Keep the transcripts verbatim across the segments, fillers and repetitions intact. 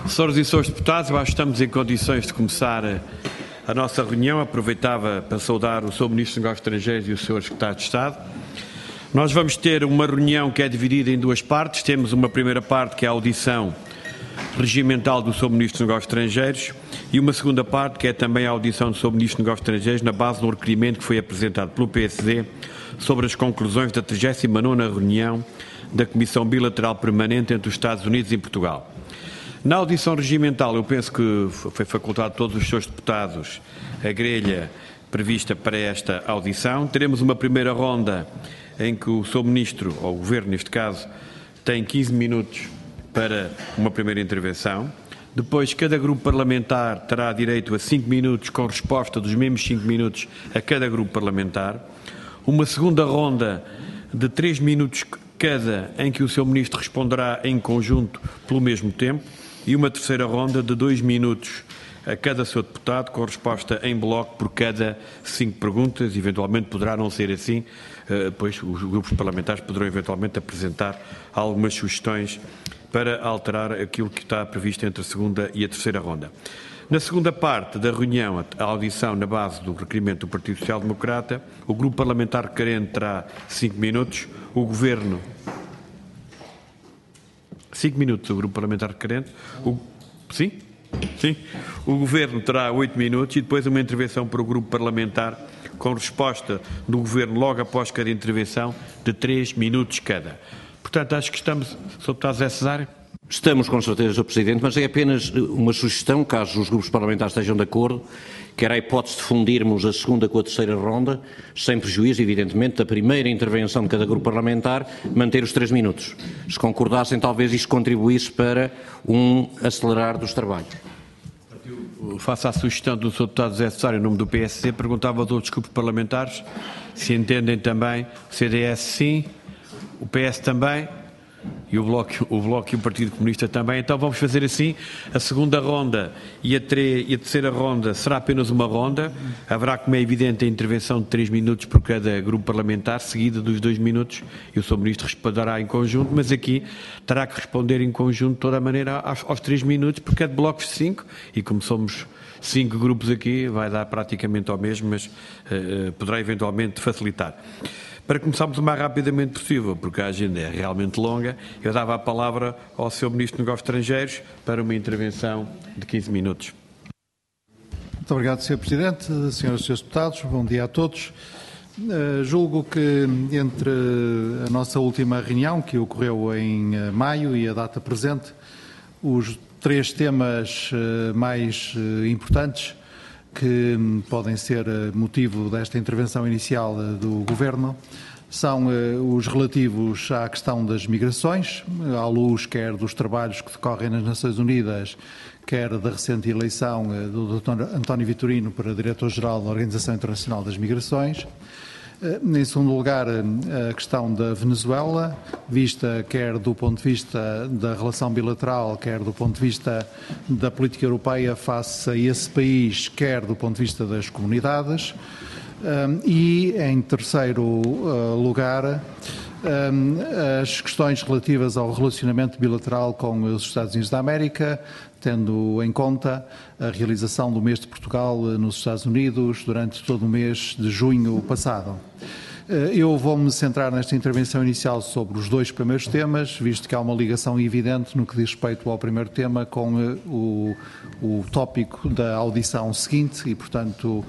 Senhoras e senhores deputados, eu acho que estamos em condições de começar a nossa reunião. Aproveitava para saudar o senhor Ministro dos Negócios Estrangeiros e o senhor Secretário de Estado. Nós vamos ter uma reunião que é dividida em duas partes. Temos uma primeira parte, que é a audição regimental do senhor Ministro dos Negócios Estrangeiros, e uma segunda parte, que é também a audição do senhor Ministro dos Negócios Estrangeiros, na base de um requerimento que foi apresentado pelo P S D sobre as conclusões da trigésima nona reunião da Comissão Bilateral Permanente entre os Estados Unidos e Portugal. Na audição regimental, eu penso que foi facultado a todos os senhores deputados a grelha prevista para esta audição. Teremos uma primeira ronda em que o senhor Ministro, ou o Governo neste caso, tem quinze minutos para uma primeira intervenção. Depois, cada grupo parlamentar terá direito a cinco minutos, com resposta dos mesmos cinco minutos a cada grupo parlamentar. Uma segunda ronda de três minutos cada, em que o senhor Ministro responderá em conjunto pelo mesmo tempo. E uma terceira ronda de dois minutos a cada senhor deputado, com resposta em bloco por cada cinco perguntas. Eventualmente poderá não ser assim, depois os grupos parlamentares poderão eventualmente apresentar algumas sugestões para alterar aquilo que está previsto entre a segunda e a terceira ronda. Na segunda parte da reunião, a audição na base do requerimento do Partido Social Democrata, o grupo parlamentar requerente terá cinco minutos, o Governo... Cinco minutos o grupo parlamentar requerente. O... Sim? Sim. O Governo terá oito minutos e depois uma intervenção para o grupo parlamentar com resposta do Governo logo após cada intervenção de três minutos cada. Portanto, acho que estamos... senhor Deputado José Cesário? Estamos, com certeza, senhor Presidente, mas é apenas uma sugestão, caso os grupos parlamentares estejam de acordo, que era a hipótese de fundirmos a segunda com a terceira ronda, sem prejuízo, evidentemente, da primeira intervenção de cada grupo parlamentar, manter os três minutos. Se concordassem, talvez isto contribuísse para um acelerar dos trabalhos. Faço a sugestão do senhor Deputado José Cesário, em nome do P S C, perguntava aos outros grupos parlamentares se entendem também, o C D S sim, o P S também, e o Bloco, o Bloco e o Partido Comunista também. Então vamos fazer assim: a segunda ronda e a, tre- e a terceira ronda será apenas uma ronda. Haverá, como é evidente, a intervenção de três minutos por cada grupo parlamentar, seguida dos dois minutos, e o senhor Ministro responderá em conjunto, mas aqui terá que responder em conjunto de toda a maneira aos, aos três minutos, porque é de blocos de cinco, e como somos cinco grupos aqui, vai dar praticamente ao mesmo, mas uh, poderá eventualmente facilitar. Para começarmos o mais rapidamente possível, porque a agenda é realmente longa, eu dava a palavra ao senhor Ministro dos Negócios Estrangeiros para uma intervenção de quinze minutos. Muito obrigado, senhor Presidente. Senhoras e senhores deputados, bom dia a todos. Uh, julgo que entre a nossa última reunião, que ocorreu em uh, maio, e a data presente, os três temas uh, mais uh, importantes que podem ser motivo desta intervenção inicial do Governo são os relativos à questão das migrações, à luz quer dos trabalhos que decorrem nas Nações Unidas, quer da recente eleição do doutor António Vitorino para Diretor-Geral da Organização Internacional das Migrações. Em segundo lugar, a questão da Venezuela, vista quer do ponto de vista da relação bilateral, quer do ponto de vista da política europeia face a esse país, quer do ponto de vista das comunidades. E, em terceiro lugar, as questões relativas ao relacionamento bilateral com os Estados Unidos da América, tendo em conta a realização do mês de Portugal nos Estados Unidos durante todo o mês de junho passado. Eu vou-me centrar nesta intervenção inicial sobre os dois primeiros temas, visto que há uma ligação evidente no que diz respeito ao primeiro tema com o, o tópico da audição seguinte e, portanto,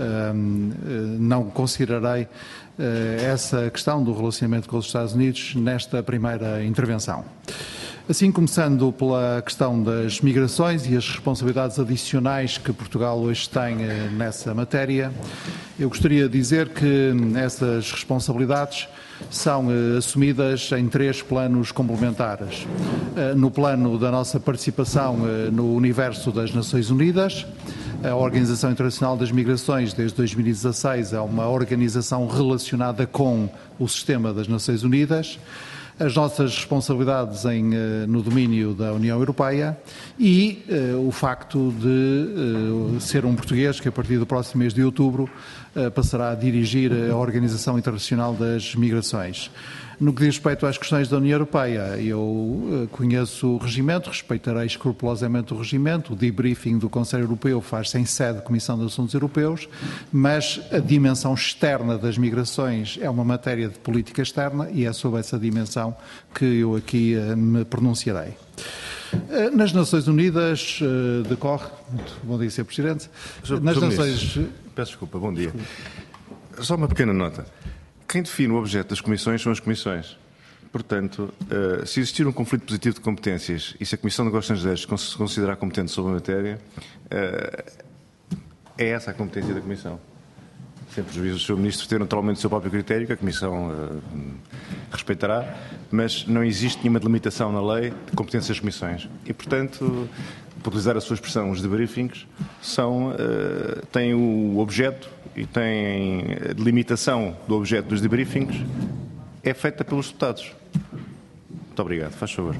não considerarei essa questão do relacionamento com os Estados Unidos nesta primeira intervenção. Assim, começando pela questão das migrações e as responsabilidades adicionais que Portugal hoje tem nessa matéria, eu gostaria de dizer que essas responsabilidades são assumidas em três planos complementares. No plano da nossa participação no universo das Nações Unidas, a Organização Internacional das Migrações, desde dois mil e dezasseis, é uma organização relacionada com o sistema das Nações Unidas. As nossas responsabilidades em, no domínio da União Europeia e uh, o facto de uh, ser um português que, a partir do próximo mês de outubro, uh, passará a dirigir a Organização Internacional das Migrações. No que diz respeito às questões da União Europeia, eu conheço o regimento, respeitarei escrupulosamente o regimento, o debriefing do Conselho Europeu faz-se em sede de Comissão de Assuntos Europeus, mas a dimensão externa das migrações é uma matéria de política externa e é sobre essa dimensão que eu aqui me pronunciarei. Nas Nações Unidas decorre, muito bom dia, senhor Presidente, nas Nações... Peço desculpa, bom dia. Só uma pequena nota. Quem define o objeto das comissões são as comissões. Portanto, se existir um conflito positivo de competências e se a Comissão de Negócios Estrangeiros se considerar competente sobre a matéria, é essa a competência da Comissão. Sem prejuízo do senhor Ministro ter naturalmente o seu próprio critério, que a Comissão uh, respeitará, mas não existe nenhuma delimitação na lei de competências das Comissões. E, portanto, para utilizar a sua expressão, os debriefings são, uh, têm o objeto e têm a delimitação do objeto dos debriefings é feita pelos deputados. Muito obrigado. Faz favor.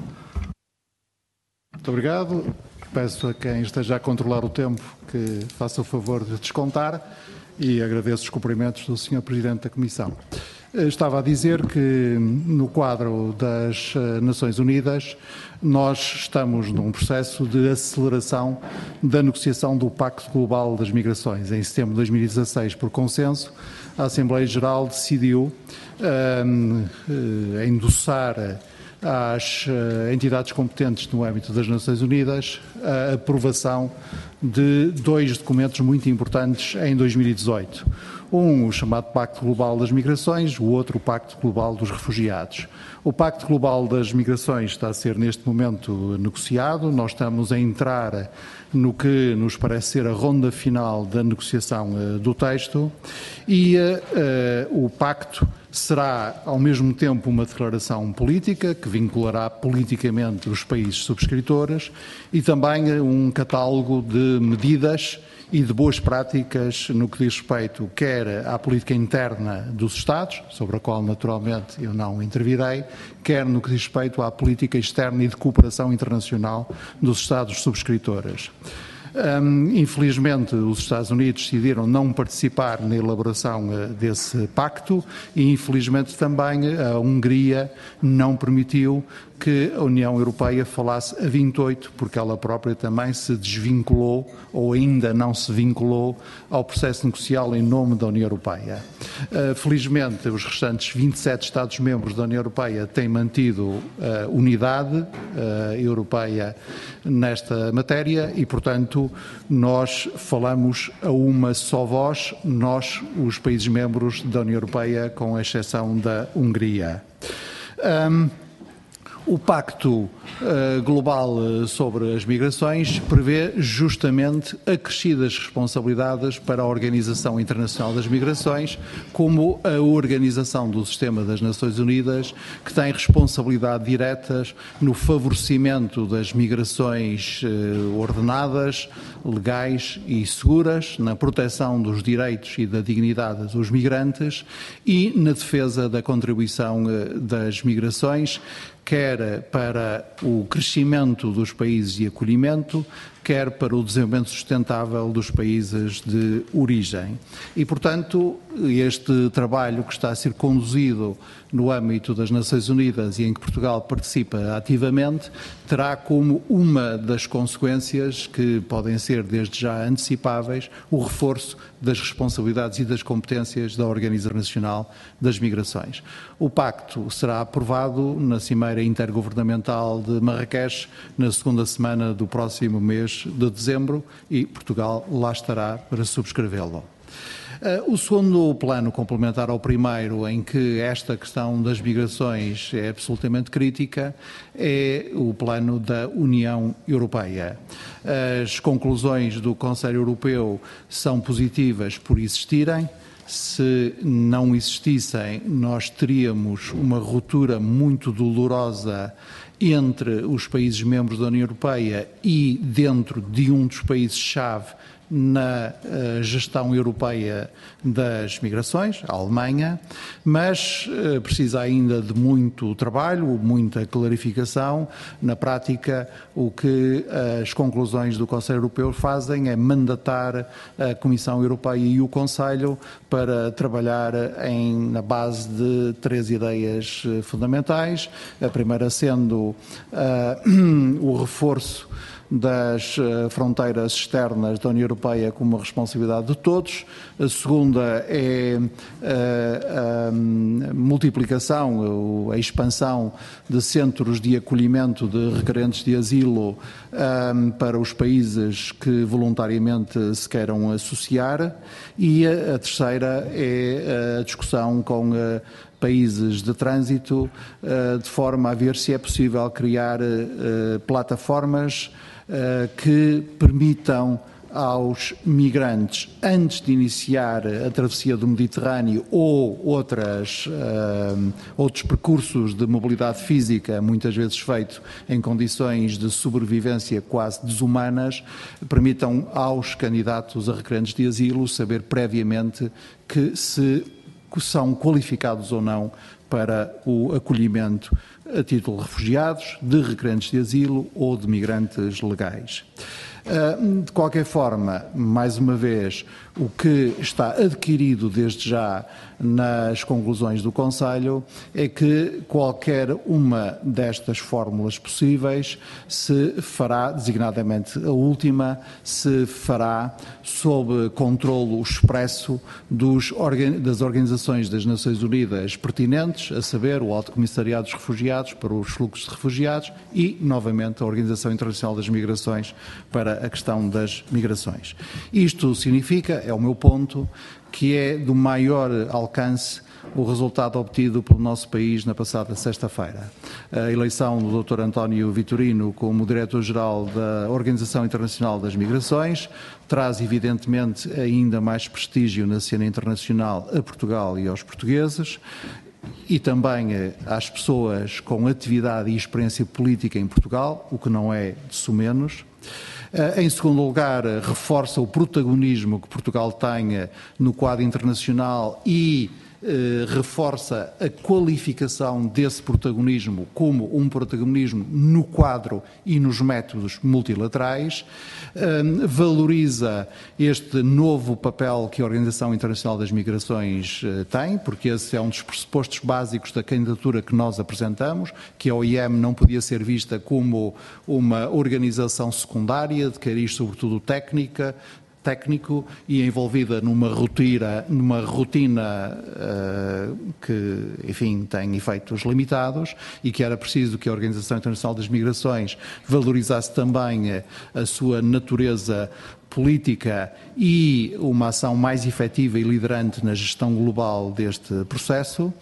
Muito obrigado. Peço a quem esteja a controlar o tempo que faça o favor de descontar. E agradeço os cumprimentos do senhor Presidente da Comissão. Estava a dizer que, no quadro das Nações Unidas, nós estamos num processo de aceleração da negociação do Pacto Global das Migrações. Em setembro de dois mil e dezasseis, por consenso, a Assembleia Geral decidiu um, uh, endossar às uh, entidades competentes no âmbito das Nações Unidas a aprovação de dois documentos muito importantes em dois mil e dezoito. Um, o chamado Pacto Global das Migrações, o outro, o Pacto Global dos Refugiados. O Pacto Global das Migrações está a ser, neste momento, negociado. Nós estamos a entrar no que nos parece ser a ronda final da negociação uh, do texto e uh, uh, o Pacto será, ao mesmo tempo, uma declaração política que vinculará politicamente os países subscritores e também um catálogo de medidas e de boas práticas no que diz respeito quer à política interna dos Estados, sobre a qual naturalmente eu não intervirei, quer no que diz respeito à política externa e de cooperação internacional dos Estados subscritores. Um, infelizmente, os Estados Unidos decidiram não participar na elaboração uh, desse pacto e, infelizmente, também a Hungria não permitiu que a União Europeia falasse a vinte e oito, porque ela própria também se desvinculou ou ainda não se vinculou ao processo negocial em nome da União Europeia. Uh, felizmente, os restantes vinte e sete Estados-membros da União Europeia têm mantido uh, unidade uh, europeia nesta matéria e, portanto, nós falamos a uma só voz, nós, os países-membros da União Europeia, com exceção da Hungria. Um, O Pacto uh, Global sobre as Migrações prevê justamente acrescidas responsabilidades para a Organização Internacional das Migrações, como a Organização do Sistema das Nações Unidas, que tem responsabilidade diretas no favorecimento das migrações uh, ordenadas, legais e seguras, na proteção dos direitos e da dignidade dos migrantes e na defesa da contribuição uh, das migrações, quer para o crescimento dos países de acolhimento, quer para o desenvolvimento sustentável dos países de origem. E, portanto, este trabalho que está a ser conduzido no âmbito das Nações Unidas e em que Portugal participa ativamente, terá como uma das consequências, que podem ser desde já antecipáveis, o reforço das responsabilidades e das competências da Organização Nacional das Migrações. O pacto será aprovado na Cimeira Intergovernamental de Marrakech na segunda semana do próximo mês de dezembro e Portugal lá estará para subscrevê-lo. O segundo plano, complementar ao primeiro, em que esta questão das migrações é absolutamente crítica, é o plano da União Europeia. As conclusões do Conselho Europeu são positivas por existirem. Se não existissem, nós teríamos uma ruptura muito dolorosa entre os países membros da União Europeia e dentro de um dos países-chave na uh, gestão europeia das migrações, a Alemanha, mas uh, precisa ainda de muito trabalho, muita clarificação. Na prática, o que as conclusões do Conselho Europeu fazem é mandatar a Comissão Europeia e o Conselho para trabalhar em, na base de três ideias fundamentais, a primeira sendo uh, o reforço das fronteiras externas da União Europeia como uma responsabilidade de todos. A segunda é a, a multiplicação, a expansão de centros de acolhimento de requerentes de asilo um, para os países que voluntariamente se queiram associar. E a, a terceira é a discussão com a países de trânsito, de forma a ver se é possível criar plataformas que permitam aos migrantes, antes de iniciar a travessia do Mediterrâneo ou outras, uh, outros percursos de mobilidade física, muitas vezes feito em condições de sobrevivência quase desumanas, permitam aos candidatos a requerentes de asilo saber previamente que se são qualificados ou não para o acolhimento a título de refugiados, de requerentes de asilo ou de migrantes legais. De qualquer forma, mais uma vez, o que está adquirido desde já nas conclusões do Conselho é que qualquer uma destas fórmulas possíveis se fará, designadamente a última, se fará sob controlo expresso dos, das organizações das Nações Unidas pertinentes, a saber, o Alto Comissariado dos Refugiados para os fluxos de refugiados e, novamente, a Organização Internacional das Migrações para a questão das migrações. Isto significa, é o meu ponto, que é do maior alcance o resultado obtido pelo nosso país na passada sexta-feira. A eleição do doutor António Vitorino como diretor-geral da Organização Internacional das Migrações traz, evidentemente, ainda mais prestígio na cena internacional a Portugal e aos portugueses, e também às pessoas com atividade e experiência política em Portugal, o que não é de sumenos. Em segundo lugar, reforça o protagonismo que Portugal tem no quadro internacional e eh, reforça a qualificação desse protagonismo como um protagonismo no quadro e nos métodos multilaterais, eh, valoriza este novo papel que a Organização Internacional das Migrações eh, tem, porque esse é um dos pressupostos básicos da candidatura que nós apresentamos, que a O I M não podia ser vista como uma organização secundária, de cariz sobretudo técnica, técnico e envolvida numa rotina, numa rotina uh, que, enfim, tem efeitos limitados e que era preciso que a Organização Internacional das Migrações valorizasse também a, a sua natureza política e uma ação mais efetiva e liderante na gestão global deste processo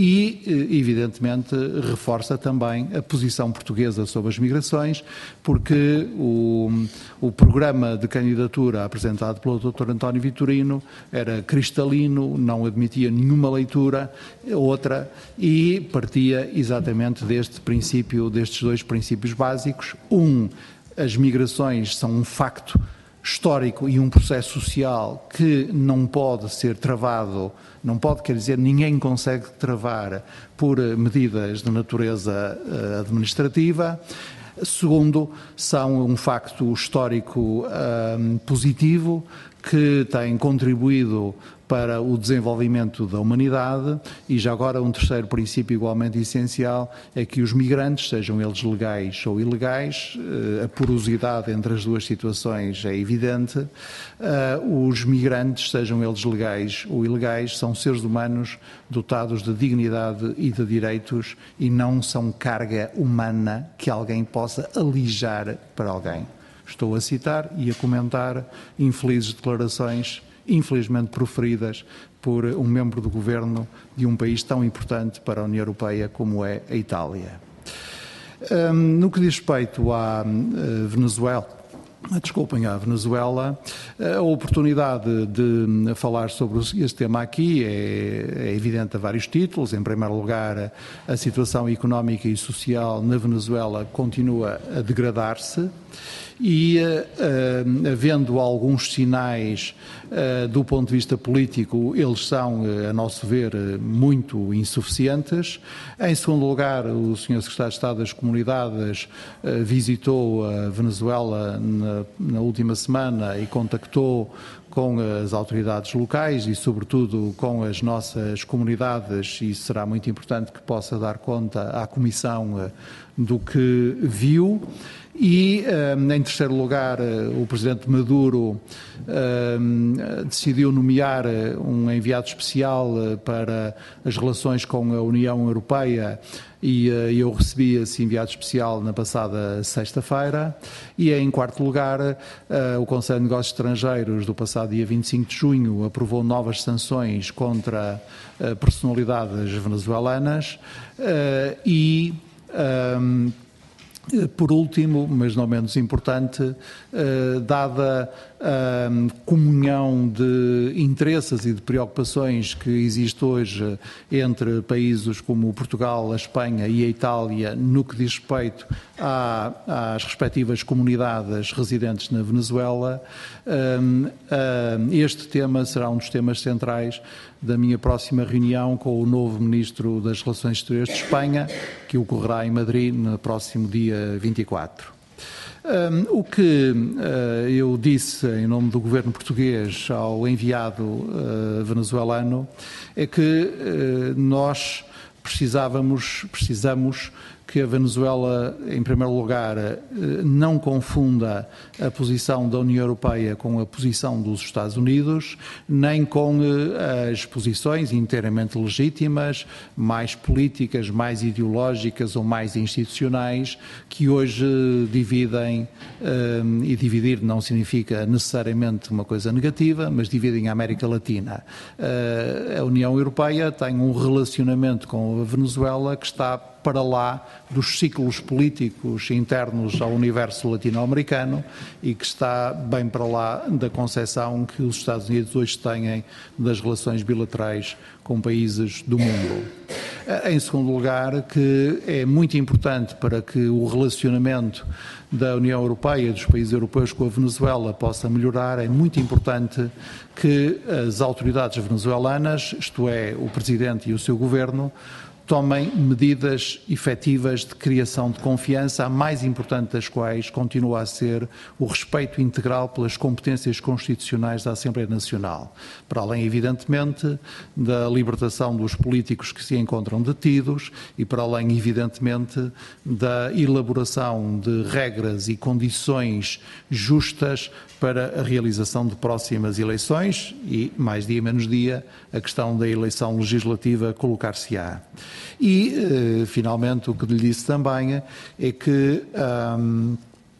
e, evidentemente, reforça também a posição portuguesa sobre as migrações, porque o, o programa de candidatura apresentado pelo doutor António Vitorino era cristalino, não admitia nenhuma leitura, outra, e partia exatamente deste princípio, destes dois princípios básicos. Um, as migrações são um facto histórico e um processo social que não pode ser travado, não pode, quer dizer, ninguém consegue travar por medidas de natureza administrativa. Segundo, são um facto histórico um, positivo que tem contribuído para o desenvolvimento da humanidade e já agora um terceiro princípio igualmente essencial é que os migrantes, sejam eles legais ou ilegais, a porosidade entre as duas situações é evidente, os migrantes, sejam eles legais ou ilegais, são seres humanos dotados de dignidade e de direitos e não são carga humana que alguém possa alijar para alguém. Estou a citar e a comentar infelizes declarações, infelizmente proferidas por um membro do governo de um país tão importante para a União Europeia como é a Itália. Um, no que diz respeito à uh, Venezuela, desculpem, à Venezuela. A oportunidade de falar sobre este tema aqui é, é evidente a vários títulos. Em primeiro lugar, a situação económica e social na Venezuela continua a degradar-se e, uh, havendo alguns sinais uh, do ponto de vista político, eles são, uh, a nosso ver, uh, muito insuficientes. Em segundo lugar, o senhor Secretário de Estado das Comunidades uh, visitou a Venezuela na, na última semana e contactou com as autoridades locais e, sobretudo, com as nossas comunidades, e será muito importante que possa dar conta à Comissão uh, do que viu. E, em terceiro lugar, o Presidente Maduro decidiu nomear um enviado especial para as relações com a União Europeia e eu recebi esse enviado especial na passada sexta-feira. E, em quarto lugar, o Conselho de Negócios Estrangeiros, do passado dia vinte e cinco de junho, aprovou novas sanções contra personalidades venezuelanas e... Por último, mas não menos importante, dada a comunhão de interesses e de preocupações que existe hoje entre países como Portugal, a Espanha e a Itália no que diz respeito às respectivas comunidades residentes na Venezuela, este tema será um dos temas centrais da minha próxima reunião com o novo Ministro das Relações Exteriores de Espanha, que ocorrerá em Madrid no próximo dia vinte e quatro. Um, o que uh, eu disse em nome do governo português ao enviado uh, venezuelano é que uh, nós precisávamos, precisamos que a Venezuela, em primeiro lugar, não confunda a posição da União Europeia com a posição dos Estados Unidos, nem com as posições inteiramente legítimas, mais políticas, mais ideológicas ou mais institucionais, que hoje dividem, e dividir não significa necessariamente uma coisa negativa, mas dividem a América Latina. A União Europeia tem um relacionamento com a Venezuela que está para lá dos ciclos políticos internos ao universo latino-americano e que está bem para lá da concepção que os Estados Unidos hoje têm das relações bilaterais com países do mundo. Em segundo lugar, que é muito importante para que o relacionamento da União Europeia e dos países europeus com a Venezuela possa melhorar, é muito importante que as autoridades venezuelanas, isto é, o Presidente e o seu Governo, tomem medidas efetivas de criação de confiança, a mais importante das quais continua a ser o respeito integral pelas competências constitucionais da Assembleia Nacional, para além, evidentemente, da libertação dos políticos que se encontram detidos e para além, evidentemente, da elaboração de regras e condições justas para a realização de próximas eleições e, mais dia menos dia, a questão da eleição legislativa colocar-se-á. E, eh, finalmente, o que lhe disse também é que um,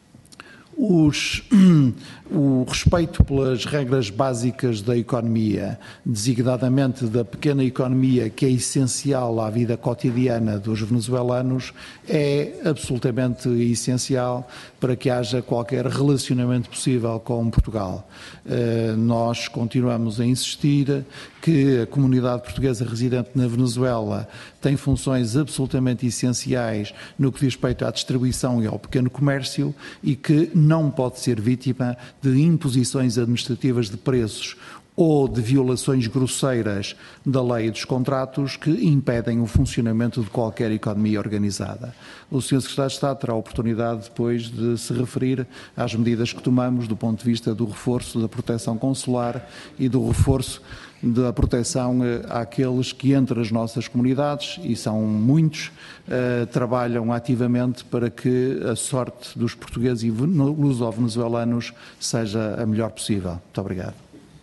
os, o respeito pelas regras básicas da economia, designadamente da pequena economia, que é essencial à vida cotidiana dos venezuelanos, é absolutamente essencial para que haja qualquer relacionamento possível com Portugal. Nós continuamos a insistir que a comunidade portuguesa residente na Venezuela tem funções absolutamente essenciais no que diz respeito à distribuição e ao pequeno comércio e que não pode ser vítima de imposições administrativas de preços ou de violações grosseiras da lei e dos contratos que impedem o funcionamento de qualquer economia organizada. O senhor Secretário de Estado terá a oportunidade depois de se referir às medidas que tomamos do ponto de vista do reforço da proteção consular e do reforço da proteção àqueles que entre as nossas comunidades, e são muitos, eh, trabalham ativamente para que a sorte dos portugueses e luso-venezuelanos seja a melhor possível. Muito obrigado.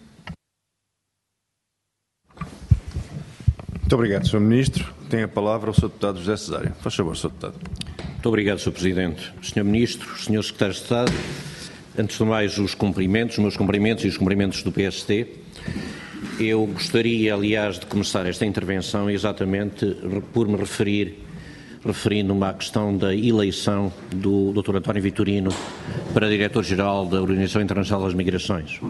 Muito obrigado, senhor Ministro. Tem a palavra o senhor Deputado José Cesário. Faz favor, senhor Deputado. Muito obrigado, senhor Presidente. senhor Ministro, senhor Secretário de Estado, antes de mais os cumprimentos, os meus cumprimentos e os cumprimentos do P S T. Eu gostaria, aliás, de começar esta intervenção exatamente por me referir referindo-me à questão da eleição do doutor António Vitorino para diretor-geral da Organização Internacional das Migrações.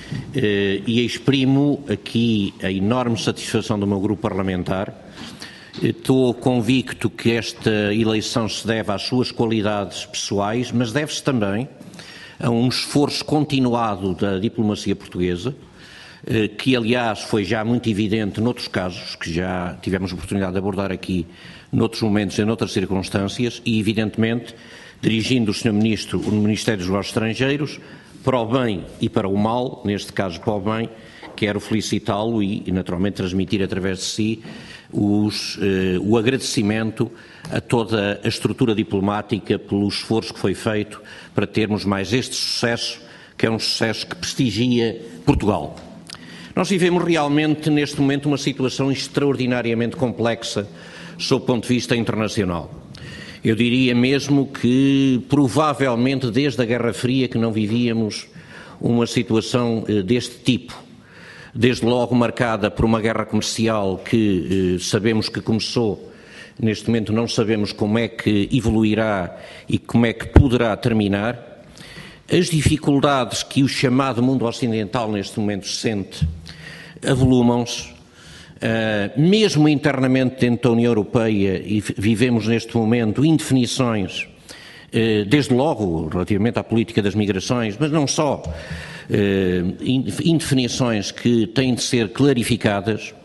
E exprimo aqui a enorme satisfação do meu grupo parlamentar. Estou convicto que esta eleição se deve às suas qualidades pessoais, mas deve-se também a um esforço continuado da diplomacia portuguesa, que aliás foi já muito evidente noutros casos, que já tivemos a oportunidade de abordar aqui noutros momentos e noutras circunstâncias, e evidentemente dirigindo o senhor Ministro, o Ministério dos Negócios Estrangeiros, para o bem e para o mal, neste caso para o bem, quero felicitá-lo e, naturalmente, transmitir através de si os, eh, o agradecimento a toda a estrutura diplomática pelo esforço que foi feito para termos mais este sucesso, que é um sucesso que prestigia Portugal. Nós vivemos realmente, neste momento, uma situação extraordinariamente complexa sob o ponto de vista internacional. Eu diria mesmo que, provavelmente, desde a Guerra Fria que não vivíamos uma situação eh, deste tipo. Desde logo marcada por uma guerra comercial que eh, sabemos que começou, neste momento não sabemos como é que evoluirá e como é que poderá terminar. As dificuldades que o chamado mundo ocidental neste momento sente avolumam-se. Uh, mesmo internamente dentro da União Europeia, e vivemos neste momento indefinições, uh, desde logo relativamente à política das migrações, mas não só, uh, indefinições que têm de ser clarificadas.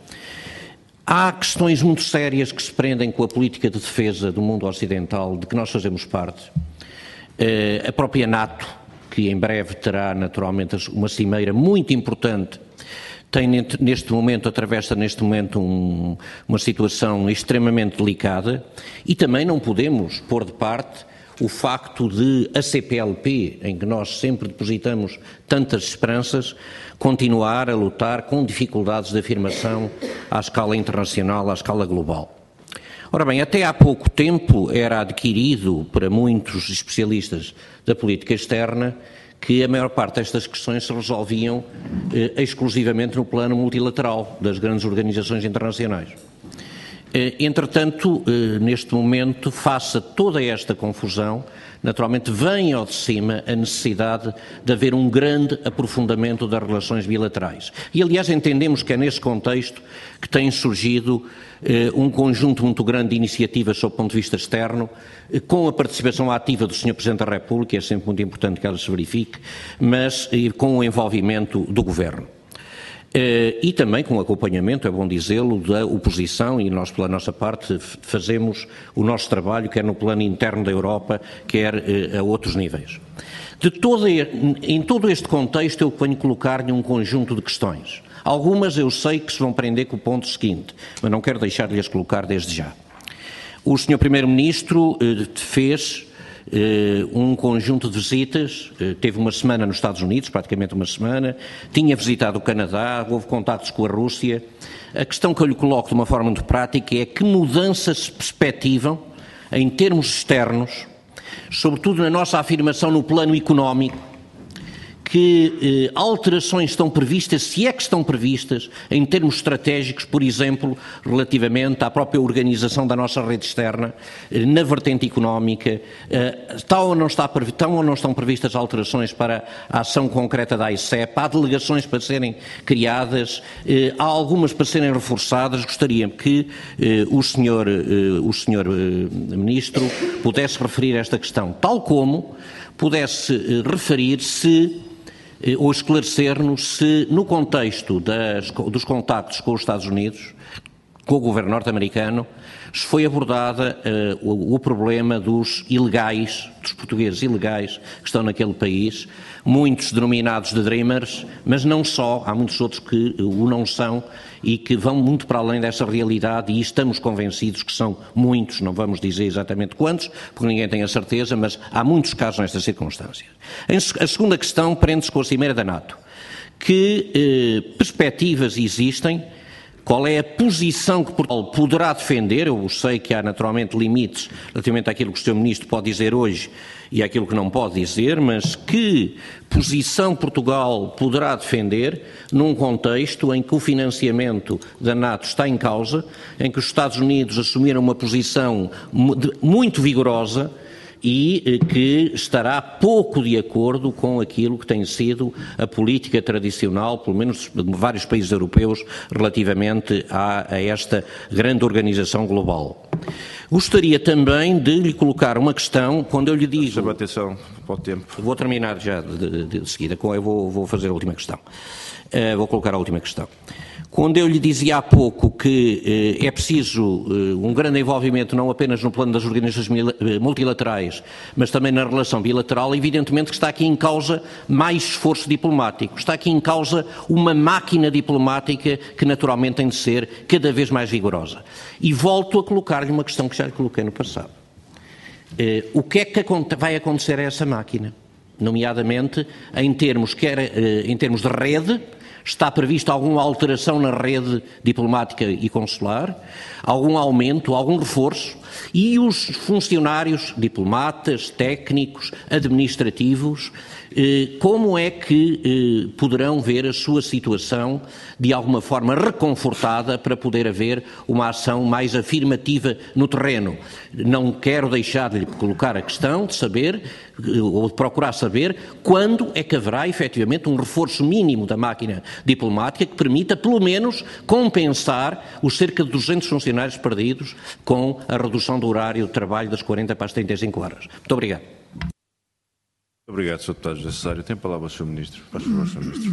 Há questões muito sérias que se prendem com a política de defesa do mundo ocidental, de que nós fazemos parte. Uh, a própria NATO, que em breve terá naturalmente uma cimeira muito importante, tem neste momento, atravessa neste momento um, uma situação extremamente delicada, e também não podemos pôr de parte o facto de a C P L P, em que nós sempre depositamos tantas esperanças, continuar a lutar com dificuldades de afirmação à escala internacional, à escala global. Ora bem, até há pouco tempo era adquirido para muitos especialistas da política externa que a maior parte destas questões se resolviam eh, exclusivamente no plano multilateral das grandes organizações internacionais. Eh, entretanto, eh, neste momento, face a toda esta confusão, naturalmente vem ao de cima a necessidade de haver um grande aprofundamento das relações bilaterais. E, aliás, entendemos que é nesse contexto que tem surgido eh, um conjunto muito grande de iniciativas sob o ponto de vista externo, eh, com a participação ativa do senhor Presidente da República, é sempre muito importante que ela se verifique, mas eh, com o envolvimento do Governo. Uh, e também com acompanhamento, é bom dizê-lo, da oposição, e nós, pela nossa parte, fazemos o nosso trabalho, quer no plano interno da Europa, quer uh, a outros níveis. De todo, em todo este contexto, eu venho colocar-lhe um conjunto de questões. Algumas eu sei que se vão prender com o ponto seguinte, mas não quero deixar de as colocar desde já. O senhor Primeiro-Ministro uh, fez Uh, um conjunto de visitas, uh, teve uma semana nos Estados Unidos, praticamente uma semana, tinha visitado o Canadá, houve contactos com a Rússia. A questão que eu lhe coloco de uma forma muito prática é que mudanças se perspectivam em termos externos, sobretudo na nossa afirmação no plano económico, que eh, alterações estão previstas, se é que estão previstas, em termos estratégicos, por exemplo, relativamente à própria organização da nossa rede externa, eh, na vertente económica, eh, estão, ou não está, estão ou não estão previstas alterações para a ação concreta da A I C E P, há delegações para serem criadas, eh, há algumas para serem reforçadas. Gostaria que eh, o senhor, eh, o senhor eh, Ministro pudesse referir esta questão, tal como pudesse eh, referir se ou esclarecer-nos se, no contexto das, dos contactos com os Estados Unidos, com o governo norte-americano, se foi abordada uh, o, o problema dos ilegais, dos portugueses ilegais que estão naquele país, muitos denominados de Dreamers, mas não só, há muitos outros que uh, o não são e que vão muito para além dessa realidade, e estamos convencidos que são muitos, não vamos dizer exatamente quantos, porque ninguém tem a certeza, mas há muitos casos nestas circunstâncias. A segunda questão prende-se com a Cimeira da NATO. Que eh, perspectivas existem qual é a posição que Portugal poderá defender. Eu sei que há naturalmente limites relativamente àquilo que o senhor Ministro pode dizer hoje e àquilo que não pode dizer, mas que posição Portugal poderá defender num contexto em que o financiamento da NATO está em causa, em que os Estados Unidos assumiram uma posição muito vigorosa e que estará pouco de acordo com aquilo que tem sido a política tradicional, pelo menos de vários países europeus, relativamente a, a esta grande organização global. Gostaria também de lhe colocar uma questão, quando eu lhe digo... Chama a atenção para o tempo. Vou terminar já de, de, de seguida, eu vou, vou fazer a última questão. Uh, vou colocar a última questão. Quando eu lhe dizia há pouco que eh, é preciso eh, um grande envolvimento não apenas no plano das organizações multilaterais, mas também na relação bilateral, evidentemente que está aqui em causa mais esforço diplomático, está aqui em causa uma máquina diplomática que naturalmente tem de ser cada vez mais vigorosa. E volto a colocar-lhe uma questão que já lhe coloquei no passado. Eh, o que é que vai acontecer a essa máquina? Nomeadamente em termos, quer, eh, em termos de rede. Está prevista alguma alteração na rede diplomática e consular, algum aumento, algum reforço, e os funcionários, diplomatas, técnicos, administrativos, como é que poderão ver a sua situação de alguma forma reconfortada para poder haver uma ação mais afirmativa no terreno? Não quero deixar de lhe colocar a questão de saber, ou de procurar saber, quando é que haverá efetivamente um reforço mínimo da máquina diplomática que permita, pelo menos, compensar os cerca de duzentos funcionários perdidos com a redução do horário de trabalho das quarenta para as trinta e cinco horas. Muito obrigado. Obrigado, senhor Deputado José Cesário. Tem a palavra o senhor Ministro. Faz favor, senhor Ministro.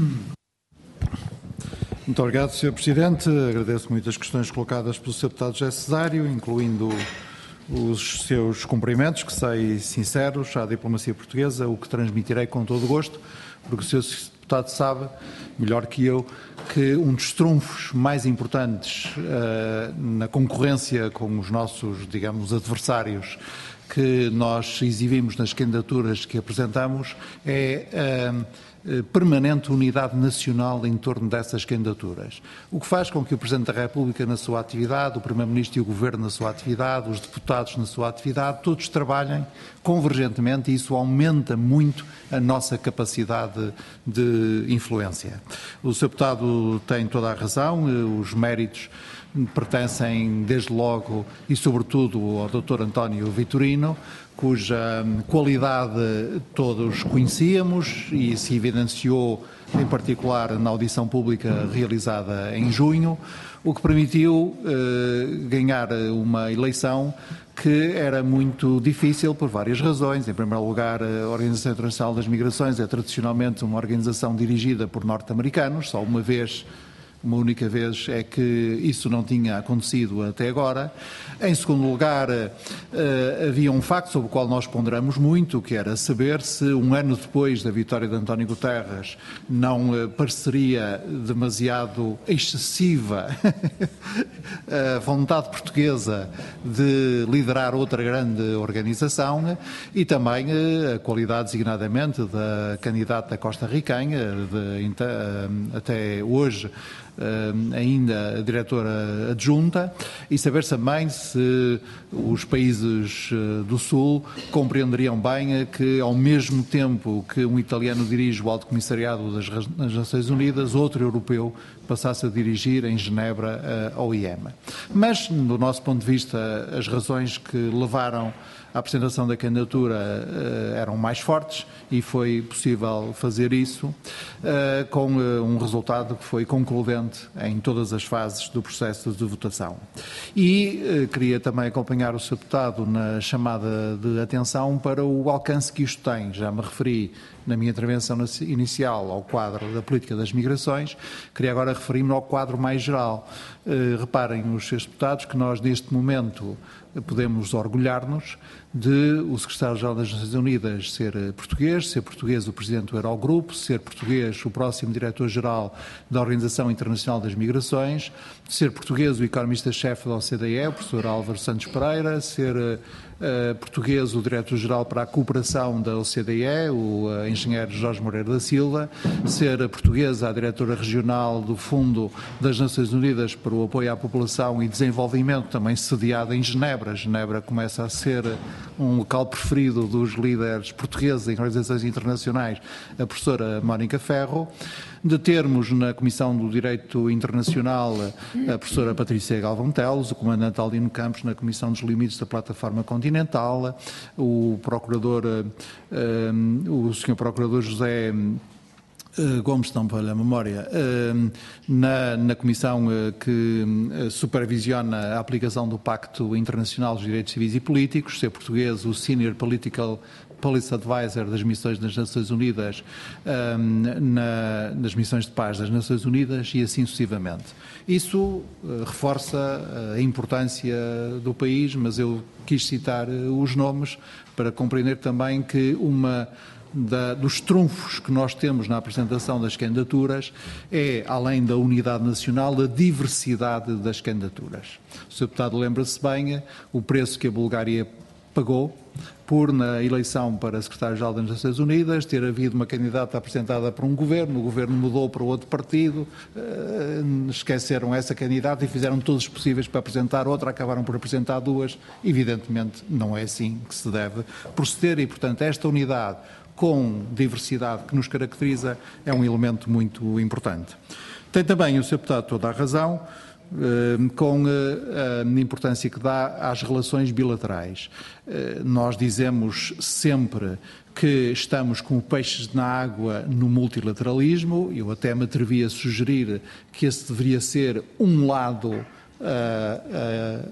Muito obrigado, senhor Presidente. Agradeço muito as questões colocadas pelo senhor Deputado José Cesário, incluindo os seus cumprimentos, que sei sinceros, à diplomacia portuguesa, o que transmitirei com todo o gosto, porque o senhor Deputado sabe, melhor que eu, que um dos trunfos mais importantes uh, na concorrência com os nossos, digamos, adversários que nós exibimos nas candidaturas que apresentamos é a permanente unidade nacional em torno dessas candidaturas. O que faz com que o Presidente da República na sua atividade, o Primeiro-Ministro e o Governo na sua atividade, os deputados na sua atividade, todos trabalhem convergentemente e isso aumenta muito a nossa capacidade de influência. O senhor Deputado tem toda a razão, os méritos pertencem desde logo e sobretudo ao doutor António Vitorino, cuja qualidade todos conhecíamos e se evidenciou em particular na audição pública realizada em junho, o que permitiu eh, ganhar uma eleição que era muito difícil por várias razões. Em primeiro lugar, a Organização Internacional das Migrações é tradicionalmente uma organização dirigida por norte-americanos, só uma vez Uma única vez é que isso não tinha acontecido até agora. Em segundo lugar, havia um facto sobre o qual nós ponderamos muito, que era saber se um ano depois da vitória de António Guterres não pareceria demasiado excessiva a vontade portuguesa de liderar outra grande organização e também a qualidade designadamente da candidata costarriquenha, de, até hoje, Uh, ainda a diretora adjunta, e saber também se os países uh, do Sul compreenderiam bem uh, que, ao mesmo tempo que um italiano dirige o Alto Comissariado das, das Nações Unidas, outro europeu passasse a dirigir em Genebra uh, a O I M. Mas, do nosso ponto de vista, as razões que levaram à apresentação da candidatura uh, eram mais fortes e foi possível fazer isso uh, com uh, um resultado que foi concludente em todas as fases do processo de votação. E uh, queria também acompanhar o senhor Deputado na chamada de atenção para o alcance que isto tem. Já me referi na minha intervenção inicial ao quadro da política das migrações, queria agora referir-me ao quadro mais geral. Uh, reparem, os senhores deputados, que nós neste momento podemos orgulhar-nos de o secretário-geral das Nações Unidas ser português, ser português o presidente do Eurogrupo, ser português o próximo diretor-geral da Organização Internacional das Migrações, ser português o economista-chefe da O C D E, o professor Álvaro Santos Pereira, ser uh, português o diretor-geral para a cooperação da O C D E, o uh, engenheiro Jorge Moreira da Silva, ser portuguesa a diretora regional do Fundo das Nações Unidas para o Apoio à População e Desenvolvimento, também sediada em Genebra. Genebra começa a ser um local preferido dos líderes portugueses em organizações internacionais, a professora Mónica Ferro, de termos na Comissão do Direito Internacional a professora Patrícia Galvão Teles, o comandante Aldino Campos na Comissão dos Limites da Plataforma Continental, o procurador, o senhor Procurador José Gomes, não me falha a memória, na, na comissão que supervisiona a aplicação do Pacto Internacional dos Direitos Civis e Políticos, ser português o Senior Political Policy Advisor das missões das Nações Unidas, na, nas missões de paz das Nações Unidas e assim sucessivamente. Isso reforça a importância do país, mas eu quis citar os nomes para compreender também que uma Da, dos trunfos que nós temos na apresentação das candidaturas é, além da unidade nacional, a diversidade das candidaturas. O senhor Deputado lembra-se bem o preço que a Bulgária pagou por, na eleição para secretário-geral das Nações Unidas, ter havido uma candidata apresentada por um governo, o governo mudou para outro partido, esqueceram essa candidata e fizeram todos os possíveis para apresentar outra, acabaram por apresentar duas. Evidentemente, não é assim que se deve proceder e, portanto, esta unidade com diversidade que nos caracteriza, é um elemento muito importante. Tem também o senhor Deputado toda a razão, com a importância que dá às relações bilaterais. Nós dizemos sempre que estamos com peixes na água no multilateralismo, eu até me atrevi a sugerir que esse deveria ser um lado uh, uh,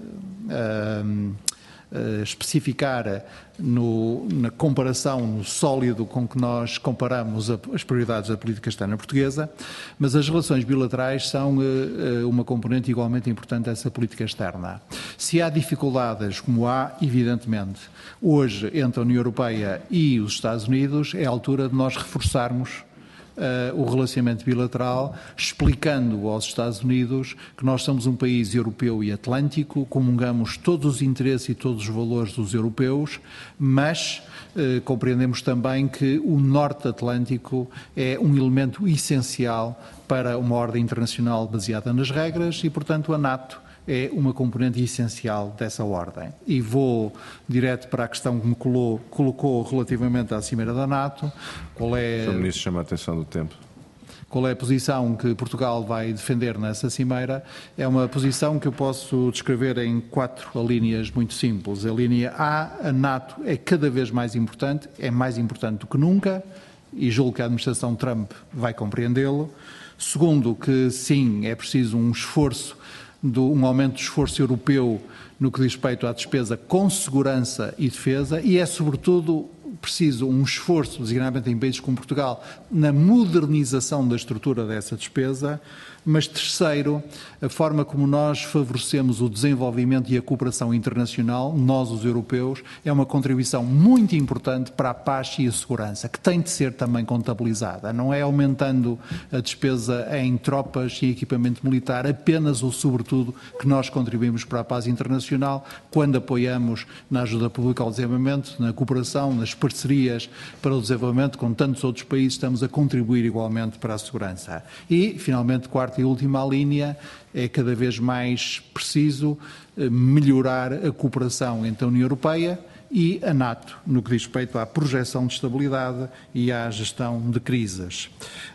uh, uh, especificar no, na comparação, no sólido com que nós comparamos a, as prioridades da política externa portuguesa, mas as relações bilaterais são uh, uma componente igualmente importante dessa política externa. Se há dificuldades, como há, evidentemente, hoje entre a União Europeia e os Estados Unidos, é a altura de nós reforçarmos Uh, o relacionamento bilateral, explicando aos Estados Unidos que nós somos um país europeu e atlântico, comungamos todos os interesses e todos os valores dos europeus, mas uh, compreendemos também que o Norte Atlântico é um elemento essencial para uma ordem internacional baseada nas regras e, portanto, a NATO é uma componente essencial dessa ordem. E vou direto para a questão que me colou, colocou relativamente à Cimeira da NATO. Qual é, o senhor Ministro chama a atenção do tempo. Qual é a posição que Portugal vai defender nessa Cimeira? É uma posição que eu posso descrever em quatro linhas muito simples. A linha A, a NATO é cada vez mais importante, é mais importante do que nunca, e julgo que a administração Trump vai compreendê-lo. Segundo, que sim, é preciso um esforço Do, um aumento do esforço europeu no que diz respeito à despesa com segurança e defesa e é, sobretudo, preciso um esforço, designadamente em países como Portugal, na modernização da estrutura dessa despesa, mas terceiro, a forma como nós favorecemos o desenvolvimento e a cooperação internacional, nós os europeus, é uma contribuição muito importante para a paz e a segurança, que tem de ser também contabilizada. Não é aumentando a despesa em tropas e equipamento militar apenas ou sobretudo que nós contribuímos para a paz internacional quando apoiamos na ajuda pública ao desenvolvimento, na cooperação, nas parcerias para o desenvolvimento com tantos outros países, estamos a contribuir igualmente para a segurança. E, finalmente, quarta e última linha, é cada vez mais preciso melhorar a cooperação entre a União Europeia e a NATO, no que diz respeito à projeção de estabilidade e à gestão de crises.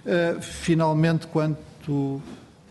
Finalmente, quanto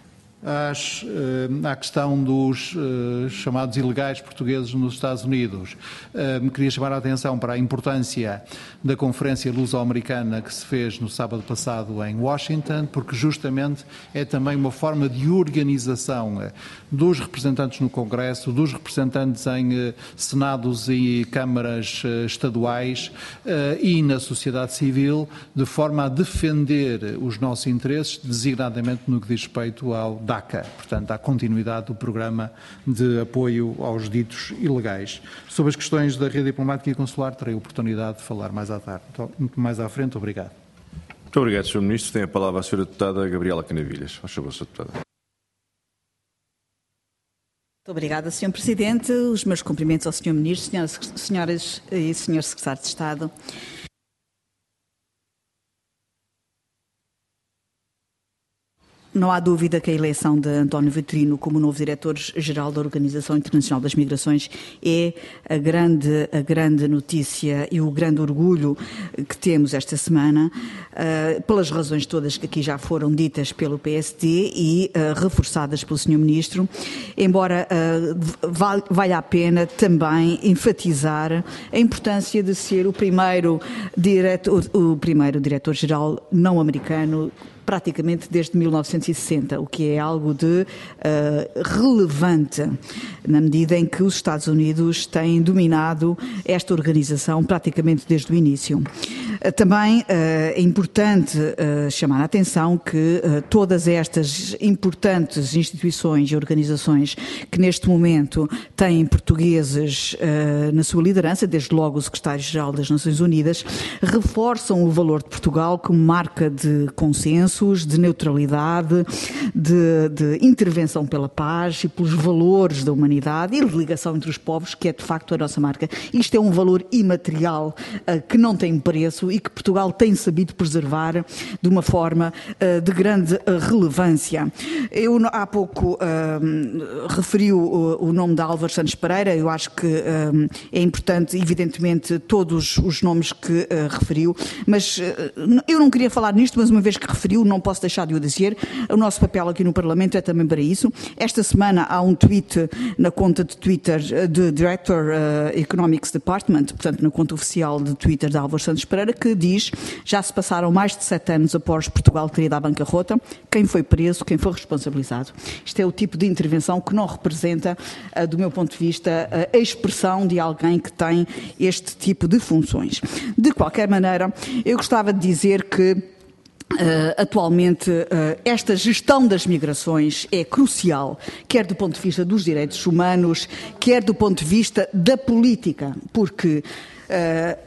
Às, à questão dos uh, chamados ilegais portugueses nos Estados Unidos. Uh, me queria chamar a atenção para a importância da Conferência Luso-Americana que se fez no sábado passado em Washington, porque justamente é também uma forma de organização uh, dos representantes no Congresso, dos representantes em uh, senados e câmaras uh, estaduais uh, e na sociedade civil, de forma a defender os nossos interesses, designadamente no que diz respeito ao DACA, portanto, à continuidade do programa de apoio aos ditos ilegais. Sobre as questões da rede diplomática e consular, terei a oportunidade de falar mais à tarde, muito mais à frente. Obrigado. Muito obrigado, senhor Ministro. Tem a palavra a senhora Deputada Gabriela Canavilhas. Faz favor, senhora Deputada. Muito obrigada, senhor Presidente. Os meus cumprimentos ao senhor Ministro, senhoras, senhoras e senhor Secretário de Estado. Não há dúvida que a eleição de António Vitorino como novo Diretor-Geral da Organização Internacional das Migrações é a grande, a grande notícia e o grande orgulho que temos esta semana, uh, pelas razões todas que aqui já foram ditas pelo P S D e uh, reforçadas pelo senhor Ministro, embora uh, val, valha a pena também enfatizar a importância de ser o primeiro diretor, o primeiro Diretor-Geral não americano praticamente desde mil novecentos e sessenta, o que é algo de uh, relevante, na medida em que os Estados Unidos têm dominado esta organização praticamente desde o início. Uh, também uh, é importante uh, chamar a atenção que uh, todas estas importantes instituições e organizações que neste momento têm portugueses uh, na sua liderança, desde logo o Secretário-Geral das Nações Unidas, reforçam o valor de Portugal como marca de consenso, de neutralidade, de, de intervenção pela paz e pelos valores da humanidade e de ligação entre os povos, que é de facto a nossa marca. Isto é um valor imaterial uh, que não tem preço e que Portugal tem sabido preservar de uma forma uh, de grande uh, relevância. Eu há pouco uh, referi o, o nome de Álvaro Santos Pereira. Eu acho que uh, é importante, evidentemente, todos os nomes que uh, referiu, mas uh, eu não queria falar nisto, mas uma vez que referiu, não posso deixar de o dizer. O nosso papel aqui no Parlamento é também para isso. Esta semana há um tweet na conta de Twitter do Director uh, Economics Department, portanto na conta oficial de Twitter de Álvaro Santos Pereira, que diz: já se passaram mais de sete anos após Portugal ter ido à bancarrota, quem foi preso, quem foi responsabilizado. Isto é o tipo de intervenção que não representa, uh, do meu ponto de vista, uh, a expressão de alguém que tem este tipo de funções. De qualquer maneira, eu gostava de dizer que Uh, atualmente uh, esta gestão das migrações é crucial, quer do ponto de vista dos direitos humanos, quer do ponto de vista da política, porque uh,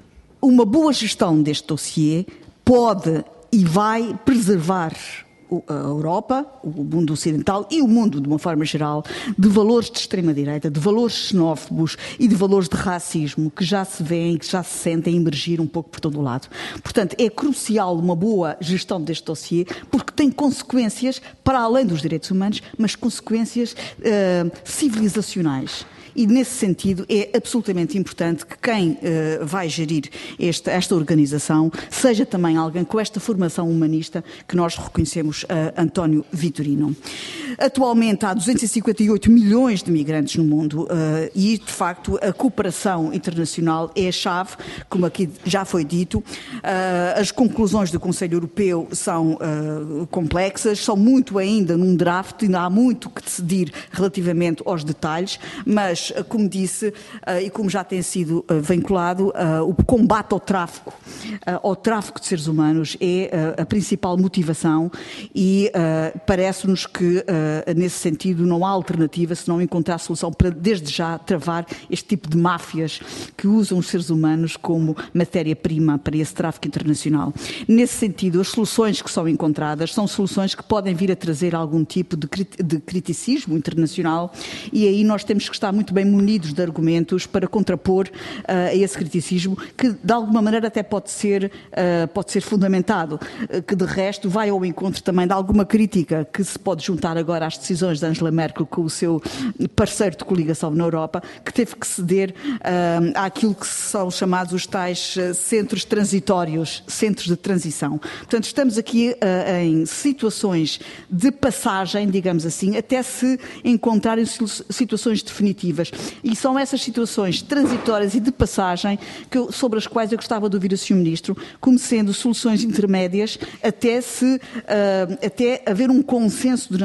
uma boa gestão deste dossiê pode e vai preservar a Europa, o mundo ocidental e o mundo, de uma forma geral, de valores de extrema-direita, de valores xenófobos e de valores de racismo que já se vêem, que já se sentem emergir um pouco por todo o lado. Portanto, é crucial uma boa gestão deste dossiê, porque tem consequências para além dos direitos humanos, mas consequências uh, civilizacionais. E, nesse sentido, é absolutamente importante que quem uh, vai gerir esta, esta organização seja também alguém com esta formação humanista que nós reconhecemos, uh, António Vitorino. Atualmente há duzentos e cinquenta e oito milhões de migrantes no mundo uh, e, de facto, a cooperação internacional é a chave, como aqui já foi dito. Uh, as conclusões do Conselho Europeu são uh, complexas, são muito ainda num draft, ainda há muito que decidir relativamente aos detalhes, mas como disse, e como já tem sido vinculado, o combate ao tráfico, ao tráfico de seres humanos é a principal motivação e parece-nos que, nesse sentido, não há alternativa se não encontrar solução para, desde já, travar este tipo de máfias que usam os seres humanos como matéria-prima para esse tráfico internacional. Nesse sentido, as soluções que são encontradas são soluções que podem vir a trazer algum tipo de criticismo internacional e aí nós temos que estar muito bem munidos de argumentos para contrapor uh, a esse criticismo que de alguma maneira até pode ser, uh, pode ser fundamentado, uh, que de resto vai ao encontro também de alguma crítica que se pode juntar agora às decisões de Angela Merkel com o seu parceiro de coligação na Europa, que teve que ceder uh, àquilo que são chamados os tais uh, centros transitórios, centros de transição. Portanto, estamos aqui uh, em situações de passagem, digamos assim, até se encontrarem situações definitivas. E são essas situações transitórias e de passagem que eu, sobre as quais eu gostava de ouvir o senhor Ministro, como sendo soluções intermédias até, se, uh, até haver um consenso de nações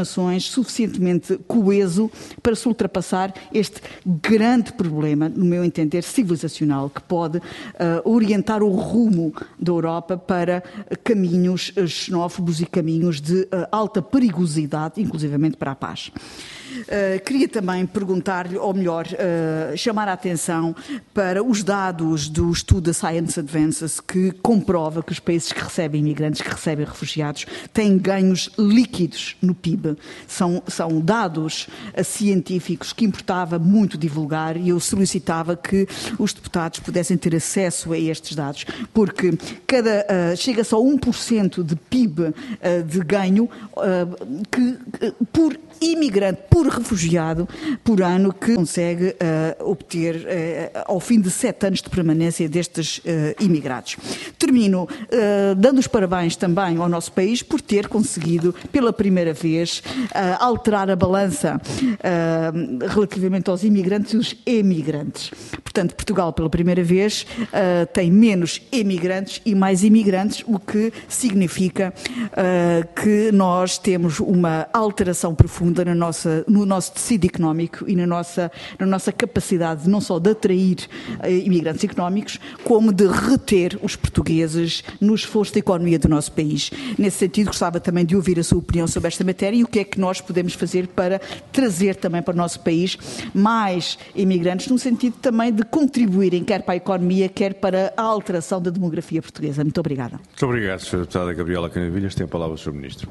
nações suficientemente coeso para se ultrapassar este grande problema, no meu entender, civilizacional, que pode uh, orientar o rumo da Europa para caminhos xenófobos e caminhos de uh, alta perigosidade, inclusivamente para a paz. Uh, queria também perguntar-lhe, ou melhor, uh, chamar a atenção para os dados do estudo da Science Advances, que comprova que os países que recebem imigrantes, que recebem refugiados, têm ganhos líquidos no P I B. São, são dados uh, científicos que importava muito divulgar, e eu solicitava que os deputados pudessem ter acesso a estes dados, porque cada, uh, chega-se a um por cento de P I B uh, de ganho uh, que, uh, por imigrante, por refugiado, por ano, que consegue uh, obter uh, ao fim de sete anos de permanência destes uh, imigrados. Termino uh, dando os parabéns também ao nosso país por ter conseguido, pela primeira vez, uh, alterar a balança uh, relativamente aos imigrantes e os emigrantes. Portanto, Portugal, pela primeira vez, uh, tem menos emigrantes e mais imigrantes, o que significa uh, que nós temos uma alteração profunda na nossa, no nosso tecido económico e na nossa, na nossa capacidade não só de atrair uh, imigrantes económicos, como de reter os portugueses no esforço da economia do nosso país. Nesse sentido, gostava também de ouvir a sua opinião sobre esta matéria e o que é que nós podemos fazer para trazer também para o nosso país mais imigrantes, no sentido também de contribuírem quer para a economia, quer para a alteração da demografia portuguesa. Muito obrigada. Muito obrigado, senhora Deputada Gabriela Canavilhas. Tem a palavra o senhor Ministro.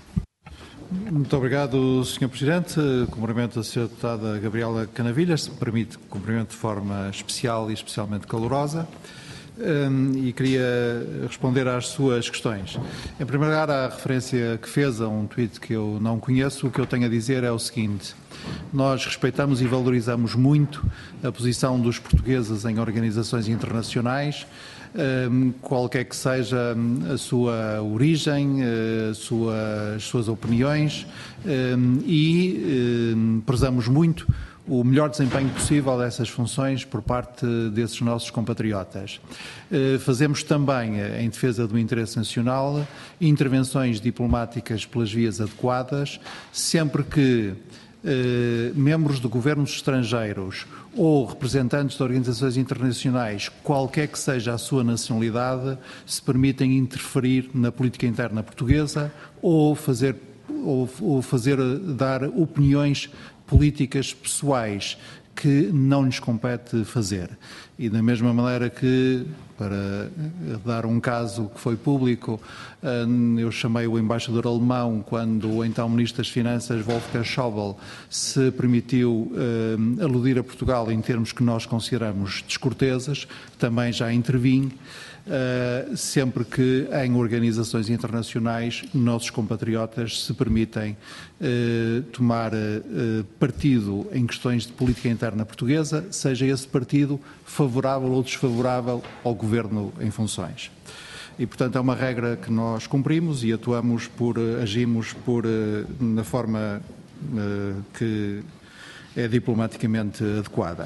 Muito obrigado, senhor Presidente. Cumprimento a senhora Deputada Gabriela Canavilhas, se me permite, cumprimento de forma especial e especialmente calorosa. Um, e queria responder às suas questões. Em primeiro lugar, a referência que fez a um tweet que eu não conheço, o que eu tenho a dizer é o seguinte: nós respeitamos e valorizamos muito a posição dos portugueses em organizações internacionais, um, qualquer que seja a sua origem, a sua, as suas opiniões, um, e um, prezamos muito o melhor desempenho possível dessas funções por parte desses nossos compatriotas. Fazemos também, em defesa do interesse nacional, intervenções diplomáticas pelas vias adequadas, sempre que eh, membros de governos estrangeiros ou representantes de organizações internacionais, qualquer que seja a sua nacionalidade, se permitem interferir na política interna portuguesa ou fazer, ou, ou fazer dar opiniões políticas pessoais que não lhes compete fazer. E da mesma maneira que, para dar um caso que foi público, eu chamei o embaixador alemão quando o então Ministro das Finanças, Wolfgang Schäuble, se permitiu uh, aludir a Portugal em termos que nós consideramos descorteses, também já intervim. Uh, sempre que em organizações internacionais nossos compatriotas se permitem uh, tomar uh, partido em questões de política interna portuguesa, seja esse partido favorável ou desfavorável ao governo em funções. E, portanto, é uma regra que nós cumprimos e atuamos por, agimos por, na forma uh, que é diplomaticamente adequada.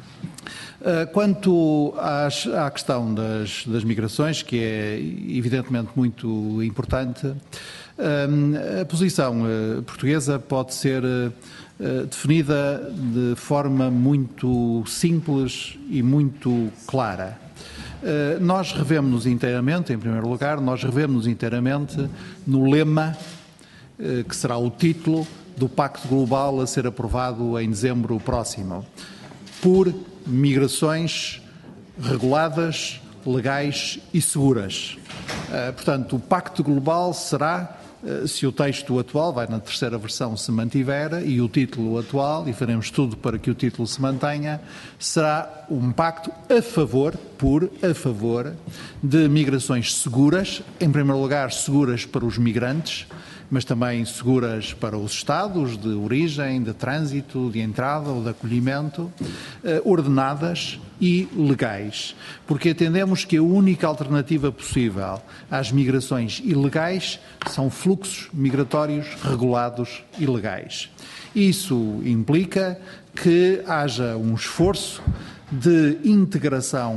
Quanto às, à questão das, das migrações, que é evidentemente muito importante, a posição portuguesa pode ser definida de forma muito simples e muito clara. Nós revemos-nos inteiramente, em primeiro lugar, nós revemos-nos inteiramente no lema, que será o título do Pacto Global a ser aprovado em dezembro próximo, por migrações reguladas, legais e seguras. Portanto, o Pacto Global será, se o texto atual, vai na terceira versão, se mantiver, e o título atual, e faremos tudo para que o título se mantenha, será um pacto a favor, por, a favor, de migrações seguras, em primeiro lugar seguras para os migrantes, mas também seguras para os estados de origem, de trânsito, de entrada ou de acolhimento, ordenadas e legais, porque entendemos que a única alternativa possível às migrações ilegais são fluxos migratórios regulados e legais. Isso implica que haja um esforço de integração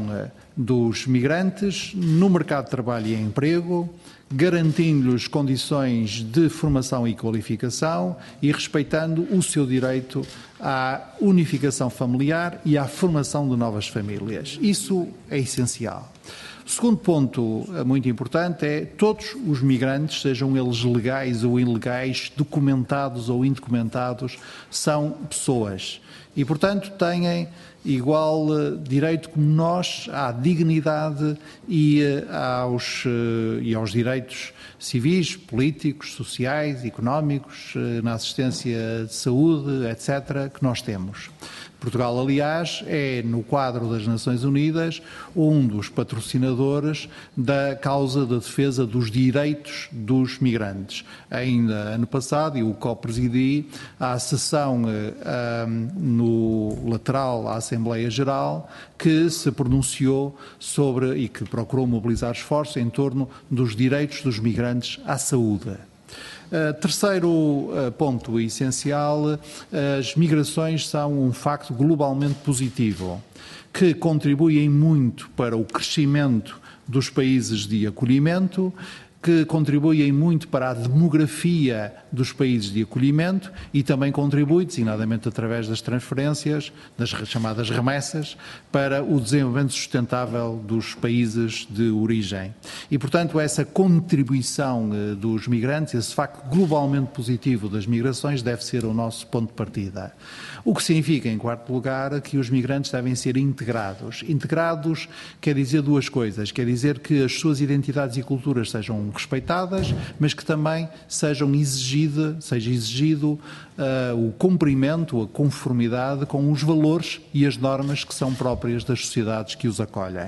dos migrantes no mercado de trabalho e emprego, garantindo-lhes condições de formação e qualificação e respeitando o seu direito à unificação familiar e à formação de novas famílias. Isso é essencial. O segundo ponto muito importante é todos os migrantes, sejam eles legais ou ilegais, documentados ou indocumentados, são pessoas e, portanto, têm igual direito como nós à dignidade e aos, e aos direitos civis, políticos, sociais, económicos, na assistência de saúde, etcétera, que nós temos. Portugal, aliás, é, no quadro das Nações Unidas, um dos patrocinadores da causa da defesa dos direitos dos migrantes. Ainda ano passado, eu co-presidi a sessão eh, no lateral à Assembleia Geral que se pronunciou sobre e que procurou mobilizar esforços em torno dos direitos dos migrantes à saúde. Uh, terceiro uh, ponto essencial, uh, as migrações são um facto globalmente positivo, que contribuem muito para o crescimento dos países de acolhimento, que contribuem muito para a demografia dos países de acolhimento e também contribui, designadamente através das transferências, das chamadas remessas, para o desenvolvimento sustentável dos países de origem. E, portanto, essa contribuição dos migrantes, esse facto globalmente positivo das migrações, deve ser o nosso ponto de partida. O que significa, em quarto lugar, que os migrantes devem ser integrados. Integrados quer dizer duas coisas, quer dizer que as suas identidades e culturas sejam respeitadas, mas que também sejam exigida, seja exigido uh, o cumprimento, a conformidade com os valores e as normas que são próprias das sociedades que os acolhem.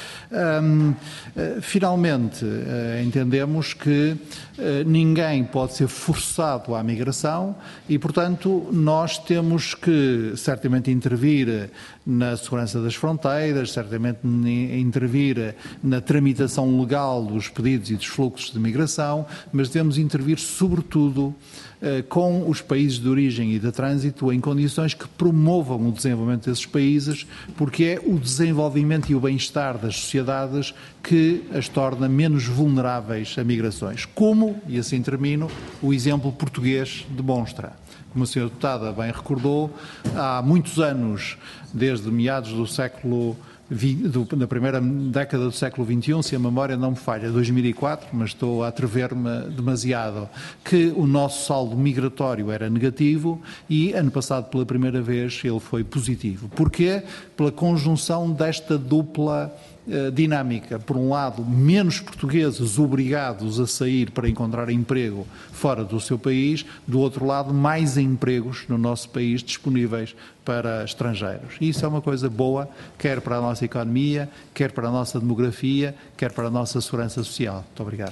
Um, uh, finalmente, uh, entendemos que uh, ninguém pode ser forçado à migração e, portanto, nós temos que certamente intervir na segurança das fronteiras, certamente intervir na tramitação legal dos pedidos e dos fluxos de migração, mas devemos intervir sobretudo com os países de origem e de trânsito em condições que promovam o desenvolvimento desses países, porque é o desenvolvimento e o bem-estar das sociedades que as torna menos vulneráveis a migrações. Como, e assim termino, o exemplo português demonstra. Como a senhora deputada bem recordou, há muitos anos, desde meados do século da primeira década do século vinte e um, se a memória não me falha, dois mil e quatro, mas estou a atrever-me demasiado, que o nosso saldo migratório era negativo e, ano passado, pela primeira vez, ele foi positivo. Porquê? Pela conjunção desta dupla uh, dinâmica. Por um lado, menos portugueses obrigados a sair para encontrar emprego fora do seu país, do outro lado, mais empregos no nosso país disponíveis para estrangeiros. E isso é uma coisa boa, quer para a nossa economia, quer para a nossa demografia, quer para a nossa segurança social. Muito obrigado.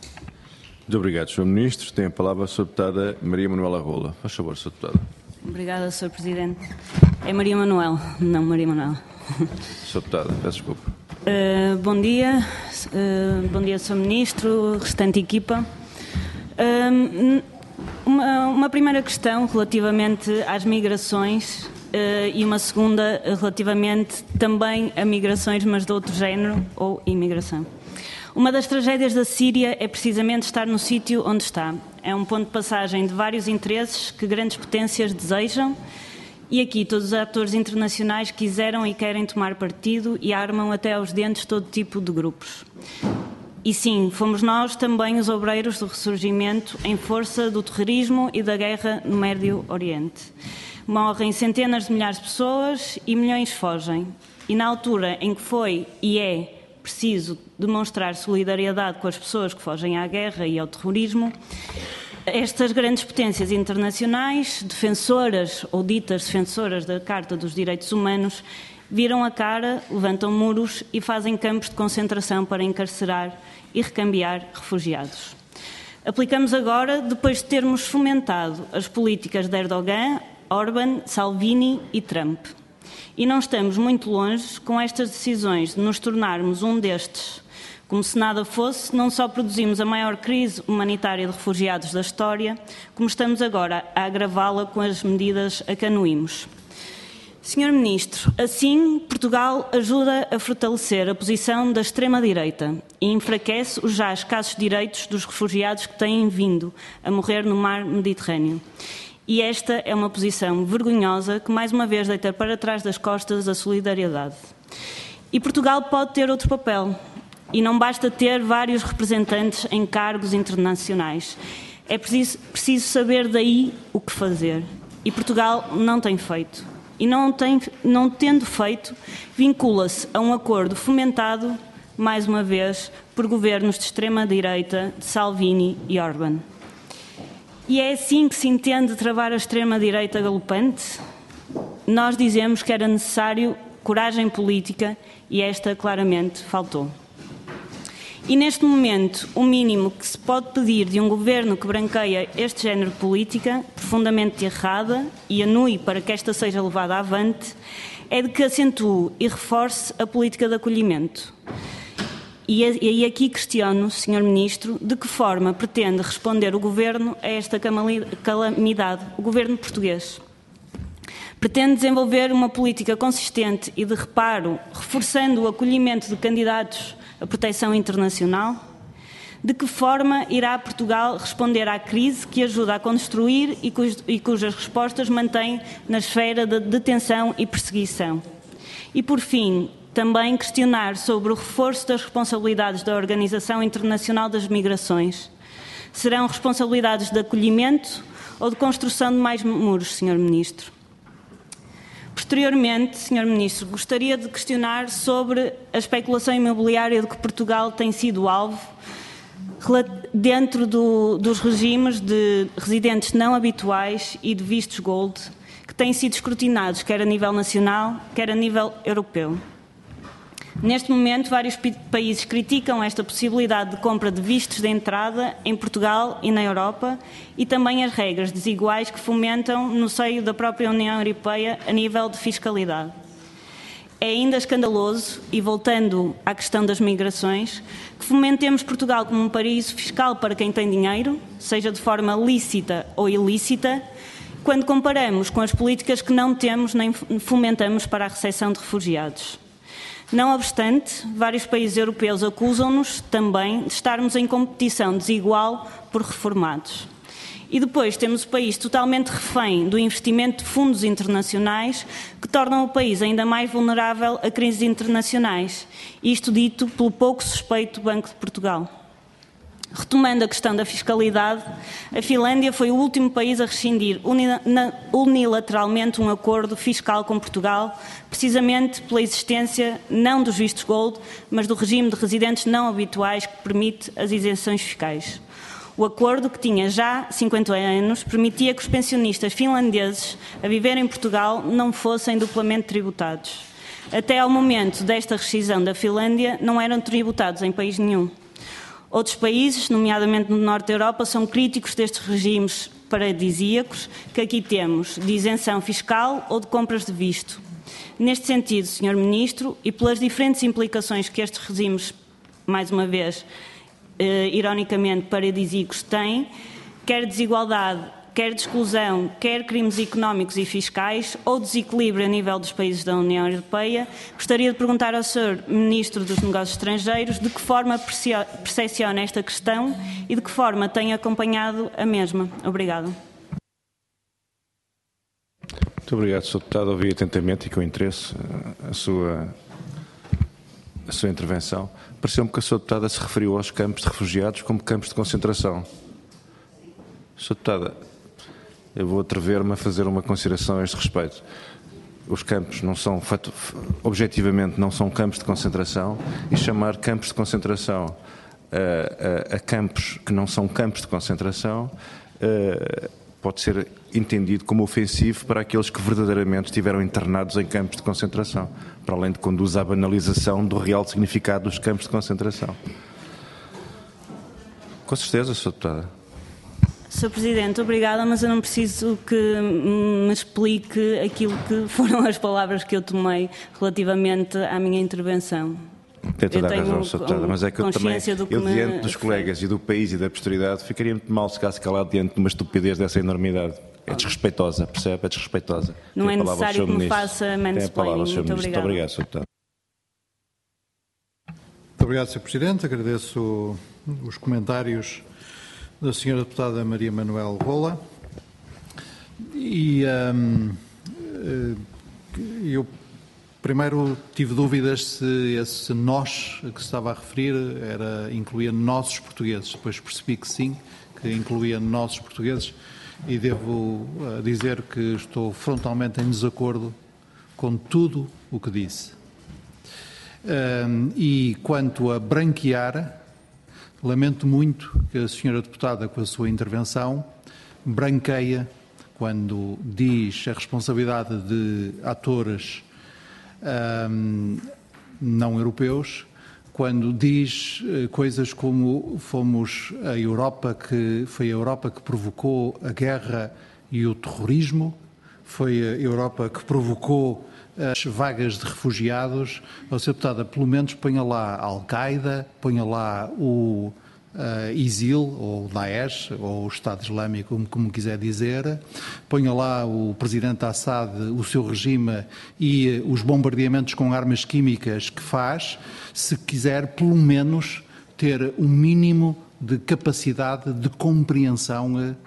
Muito obrigado, senhor Ministro. Tem a palavra a senhora Deputada Maria Manuela Rola. Faz favor, senhora Deputada. Obrigada, senhor Presidente. É Maria Manuel, não Maria Manuel. senhora Deputada, peço desculpa. Uh, bom dia, uh, bom dia, senhor Ministro, restante equipa. Uh, uma, uma primeira questão relativamente às migrações Uh, e uma segunda relativamente também a migrações, mas de outro género, ou imigração. Uma das tragédias da Síria é precisamente estar no sítio onde está. É um ponto de passagem de vários interesses que grandes potências desejam e aqui todos os atores internacionais quiseram e querem tomar partido e armam até aos dentes todo tipo de grupos. E sim, fomos nós também os obreiros do ressurgimento em força do terrorismo e da guerra no Médio Oriente. Morrem centenas de milhares de pessoas e milhões fogem. E na altura em que foi e é preciso demonstrar solidariedade com as pessoas que fogem à guerra e ao terrorismo, estas grandes potências internacionais, defensoras ou ditas defensoras da Carta dos Direitos Humanos, viram a cara, levantam muros e fazem campos de concentração para encarcerar e recambiar refugiados. Aplicamos agora, depois de termos fomentado as políticas de Erdogan, Orbán, Salvini e Trump. E não estamos muito longe com estas decisões de nos tornarmos um destes. Como se nada fosse, não só produzimos a maior crise humanitária de refugiados da história, como estamos agora a agravá-la com as medidas a que anuímos. senhor Ministro, assim Portugal ajuda a fortalecer a posição da extrema-direita e enfraquece os já escassos direitos dos refugiados que têm vindo a morrer no mar Mediterrâneo. E esta é uma posição vergonhosa que mais uma vez deita para trás das costas a solidariedade. E Portugal pode ter outro papel. E não basta ter vários representantes em cargos internacionais. É preciso, preciso saber daí o que fazer. E Portugal não tem feito. E não, tem, não tendo feito, vincula-se a um acordo fomentado, mais uma vez, por governos de extrema-direita de Salvini e Orbán. E é assim que se entende travar a extrema-direita galopante? Nós dizemos que era necessário coragem política e esta claramente faltou. E neste momento, o mínimo que se pode pedir de um governo que branqueia este género de política, profundamente errada, e anue para que esta seja levada avante, é de que acentue e reforce a política de acolhimento. E, e aqui questiono, senhor Ministro, de que forma pretende responder o Governo a esta calamidade, o Governo português? Pretende desenvolver uma política consistente e de reparo, reforçando o acolhimento de candidatos à proteção internacional? De que forma irá Portugal responder à crise que ajuda a construir e, cuj, e cujas respostas mantém na esfera da detenção e perseguição? E, por fim, também questionar sobre o reforço das responsabilidades da Organização Internacional das Migrações. Serão responsabilidades de acolhimento ou de construção de mais muros, senhor Ministro? Posteriormente, senhor Ministro, gostaria de questionar sobre a especulação imobiliária de que Portugal tem sido alvo dentro do, dos regimes de residentes não habituais e de vistos gold, que têm sido escrutinados quer a nível nacional, quer a nível europeu. Neste momento, vários países criticam esta possibilidade de compra de vistos de entrada em Portugal e na Europa e também as regras desiguais que fomentam no seio da própria União Europeia a nível de fiscalidade. É ainda escandaloso, e voltando à questão das migrações, que fomentemos Portugal como um paraíso fiscal para quem tem dinheiro, seja de forma lícita ou ilícita, quando comparamos com as políticas que não temos nem fomentamos para a recepção de refugiados. Não obstante, vários países europeus acusam-nos também de estarmos em competição desigual por reformados. E depois temos o país totalmente refém do investimento de fundos internacionais que tornam o país ainda mais vulnerável a crises internacionais. Isto dito pelo pouco suspeito Banco de Portugal. Retomando a questão da fiscalidade, a Finlândia foi o último país a rescindir unilateralmente um acordo fiscal com Portugal, precisamente pela existência não dos vistos gold, mas do regime de residentes não habituais que permite as isenções fiscais. O acordo, que tinha já cinquenta anos, permitia que os pensionistas finlandeses a viver em Portugal não fossem duplamente tributados. Até ao momento desta rescisão da Finlândia, não eram tributados em país nenhum. Outros países, nomeadamente no norte da Europa, são críticos destes regimes paradisíacos que aqui temos, de isenção fiscal ou de compras de visto. Neste sentido, senhor Ministro, e pelas diferentes implicações que estes regimes, mais uma vez, eh, ironicamente paradisíacos têm, quer desigualdade, quer de exclusão, quer crimes económicos e fiscais ou desequilíbrio a nível dos países da União Europeia, gostaria de perguntar ao senhor Ministro dos Negócios Estrangeiros de que forma percepciona esta questão e de que forma tem acompanhado a mesma. Obrigado. Muito obrigado, senhor Deputado. Ouvi atentamente e com interesse a sua, a sua intervenção. Pareceu-me que a senhora Deputada se referiu aos campos de refugiados como campos de concentração. senhora Deputada, eu vou atrever-me a fazer uma consideração a este respeito. Os campos não são, objetivamente, não são campos de concentração, e chamar campos de concentração a, a, a campos que não são campos de concentração a, pode ser entendido como ofensivo para aqueles que verdadeiramente estiveram internados em campos de concentração, para além de conduz à banalização do real significado dos campos de concentração. Com certeza, senhora Deputada. senhor Presidente, obrigada, mas eu não preciso que me explique aquilo que foram as palavras que eu tomei relativamente à minha intervenção. Tem toda eu a razão, tenho senhora Deputada, mas é que eu também, consciência do que eu me diante dos foi. colegas e do país e da posteridade, ficaria muito mal se ficasse calado diante de uma estupidez dessa enormidade. É desrespeitosa, percebe? É desrespeitosa. Não Tem é a palavra o necessário senhor que me Ministro. faça Tem a palavra o mansplaining. senhor Muito Ministro. Muito obrigada. obrigado, senhor Deputado. Muito obrigado, senhor Presidente. Agradeço os comentários da senhora Deputada Maria Manuel Rola. E hum, eu primeiro tive dúvidas se esse nós que se estava a referir era, incluía nossos portugueses. Depois percebi que sim, que incluía nossos portugueses, e devo uh, dizer que estou frontalmente em desacordo com tudo o que disse. Um, e quanto a branquear, lamento muito que a senhora deputada, com a sua intervenção, branqueia quando diz a responsabilidade de atores um, não europeus, quando diz uh, coisas como fomos a Europa que foi a Europa que provocou a guerra e o terrorismo, foi a Europa que provocou as vagas de refugiados. Ó, senhora deputada, pelo menos ponha lá a Al-Qaeda, ponha lá o uh, ISIL, ou Daesh, ou o Estado Islâmico, como, como quiser dizer, ponha lá o presidente Assad, o seu regime e uh, os bombardeamentos com armas químicas que faz, se quiser pelo menos ter um mínimo de capacidade de compreensão uh,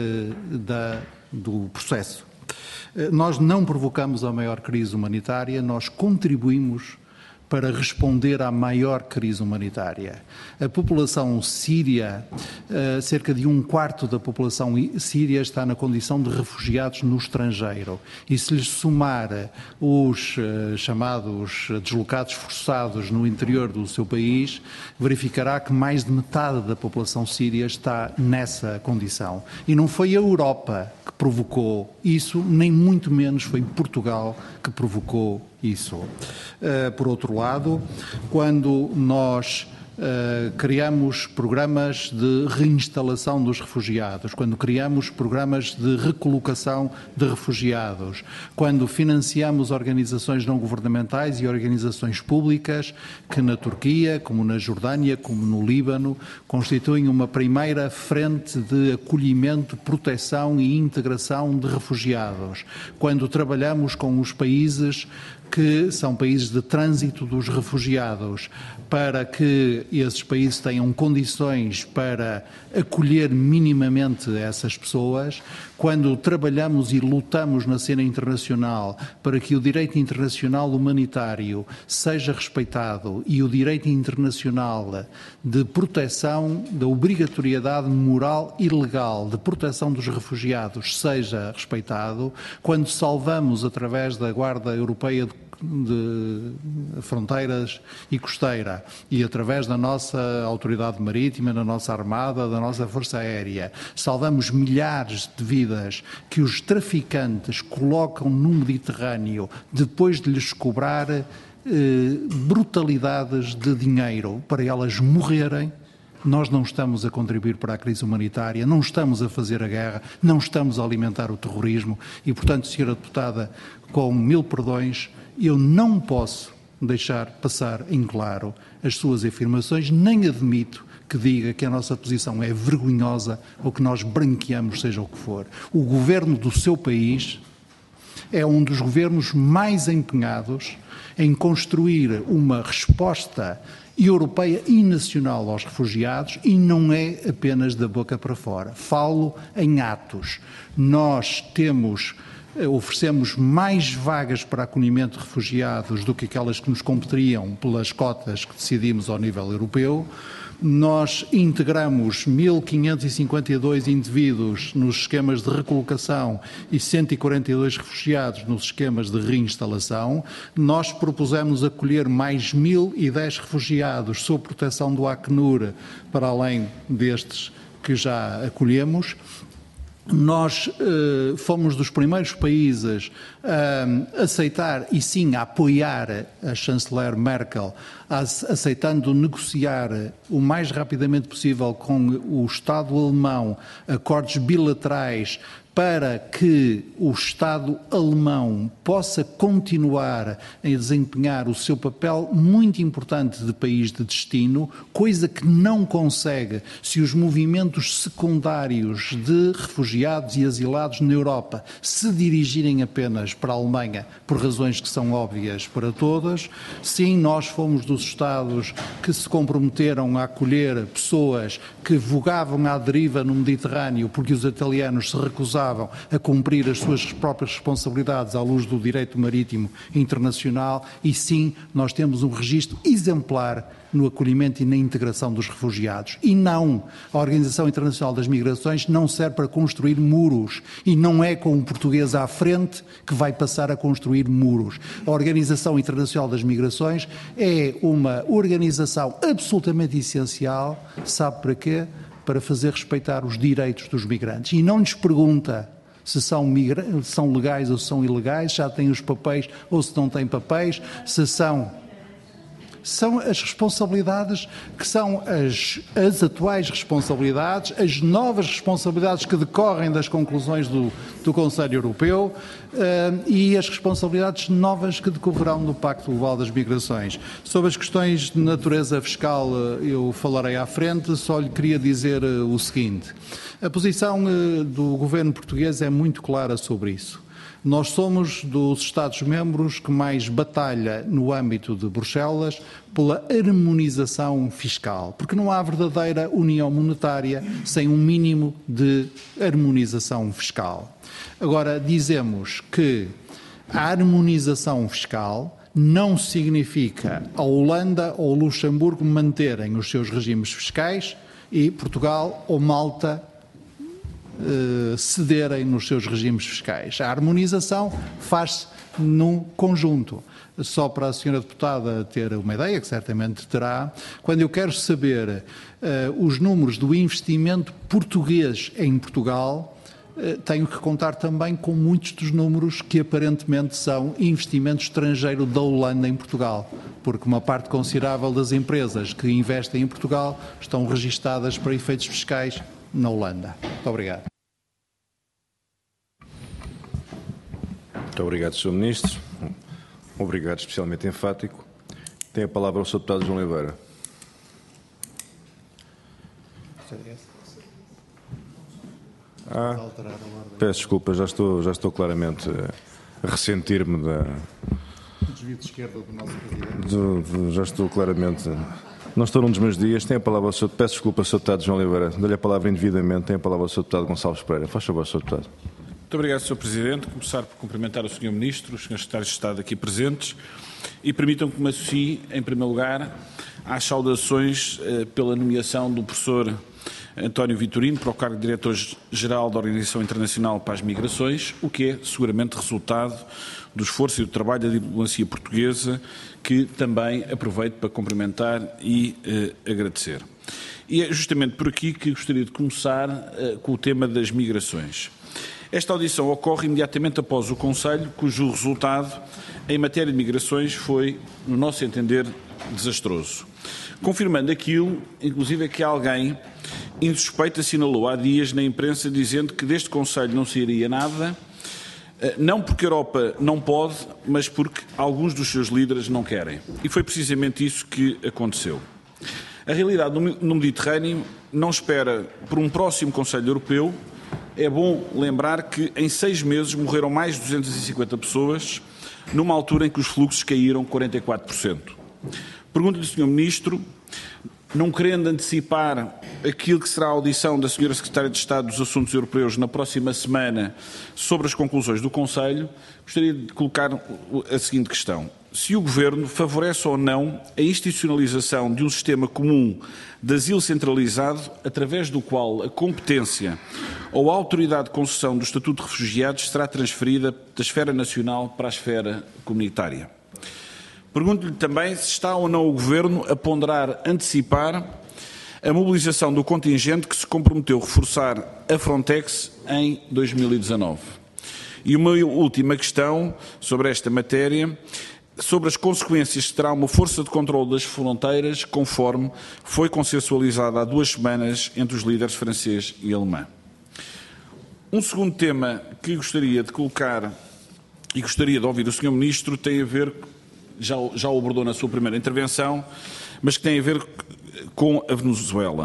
da, do processo. Nós não provocamos a maior crise humanitária, nós contribuímos para responder à maior crise humanitária. A população síria, cerca de um quarto da população síria está na condição de refugiados no estrangeiro. E se lhes somar os chamados deslocados forçados no interior do seu país, verificará que mais de metade da população síria está nessa condição. E não foi a Europa que provocou isso, nem muito menos foi Portugal que provocou isso. Uh, por outro lado, quando nós uh, criamos programas de reinstalação dos refugiados, quando criamos programas de recolocação de refugiados, quando financiamos organizações não governamentais e organizações públicas que na Turquia, como na Jordânia, como no Líbano, constituem uma primeira frente de acolhimento, proteção e integração de refugiados, quando trabalhamos com os países que são países de trânsito dos refugiados, para que esses países tenham condições para acolher minimamente essas pessoas, quando trabalhamos e lutamos na cena internacional para que o direito internacional humanitário seja respeitado e o direito internacional de proteção, da obrigatoriedade moral e legal de proteção dos refugiados seja respeitado, quando salvamos através da Guarda Europeia de de fronteiras e costeira e através da nossa autoridade marítima, da nossa armada, da nossa força aérea, salvamos milhares de vidas que os traficantes colocam no Mediterrâneo depois de lhes cobrar eh, brutalidades de dinheiro para elas morrerem. Nós não estamos a contribuir para a crise humanitária, não estamos a fazer a guerra, não estamos a alimentar o terrorismo e, portanto, senhora deputada, com mil perdões, eu não posso deixar passar em claro as suas afirmações, nem admito que diga que a nossa posição é vergonhosa ou que nós branqueamos, seja o que for. O governo do seu país é um dos governos mais empenhados em construir uma resposta europeia e nacional aos refugiados e não é apenas da boca para fora. Falo em atos. Nós temos... oferecemos mais vagas para acolhimento de refugiados do que aquelas que nos competeriam pelas cotas que decidimos ao nível europeu. Nós integramos mil quinhentos e cinquenta e dois indivíduos nos esquemas de recolocação e cento e quarenta e dois refugiados nos esquemas de reinstalação. Nós propusemos acolher mais mil e dez refugiados sob proteção do Acnur, para além destes que já acolhemos. Nós uh, fomos dos primeiros países a aceitar e sim a apoiar a chanceler Merkel aceitando negociar o mais rapidamente possível com o Estado alemão acordos bilaterais para que o Estado alemão possa continuar a desempenhar o seu papel muito importante de país de destino, coisa que não consegue se os movimentos secundários de refugiados e asilados na Europa se dirigirem apenas para a Alemanha, por razões que são óbvias para todas. Sim, nós fomos dos Estados que se comprometeram a acolher pessoas que vogavam à deriva no Mediterrâneo porque os italianos se recusavam a cumprir as suas próprias responsabilidades à luz do direito marítimo internacional e sim, nós temos um registro exemplar no acolhimento e na integração dos refugiados. E não, a Organização Internacional das Migrações não serve para construir muros e não é com o português à frente que vai passar a construir muros. A Organização Internacional das Migrações é uma organização absolutamente essencial, sabe para quê? Para fazer respeitar os direitos dos migrantes. E não lhes pergunta se são, migra- se são legais ou se são ilegais, se já têm os papéis ou se não têm papéis, se são... São as responsabilidades que são as, as atuais responsabilidades, as novas responsabilidades que decorrem das conclusões do, do Conselho Europeu uh, e as responsabilidades novas que decorrerão do Pacto Global das Migrações. Sobre as questões de natureza fiscal eu falarei à frente, só lhe queria dizer uh, o seguinte. A posição uh, do governo português é muito clara sobre isso. Nós somos dos Estados-membros que mais batalha no âmbito de Bruxelas pela harmonização fiscal, porque não há verdadeira união monetária sem um mínimo de harmonização fiscal. Agora, dizemos que a harmonização fiscal não significa a Holanda ou o Luxemburgo manterem os seus regimes fiscais e Portugal ou Malta cederem nos seus regimes fiscais. A harmonização faz-se num conjunto. Só para a senhora deputada ter uma ideia, que certamente terá, quando eu quero saber uh, os números do investimento português em Portugal, uh, tenho que contar também com muitos dos números que aparentemente são investimento estrangeiro da Holanda em Portugal, porque uma parte considerável das empresas que investem em Portugal estão registadas para efeitos fiscais na Holanda. Muito obrigado. Muito obrigado, senhor Ministro. Obrigado, especialmente enfático. Tem a palavra o senhor Deputado João Oliveira. Ah, peço desculpa, já estou, já estou claramente a ressentir-me da... Desvio de esquerda do nosso Presidente. Do, do, já estou claramente... Não estou num dos meus dias. Tem a palavra o senhor... Peço desculpa, senhor Deputado João Oliveira. Dou-lhe a palavra indevidamente. Tem a palavra o senhor Deputado Gonçalves Pereira. Faz favor, senhor Deputado. Muito obrigado, senhor Presidente. Começar por cumprimentar o senhor Ministro, os senhores Secretários de Estado aqui presentes e permitam que me associe, em primeiro lugar, às saudações eh, pela nomeação do professor António Vitorino para o cargo de Diretor-Geral da Organização Internacional para as Migrações, o que é seguramente resultado do esforço e do trabalho da diplomacia portuguesa, que também aproveito para cumprimentar e eh, agradecer. E é justamente por aqui que gostaria de começar eh, com o tema das migrações. Esta audição ocorre imediatamente após o Conselho, cujo resultado em matéria de migrações foi, no nosso entender, desastroso. Confirmando aquilo, inclusive, é que alguém insuspeito assinalou há dias na imprensa dizendo que deste Conselho não sairia nada, não porque a Europa não pode, mas porque alguns dos seus líderes não querem. E foi precisamente isso que aconteceu. A realidade no Mediterrâneo não espera por um próximo Conselho Europeu. É bom lembrar que em seis meses morreram mais de duzentas e cinquenta pessoas, numa altura em que os fluxos caíram quarenta e quatro por cento. Pergunto-lhe, senhor Ministro, não querendo antecipar aquilo que será a audição da senhora Secretária de Estado dos Assuntos Europeus na próxima semana sobre as conclusões do Conselho, gostaria de colocar a seguinte questão. Se o Governo favorece ou não a institucionalização de um sistema comum de asilo centralizado, através do qual a competência ou a autoridade de concessão do Estatuto de Refugiados será transferida da esfera nacional para a esfera comunitária. Pergunto-lhe também se está ou não o Governo a ponderar antecipar a mobilização do contingente que se comprometeu a reforçar a Frontex em dois mil e dezanove. E uma última questão sobre esta matéria. sobre as consequências que terá uma força de controle das fronteiras, conforme foi consensualizada há duas semanas entre os líderes francês e alemão. Um segundo tema que gostaria de colocar e gostaria de ouvir o senhor Ministro tem a ver, já, já o abordou na sua primeira intervenção, mas que tem a ver com a Venezuela.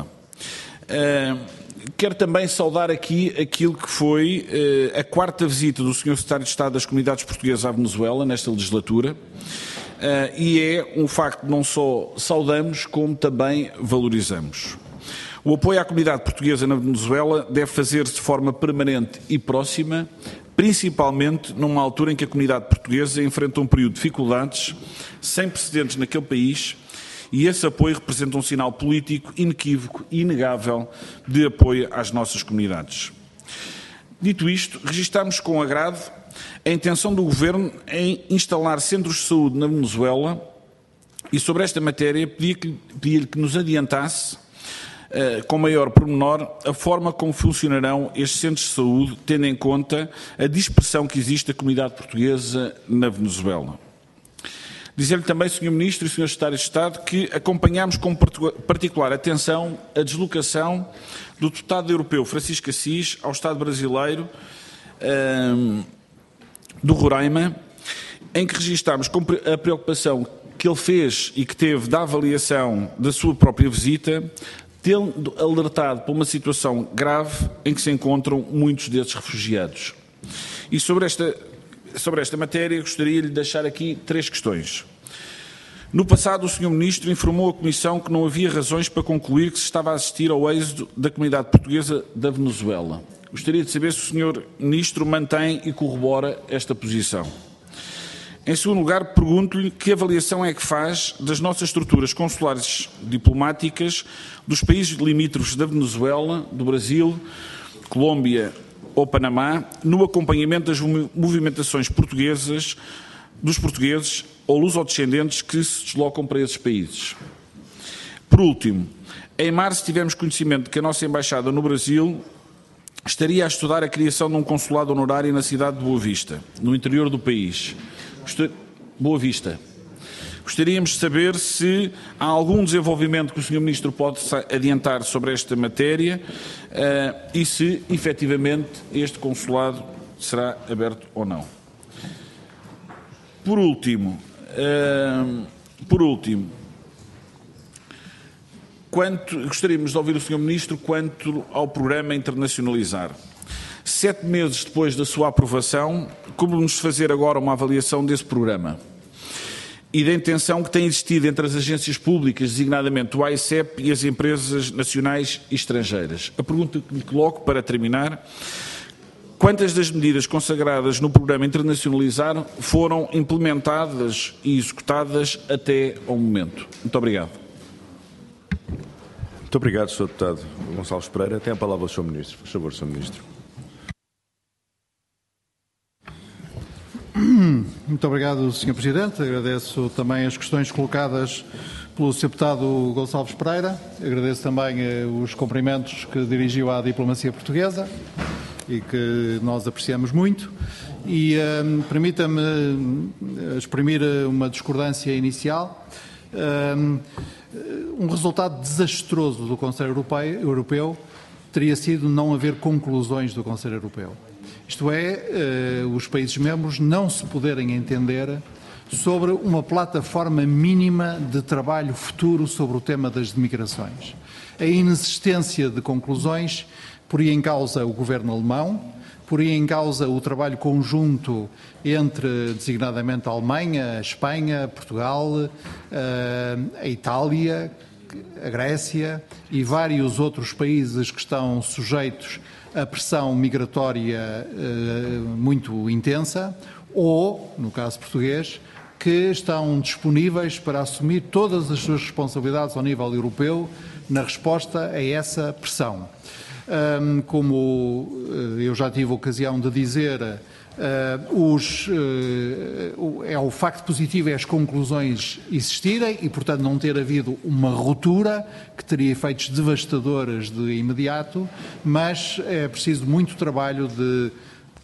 Uh, quero também saudar aqui aquilo que foi uh, a quarta visita do senhor Secretário de Estado das Comunidades Portuguesas à Venezuela nesta legislatura, uh, e é um facto que não só saudamos, como também valorizamos. O apoio à comunidade portuguesa na Venezuela deve fazer-se de forma permanente e próxima, principalmente numa altura em que a comunidade portuguesa enfrenta um período de dificuldades sem precedentes naquele país, e esse apoio representa um sinal político inequívoco e inegável de apoio às nossas comunidades. Dito isto, registramos com agrado a intenção do Governo em instalar centros de saúde na Venezuela, e sobre esta matéria pedi-lhe que nos adiantasse Uh, com maior pormenor, a forma como funcionarão estes centros de saúde, tendo em conta a dispersão que existe da comunidade portuguesa na Venezuela. Dizer-lhe também, senhor Ministro e senhor Secretário de Estado, que acompanhamos com particular atenção a deslocação do deputado europeu Francisco Assis ao Estado brasileiro uh, do Roraima, em que registámos com a preocupação que ele fez e que teve da avaliação da sua própria visita, tendo alertado para uma situação grave em que se encontram muitos desses refugiados. E sobre esta, sobre esta matéria gostaria de deixar aqui três questões. No passado, o senhor Ministro informou a Comissão que não havia razões para concluir que se estava a assistir ao êxodo da comunidade portuguesa da Venezuela. Gostaria de saber se o senhor Ministro mantém e corrobora esta posição. Em segundo lugar, pergunto-lhe que avaliação é que faz das nossas estruturas consulares diplomáticas dos países limítrofes da Venezuela, do Brasil, Colômbia ou Panamá, no acompanhamento das movimentações portuguesas, dos portugueses ou lusodescendentes que se deslocam para esses países. Por último, em março tivemos conhecimento de que a nossa Embaixada no Brasil estaria a estudar a criação de um consulado honorário na cidade de Boa Vista, no interior do país. Boa Vista. Gostaríamos de saber se há algum desenvolvimento que o senhor Ministro pode adiantar sobre esta matéria uh, e se, efetivamente, este consulado será aberto ou não. Por último, uh, por último, quanto, gostaríamos de ouvir o senhor Ministro quanto ao programa Internacionalizar. Sete meses depois da sua aprovação, como nos fazer agora uma avaliação desse programa e da intenção que tem existido entre as agências públicas, designadamente o A I C E P e as empresas nacionais e estrangeiras. A pergunta que lhe coloco, para terminar: quantas das medidas consagradas no programa Internacionalizar foram implementadas e executadas até ao momento? Muito obrigado. Muito obrigado, senhor Deputado Gonçalves Pereira. Tem a palavra o senhor Ministro. Por favor, senhor Ministro. Muito obrigado, senhor Presidente. Agradeço também as questões colocadas pelo senhor Deputado Gonçalves Pereira. Agradeço também eh, os cumprimentos que dirigiu à diplomacia portuguesa e que nós apreciamos muito. E eh, permita-me exprimir uma discordância inicial. Um, um resultado desastroso do Conselho Europeu, Europeu teria sido não haver conclusões do Conselho Europeu. Isto é, uh, os países-membros não se poderem entender sobre uma plataforma mínima de trabalho futuro sobre o tema das migrações. A inexistência de conclusões poria em causa o governo alemão, poria em causa o trabalho conjunto entre, designadamente, a Alemanha, a Espanha, Portugal, a Itália, a Grécia e vários outros países que estão sujeitos a pressão migratória muito intensa, ou, no caso português, que estão disponíveis para assumir todas as suas responsabilidades ao nível europeu na resposta a essa pressão. Como eu já tive a ocasião de dizer, os, é o facto positivo é as conclusões existirem e, portanto, não ter havido uma ruptura que teria efeitos devastadores de imediato, mas é preciso muito trabalho de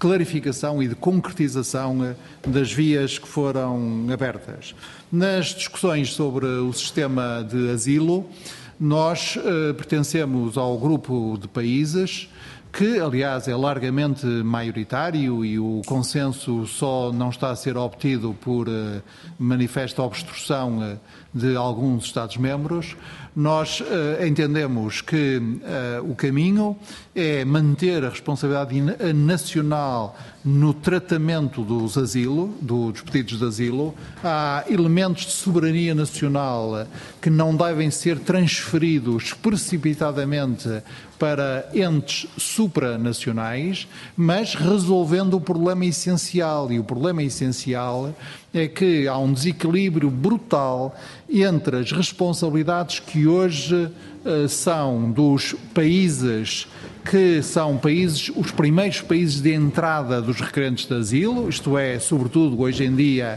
clarificação e de concretização das vias que foram abertas. Nas discussões sobre o sistema de asilo, nós uh, pertencemos ao grupo de países que, aliás, é largamente maioritário e o consenso só não está a ser obtido por uh, manifesta obstrução uh, de alguns Estados-membros. Nós uh, entendemos que uh, o caminho é manter a responsabilidade nacional no tratamento dos asilo, dos pedidos de asilo. Há elementos de soberania nacional que não devem ser transferidos precipitadamente para entes supranacionais, mas resolvendo o problema essencial. E o problema essencial é que há um desequilíbrio brutal entre as responsabilidades que hoje uh, são dos países que são países, os primeiros países de entrada dos requerentes de asilo, isto é, sobretudo hoje em dia,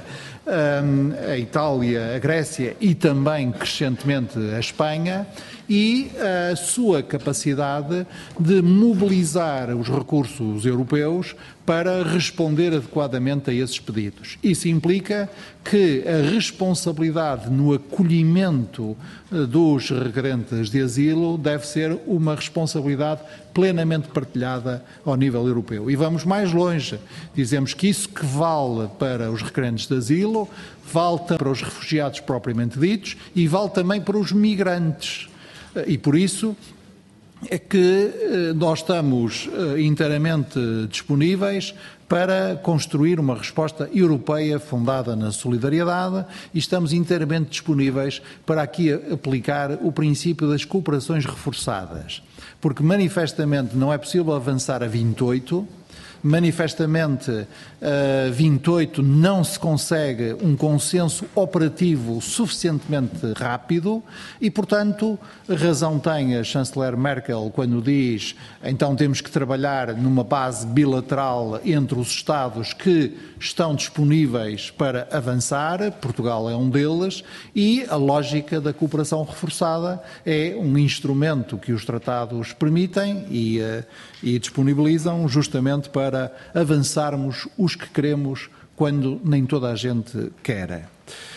um, a Itália, a Grécia e também crescentemente a Espanha, e a sua capacidade de mobilizar os recursos europeus para responder adequadamente a esses pedidos. Isso implica que a responsabilidade no acolhimento dos requerentes de asilo deve ser uma responsabilidade plenamente partilhada ao nível europeu. E vamos mais longe. Dizemos que isso que vale para os requerentes de asilo, vale para os refugiados propriamente ditos e vale também para os migrantes. E por isso é que nós estamos inteiramente disponíveis para construir uma resposta europeia fundada na solidariedade e estamos inteiramente disponíveis para aqui aplicar o princípio das cooperações reforçadas, porque manifestamente não é possível avançar a vinte e oito, manifestamente a vinte e oito não se consegue um consenso operativo suficientemente rápido e, portanto, razão tem a chanceler Merkel quando diz então temos que trabalhar numa base bilateral entre os Estados que estão disponíveis para avançar, Portugal é um deles, e a lógica da cooperação reforçada é um instrumento que os tratados permitem e, e disponibilizam justamente para avançarmos os que queremos quando nem toda a gente quer.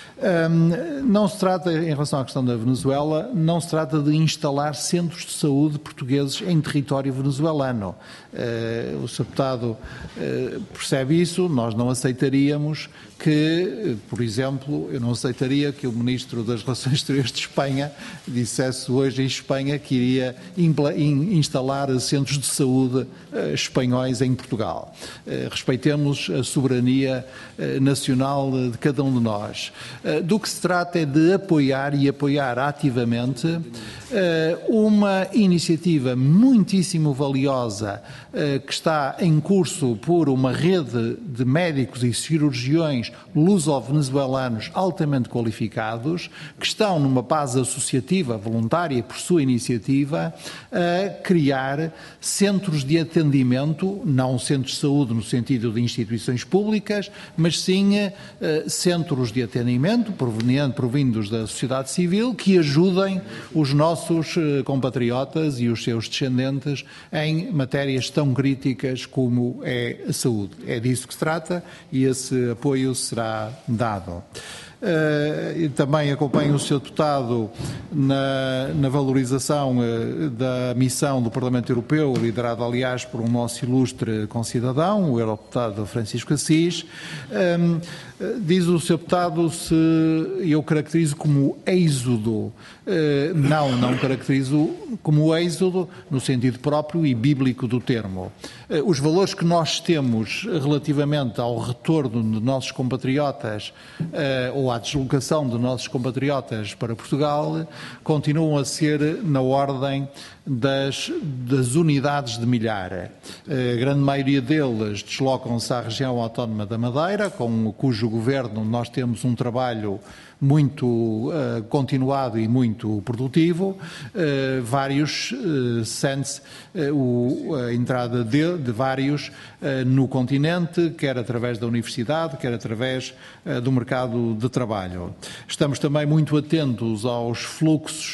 Um, não se trata, em relação à questão da Venezuela, não se trata de instalar centros de saúde portugueses em território venezuelano. Uh, o senhor Deputado uh, percebe isso, nós não aceitaríamos que, por exemplo, eu não aceitaria que o Ministro das Relações Exteriores de Espanha dissesse hoje em Espanha que iria instalar centros de saúde uh, espanhóis em Portugal. Uh, respeitemos a soberania uh, nacional de cada um de nós. Uh, do que se trata é de apoiar e apoiar ativamente uh, uma iniciativa muitíssimo valiosa uh, que está em curso por uma rede de médicos e cirurgiões luso-venezuelanos altamente qualificados, que estão numa base associativa, voluntária, por sua iniciativa, a criar centros de atendimento, não centros de saúde no sentido de instituições públicas, mas sim uh, centros de atendimento provindos da sociedade civil que ajudem os nossos uh, compatriotas e os seus descendentes em matérias tão críticas como é a saúde. É disso que se trata e esse apoio será dado. Uh, e também acompanho o senhor Deputado na, na valorização uh, da missão do Parlamento Europeu, liderada aliás por um nosso ilustre concidadão, o Eurodeputado Francisco Assis. Um, uh, diz o senhor Deputado se eu caracterizo como êxodo. Uh, não, não caracterizo como êxodo no sentido próprio e bíblico do termo. Uh, os valores que nós temos relativamente ao retorno de nossos compatriotas uh, ou à deslocação de nossos compatriotas para Portugal continuam a ser na ordem das, das unidades de milhar. A grande maioria deles deslocam-se à região autónoma da Madeira, com cujo governo nós temos um trabalho muito uh, continuado e muito produtivo. Uh, vários uh, sente-se uh, a entrada de, de vários uh, no continente, quer através da universidade, quer através uh, do mercado de trabalho. Estamos também muito atentos aos fluxos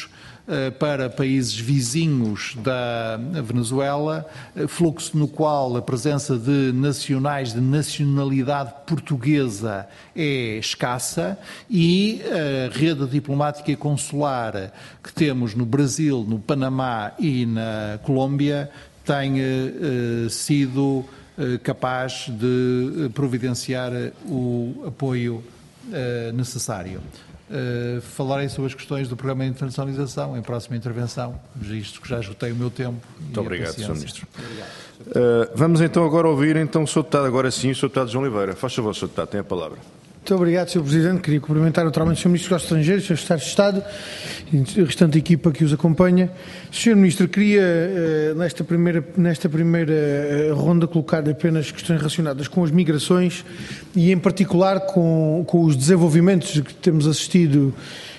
para países vizinhos da Venezuela, fluxo no qual a presença de nacionais de nacionalidade portuguesa é escassa e a rede diplomática e consular que temos no Brasil, no Panamá e na Colômbia tem eh, sido eh, capaz de providenciar o apoio eh, necessário. Uh, falarei sobre as questões do programa de internacionalização em próxima intervenção, visto que já esgotei o meu tempo. Muito obrigado, senhor Ministro. Uh, vamos então agora ouvir então, o senhor Deputado, agora sim, o senhor Deputado João Oliveira. Faz favor, senhor Deputado, tem a palavra. Muito obrigado, senhor Presidente. Queria cumprimentar naturalmente o senhor Ministro dos Estrangeiros, o senhor Secretário de Estado e a restante equipa que os acompanha. senhor Ministro, queria nesta primeira, nesta primeira ronda colocar apenas questões relacionadas com as migrações e em particular com, com os desenvolvimentos que temos assistido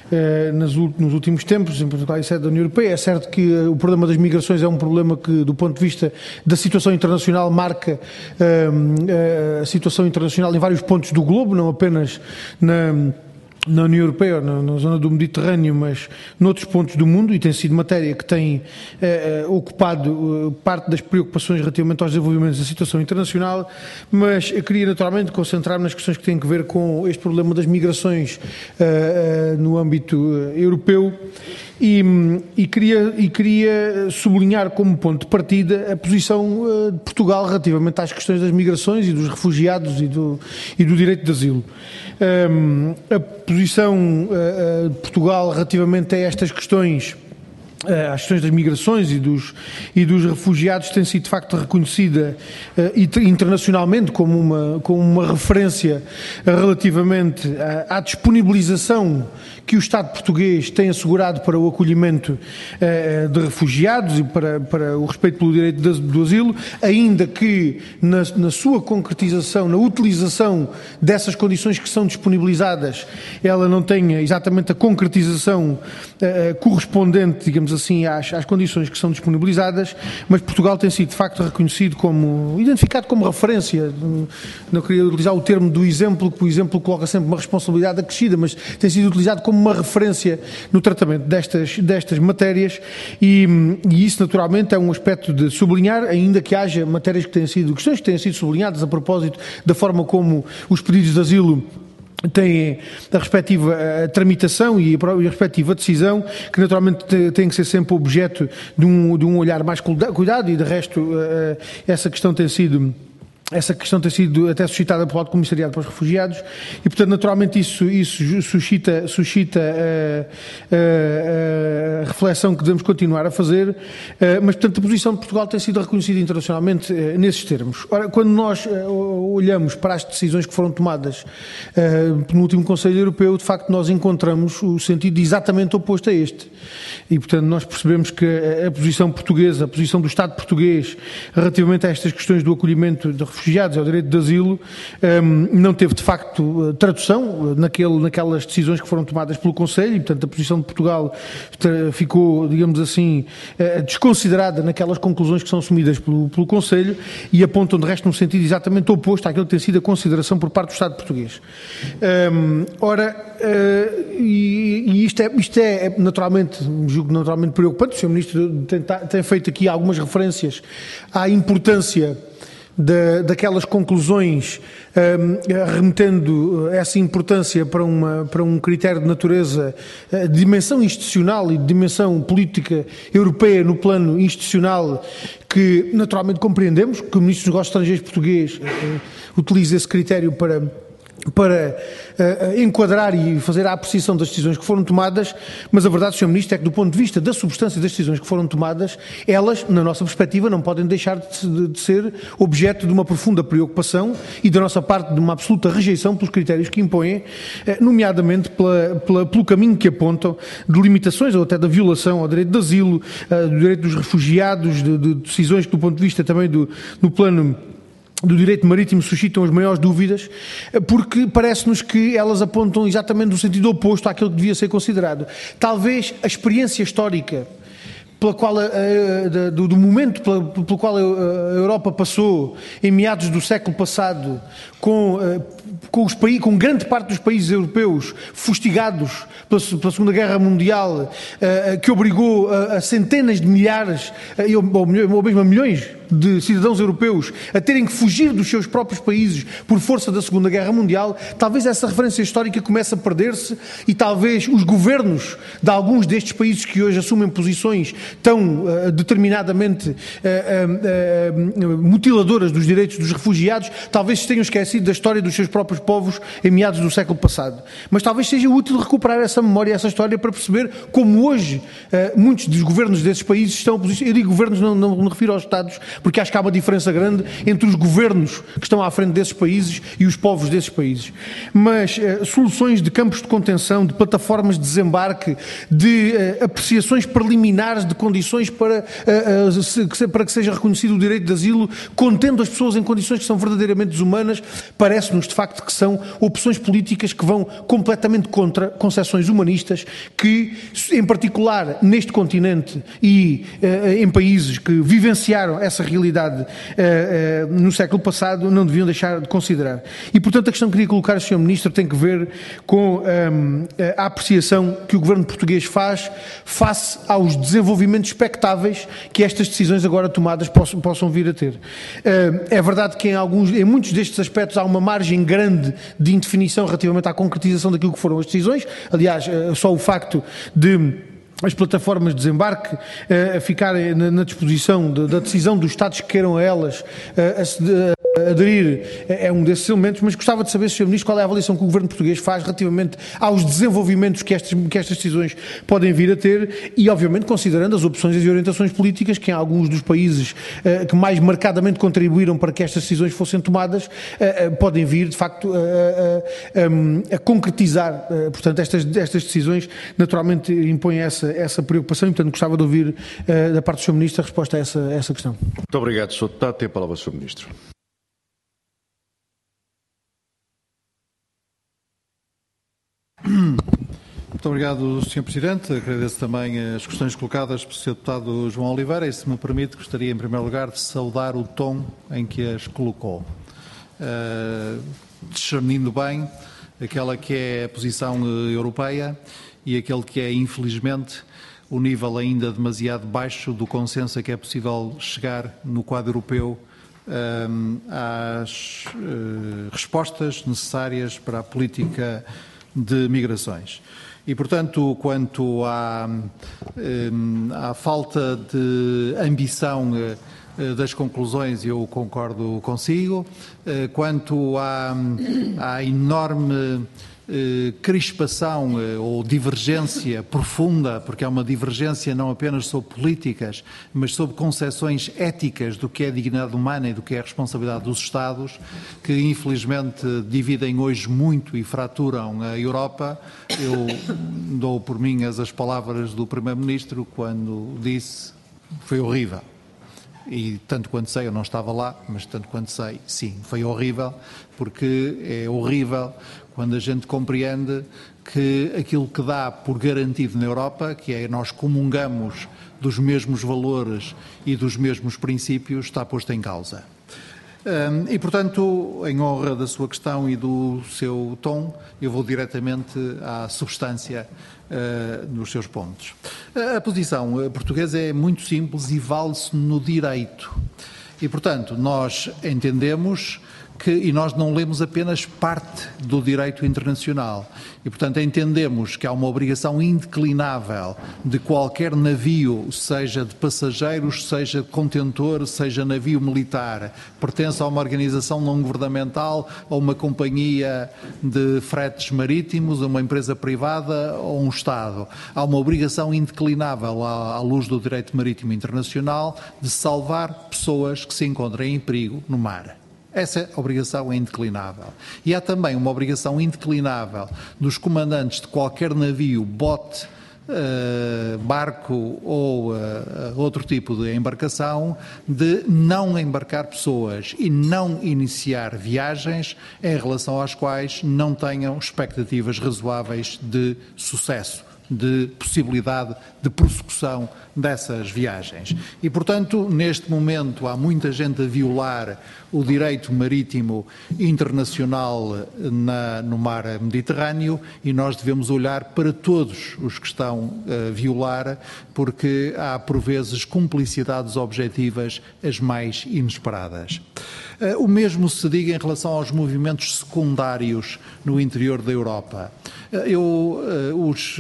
nos últimos tempos, em particular em sede da União Europeia. É certo que o problema das migrações é um problema que, do ponto de vista da situação internacional, marca a situação internacional em vários pontos do globo, não apenas na na União Europeia, na, na zona do Mediterrâneo, mas noutros pontos do mundo, e tem sido matéria que tem eh, ocupado eh, parte das preocupações relativamente aos desenvolvimentos da situação internacional, mas eu queria naturalmente concentrar-me nas questões que têm a ver com este problema das migrações eh, eh, no âmbito eh, europeu. E, e, queria, e queria sublinhar como ponto de partida a posição uh, de Portugal relativamente às questões das migrações e dos refugiados e do, e do direito de asilo. Um, a posição uh, de Portugal relativamente a estas questões, uh, às questões das migrações e dos, e dos refugiados, tem sido de facto reconhecida uh, internacionalmente como uma, como uma referência relativamente à, à disponibilização que o Estado português tem assegurado para o acolhimento eh, de refugiados e para, para o respeito pelo direito de, do asilo, ainda que na, na sua concretização, na utilização dessas condições que são disponibilizadas, ela não tenha exatamente a concretização eh, correspondente, digamos assim, às, às condições que são disponibilizadas, mas Portugal tem sido de facto reconhecido como, identificado como referência. Não queria utilizar o termo do exemplo, porque o exemplo coloca sempre uma responsabilidade acrescida, mas tem sido utilizado como uma referência no tratamento destas, destas matérias e, e isso naturalmente é um aspecto de sublinhar, ainda que haja matérias que têm sido, questões que têm sido sublinhadas a propósito da forma como os pedidos de asilo têm a respectiva a tramitação e a respectiva decisão, que naturalmente tem que ser sempre objeto de um, de um olhar mais cuidado e de resto essa questão tem sido Essa questão tem sido até suscitada pelo Alto Comissariado para os Refugiados e, portanto, naturalmente isso, isso suscita, suscita a, a, a reflexão que devemos continuar a fazer, mas, portanto, a posição de Portugal tem sido reconhecida internacionalmente nesses termos. Ora, quando nós olhamos para as decisões que foram tomadas no último Conselho Europeu, de facto, nós encontramos o sentido exatamente oposto a este. E, portanto, nós percebemos que a posição portuguesa, a posição do Estado português relativamente a estas questões do acolhimento de refugiados ao direito de asilo não teve de facto tradução naquele, naquelas decisões que foram tomadas pelo Conselho e, portanto, a posição de Portugal ficou, digamos assim, desconsiderada naquelas conclusões que são assumidas pelo, pelo Conselho e apontam de resto num sentido exatamente oposto àquilo que tem sido a consideração por parte do Estado português. Ora, e, e isto, é, isto é naturalmente, julgo naturalmente preocupante. O senhor Ministro tem, tem feito aqui algumas referências à importância Da, daquelas conclusões, um, remetendo essa importância para, uma, para um critério de natureza de dimensão institucional e de dimensão política europeia no plano institucional, que naturalmente compreendemos que o Ministro dos Negócios Estrangeiros português uh, utiliza esse critério para para uh, enquadrar e fazer a apreciação das decisões que foram tomadas, mas a verdade, senhor Ministro, é que do ponto de vista da substância das decisões que foram tomadas, elas, na nossa perspectiva, não podem deixar de, de, de ser objeto de uma profunda preocupação e da nossa parte de uma absoluta rejeição pelos critérios que impõem, uh, nomeadamente pela, pela, pelo caminho que apontam de limitações ou até da violação ao direito de asilo, uh, do direito dos refugiados, de, de decisões que do ponto de vista também do, no plano do direito marítimo suscitam as maiores dúvidas, porque parece-nos que elas apontam exatamente no sentido oposto àquilo que devia ser considerado. Talvez a experiência histórica pela qual, do, do momento pela, pelo qual a Europa passou em meados do século passado, com com, os países, com grande parte dos países europeus fustigados pela, pela Segunda Guerra Mundial, uh, que obrigou a, a centenas de milhares, uh, ou, ou mesmo a milhões de cidadãos europeus a terem que fugir dos seus próprios países por força da Segunda Guerra Mundial, talvez essa referência histórica comece a perder-se e talvez os governos de alguns destes países que hoje assumem posições tão uh, determinadamente uh, uh, uh, mutiladoras dos direitos dos refugiados, talvez se tenham esquecido da história dos seus próprios povos em meados do século passado. Mas talvez seja útil recuperar essa memória, essa história, para perceber como hoje uh, muitos dos governos desses países estão a posicionar. Eu digo governos, não, não me refiro aos Estados, porque acho que há uma diferença grande entre os governos que estão à frente desses países e os povos desses países. Mas uh, soluções de campos de contenção, de plataformas de desembarque, de uh, apreciações preliminares de condições para, uh, uh, se, que, para que seja reconhecido o direito de asilo, contendo as pessoas em condições que são verdadeiramente desumanas, parece-nos de facto que são opções políticas que vão completamente contra concepções humanistas que, em particular neste continente e uh, em países que vivenciaram essa realidade uh, uh, no século passado, não deviam deixar de considerar. E, portanto, a questão que queria colocar, senhor Ministro, tem que ver com um, a apreciação que o Governo português faz face aos desenvolvimentos expectáveis que estas decisões agora tomadas possam, possam vir a ter. Uh, é verdade que em, alguns, em muitos destes aspectos há uma margem grande de indefinição relativamente à concretização daquilo que foram as decisões. Aliás, uh, só o facto de as plataformas de desembarque uh, ficarem na, na disposição de, da decisão dos Estados que queiram a elas uh, a se, uh, aderir é um desses elementos, mas gostava de saber, senhor Ministro, qual é a avaliação que o Governo português faz relativamente aos desenvolvimentos que estas, que estas decisões podem vir a ter e, obviamente, considerando as opções e orientações políticas que em alguns dos países uh, que mais marcadamente contribuíram para que estas decisões fossem tomadas uh, uh, podem vir, de facto, uh, uh, um, a concretizar. Uh, portanto, estas, estas decisões naturalmente impõem essa, essa preocupação e, portanto, gostava de ouvir uh, da parte do senhor Ministro a resposta a essa, a essa questão. Muito obrigado, senhor Deputado. Tem a palavra o senhor Ministro. Muito obrigado, senhor Presidente. Agradeço também as questões colocadas pelo senhor Deputado João Oliveira e, se me permite, gostaria, em primeiro lugar, de saudar o tom em que as colocou, uh, discernindo bem aquela que é a posição europeia e aquele que é, infelizmente, o nível ainda demasiado baixo do consenso a que é possível chegar no quadro europeu um, às uh, respostas necessárias para a política de migrações. E, portanto, quanto à, um, à falta de ambição uh, das conclusões, eu concordo consigo. Uh, quanto à, à enorme Eh, crispação eh, ou divergência profunda, porque é uma divergência não apenas sobre políticas, mas sobre concepções éticas do que é dignidade humana e do que é a responsabilidade dos Estados, que infelizmente dividem hoje muito e fraturam a Europa. Eu dou por minhas as palavras do Primeiro-Ministro quando disse foi horrível. E tanto quanto sei, eu não estava lá, mas tanto quanto sei, sim, foi horrível, porque é horrível quando a gente compreende que aquilo que dá por garantido na Europa, que é nós comungamos dos mesmos valores e dos mesmos princípios, está posto em causa. Um, e, portanto, em honra da sua questão e do seu tom, eu vou diretamente à substância uh, dos seus pontos. A posição portuguesa é muito simples e vale-se no direito. E, portanto, nós entendemos que, e nós não lemos apenas parte do direito internacional, e, portanto, entendemos que há uma obrigação indeclinável de qualquer navio, seja de passageiros, seja de contentor, seja navio militar, pertence a uma organização não governamental, a uma companhia de fretes marítimos, a uma empresa privada ou um Estado. Há uma obrigação indeclinável, à, à luz do direito marítimo internacional, de salvar pessoas que se encontrem em perigo no mar. Essa obrigação é indeclinável. E há também uma obrigação indeclinável dos comandantes de qualquer navio, bote, uh, barco ou uh, outro tipo de embarcação, de não embarcar pessoas e não iniciar viagens em relação às quais não tenham expectativas razoáveis de sucesso. de possibilidade de prossecução dessas viagens. E, portanto, neste momento há muita gente a violar o direito marítimo internacional na, no mar Mediterrâneo e nós devemos olhar para todos os que estão a violar, porque há, por vezes, cumplicidades objetivas as mais inesperadas. O mesmo se diga em relação aos movimentos secundários no interior da Europa. Eu, os,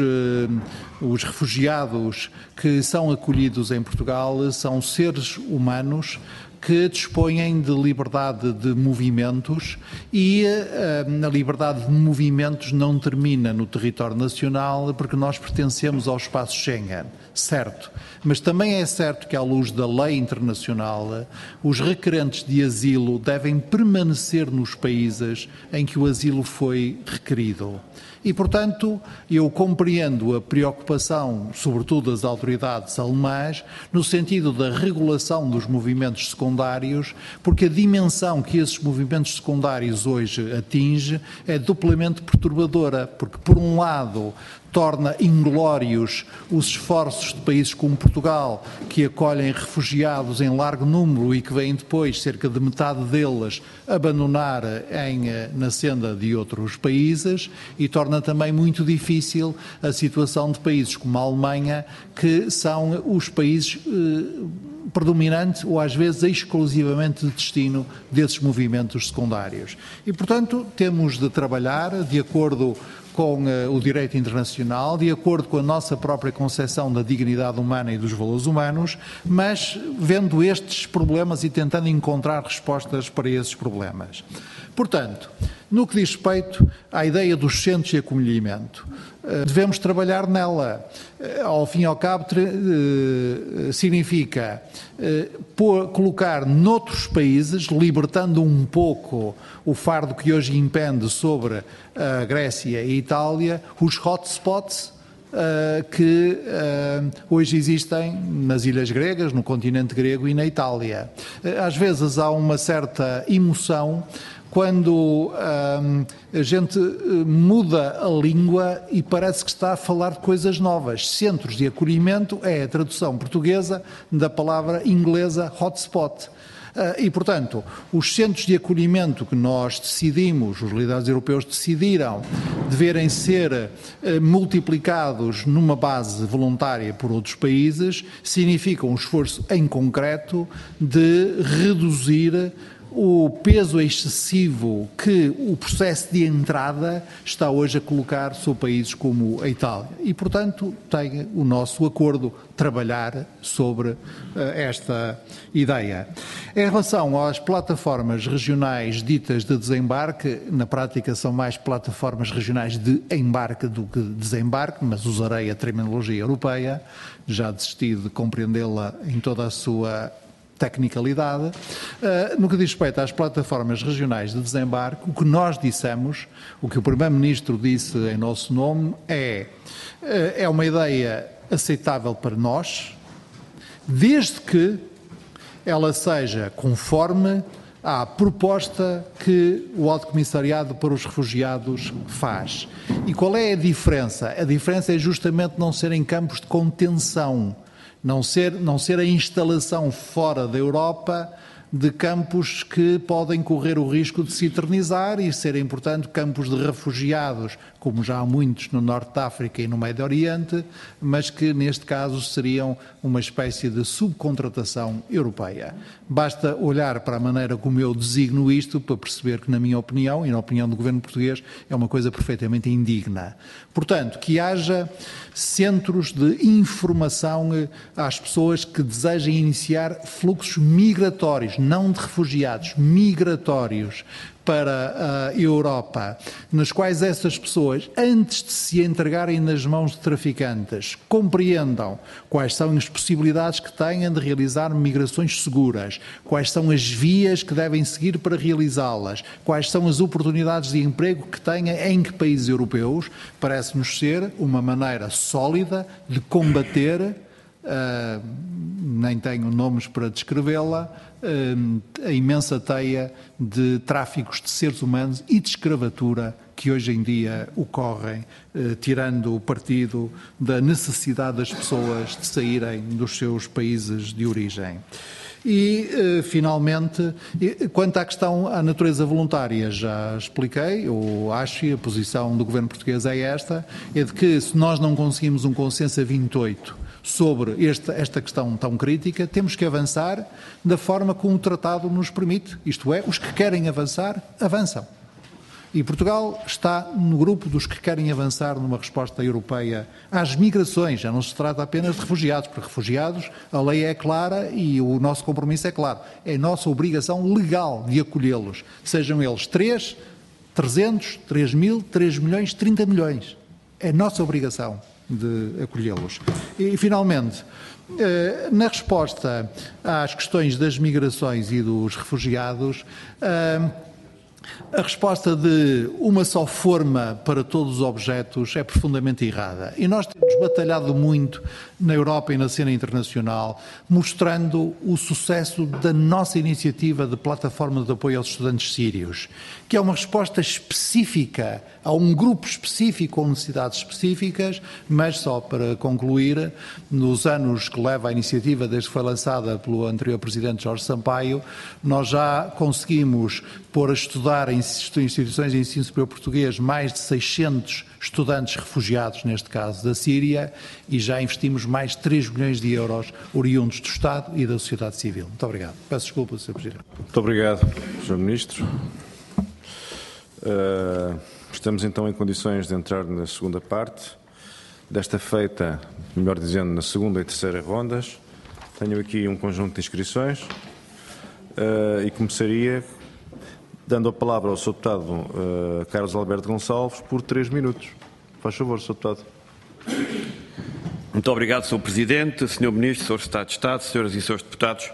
os refugiados que são acolhidos em Portugal são seres humanos que dispõem de liberdade de movimentos e a liberdade de movimentos não termina no território nacional porque nós pertencemos ao espaço Schengen, certo. Mas também é certo que, à luz da lei internacional, os requerentes de asilo devem permanecer nos países em que o asilo foi requerido. E, portanto, eu compreendo a preocupação, sobretudo das autoridades alemãs, no sentido da regulação dos movimentos secundários, porque a dimensão que esses movimentos secundários hoje atinge é duplamente perturbadora, porque, por um lado, torna inglórios os esforços de países como Portugal, que acolhem refugiados em largo número e que vêm depois, cerca de metade deles, abandonar em, na senda de outros países, e torna também muito difícil a situação de países como a Alemanha, que são os países eh, predominante ou às vezes exclusivamente de destino desses movimentos secundários. E, portanto, temos de trabalhar de acordo com uh, o direito internacional, de acordo com a nossa própria concepção da dignidade humana e dos valores humanos, mas vendo estes problemas e tentando encontrar respostas para esses problemas. Portanto, no que diz respeito à ideia dos centros de acolhimento, uh, devemos trabalhar nela. Uh, ao fim e ao cabo, uh, significa uh, pôr, colocar noutros países, libertando um pouco o fardo que hoje impende sobre a Grécia e a Itália, os hotspots uh, que uh, hoje existem nas ilhas gregas, no continente grego e na Itália. Uh, às vezes há uma certa emoção quando uh, a gente muda a língua e parece que está a falar de coisas novas. Centros de acolhimento é a tradução portuguesa da palavra inglesa hotspot. E, portanto, os centros de acolhimento que nós decidimos, os líderes europeus decidiram, deverem ser multiplicados numa base voluntária por outros países, significa um esforço em concreto de reduzir o peso excessivo que o processo de entrada está hoje a colocar sobre países como a Itália. E, portanto, tem o nosso acordo trabalhar sobre uh, esta ideia. Em relação às plataformas regionais ditas de desembarque, na prática são mais plataformas regionais de embarque do que desembarque, mas usarei a terminologia europeia, já desisti de compreendê-la em toda a sua tecnicalidade. Uh, no que diz respeito às plataformas regionais de desembarque, o que nós dissemos, o que o Primeiro-Ministro disse em nosso nome, é, uh, é uma ideia aceitável para nós, desde que ela seja conforme à proposta que o Alto Comissariado para os Refugiados faz. E qual é a diferença? A diferença é justamente não serem campos de contenção, Não ser, não ser a instalação fora da Europa de campos que podem correr o risco de se eternizar e serem, portanto, campos de refugiados, como já há muitos no Norte de África e no Médio Oriente, mas que, neste caso, seriam uma espécie de subcontratação europeia. Basta olhar para a maneira como eu designo isto para perceber que, na minha opinião, e na opinião do governo português, é uma coisa perfeitamente indigna. Portanto, que haja centros de informação às pessoas que desejem iniciar fluxos migratórios, não de refugiados, migratórios, para a Europa, nas quais essas pessoas, antes de se entregarem nas mãos de traficantes, compreendam quais são as possibilidades que têm de realizar migrações seguras, quais são as vias que devem seguir para realizá-las, quais são as oportunidades de emprego que têm em que países europeus, parece-nos ser uma maneira sólida de combater, uh, nem tenho nomes para descrevê-la, a imensa teia de tráficos de seres humanos e de escravatura que hoje em dia ocorrem, eh, tirando o partido da necessidade das pessoas de saírem dos seus países de origem. E, eh, finalmente, quanto à questão à natureza voluntária, já expliquei, eu acho, e a posição do Governo português é esta, é de que se nós não conseguimos um consenso a vinte e oito sobre esta, esta questão tão crítica, temos que avançar da forma como o tratado nos permite, isto é, os que querem avançar, avançam. E Portugal está no grupo dos que querem avançar numa resposta europeia às migrações. Já não se trata apenas de refugiados, porque refugiados, a lei é clara e o nosso compromisso é claro. É nossa obrigação legal de acolhê-los. Sejam eles três, trezentos, três mil, três milhões, trinta milhões. É nossa obrigação de acolhê-los. E, finalmente, na resposta às questões das migrações e dos refugiados, a resposta de uma só forma para todos os objetos é profundamente errada. E nós temos batalhado muito na Europa e na cena internacional, mostrando o sucesso da nossa iniciativa de plataforma de apoio aos estudantes sírios, que é uma resposta específica a um grupo específico com necessidades específicas, mas só para concluir, nos anos que leva a iniciativa, desde que foi lançada pelo anterior Presidente Jorge Sampaio, nós já conseguimos pôr a estudar em instituições de ensino superior português mais de seiscentos estudantes refugiados, neste caso da Síria, e já investimos mais de três milhões de euros oriundos do Estado e da sociedade civil. Muito obrigado. Peço desculpa, senhor Presidente. Muito obrigado, senhor Ministro. Uh, estamos então em condições de entrar na segunda parte. Desta feita, melhor dizendo, na segunda e terceira rondas. Tenho aqui um conjunto de inscrições uh, e começaria dando a palavra ao senhor Deputado uh, Carlos Alberto Gonçalves por três minutos. Faz favor, senhor Deputado. Muito obrigado, senhor Presidente, senhor Ministro, senhor Secretário de Estado, senhoras e senhores deputados.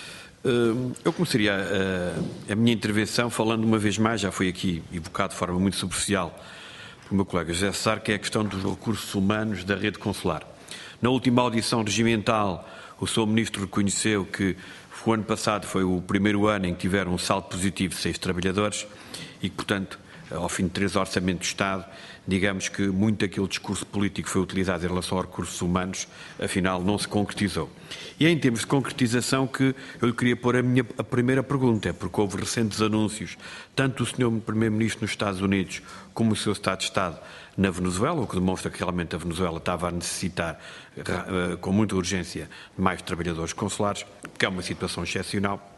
Uh, eu começaria a, a minha intervenção falando uma vez mais, já foi aqui evocado de forma muito superficial pelo meu colega José Cessar, que é a questão dos recursos humanos da rede consular. Na última audição regimental, o senhor Ministro reconheceu que o ano passado foi o primeiro ano em que tiveram um saldo positivo de seis trabalhadores e que, portanto, ao fim de três orçamentos de Estado, digamos que muito daquele discurso político que foi utilizado em relação aos recursos humanos, afinal, não se concretizou. E é em termos de concretização que eu lhe queria pôr a minha a primeira pergunta, porque houve recentes anúncios, tanto do senhor Primeiro-Ministro nos Estados Unidos como o seu Estado de Estado na Venezuela, o que demonstra que realmente a Venezuela estava a necessitar, uh, com muita urgência, de mais trabalhadores consulares, porque é uma situação excepcional.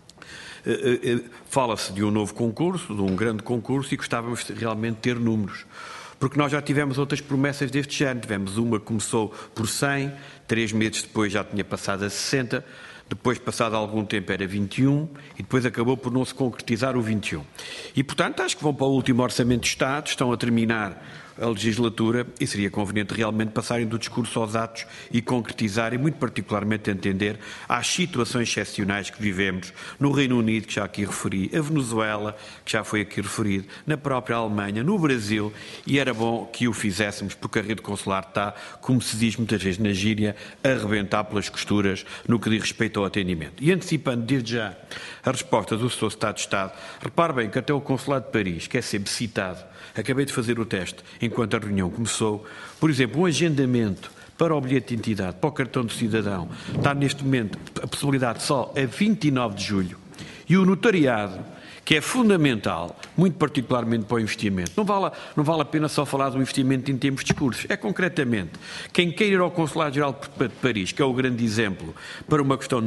Uh, uh, uh, Fala-se de um novo concurso, de um grande concurso, e gostávamos de realmente ter números. Porque nós já tivemos outras promessas deste género. Tivemos uma que começou por cem, três meses depois já tinha passado a sessenta, depois, passado algum tempo, era vinte e um, e depois acabou por não se concretizar o vinte e um. E, portanto, acho que vão para o último Orçamento de Estado, estão a terminar a legislatura e seria conveniente realmente passarem do discurso aos atos e concretizarem, muito particularmente entender às situações excepcionais que vivemos no Reino Unido, que já aqui referi, a Venezuela, que já foi aqui referido, na própria Alemanha, no Brasil, e era bom que o fizéssemos, porque a rede consular está, como se diz muitas vezes na gíria, a arrebentar pelas costuras no que diz respeito ao atendimento. E antecipando desde já a resposta do senhor Secretário de Estado, repare bem que até o Consulado de Paris, que é sempre citado, acabei de fazer o teste enquanto a reunião começou, por exemplo, um agendamento para o bilhete de identidade, para o cartão de cidadão, está neste momento a possibilidade só a vinte e nove de julho, e o notariado, que é fundamental, muito particularmente para o investimento. Não vale, não vale a pena só falar do investimento em termos de discursos. É concretamente, quem queira ir ao Consulado-Geral de Paris, que é o grande exemplo para uma questão de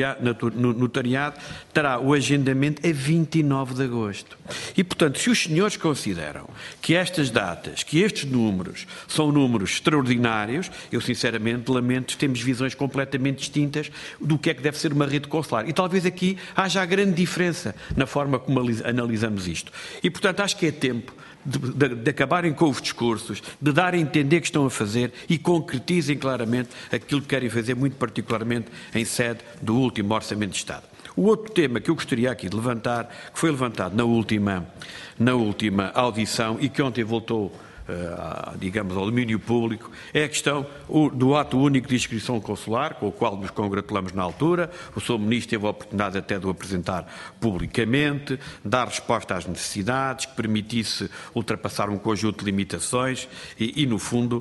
notariado, terá o agendamento a vinte e nove de agosto. E, portanto, se os senhores consideram que estas datas, que estes números, são números extraordinários, eu sinceramente lamento, temos visões completamente distintas do que é que deve ser uma rede consular. E talvez aqui haja a grande diferença na forma como analisamos isto. E, portanto, acho que é tempo de, de, de acabarem com os discursos, de darem a entender que estão a fazer e concretizem claramente aquilo que querem fazer, muito particularmente em sede do último Orçamento de Estado. O outro tema que eu gostaria aqui de levantar, que foi levantado na última, na última audição e que ontem voltou digamos, ao domínio público, é a questão do ato único de inscrição consular, com o qual nos congratulamos na altura. O senhor Ministro teve a oportunidade até de o apresentar publicamente, dar resposta às necessidades, que permitisse ultrapassar um conjunto de limitações e, e no fundo,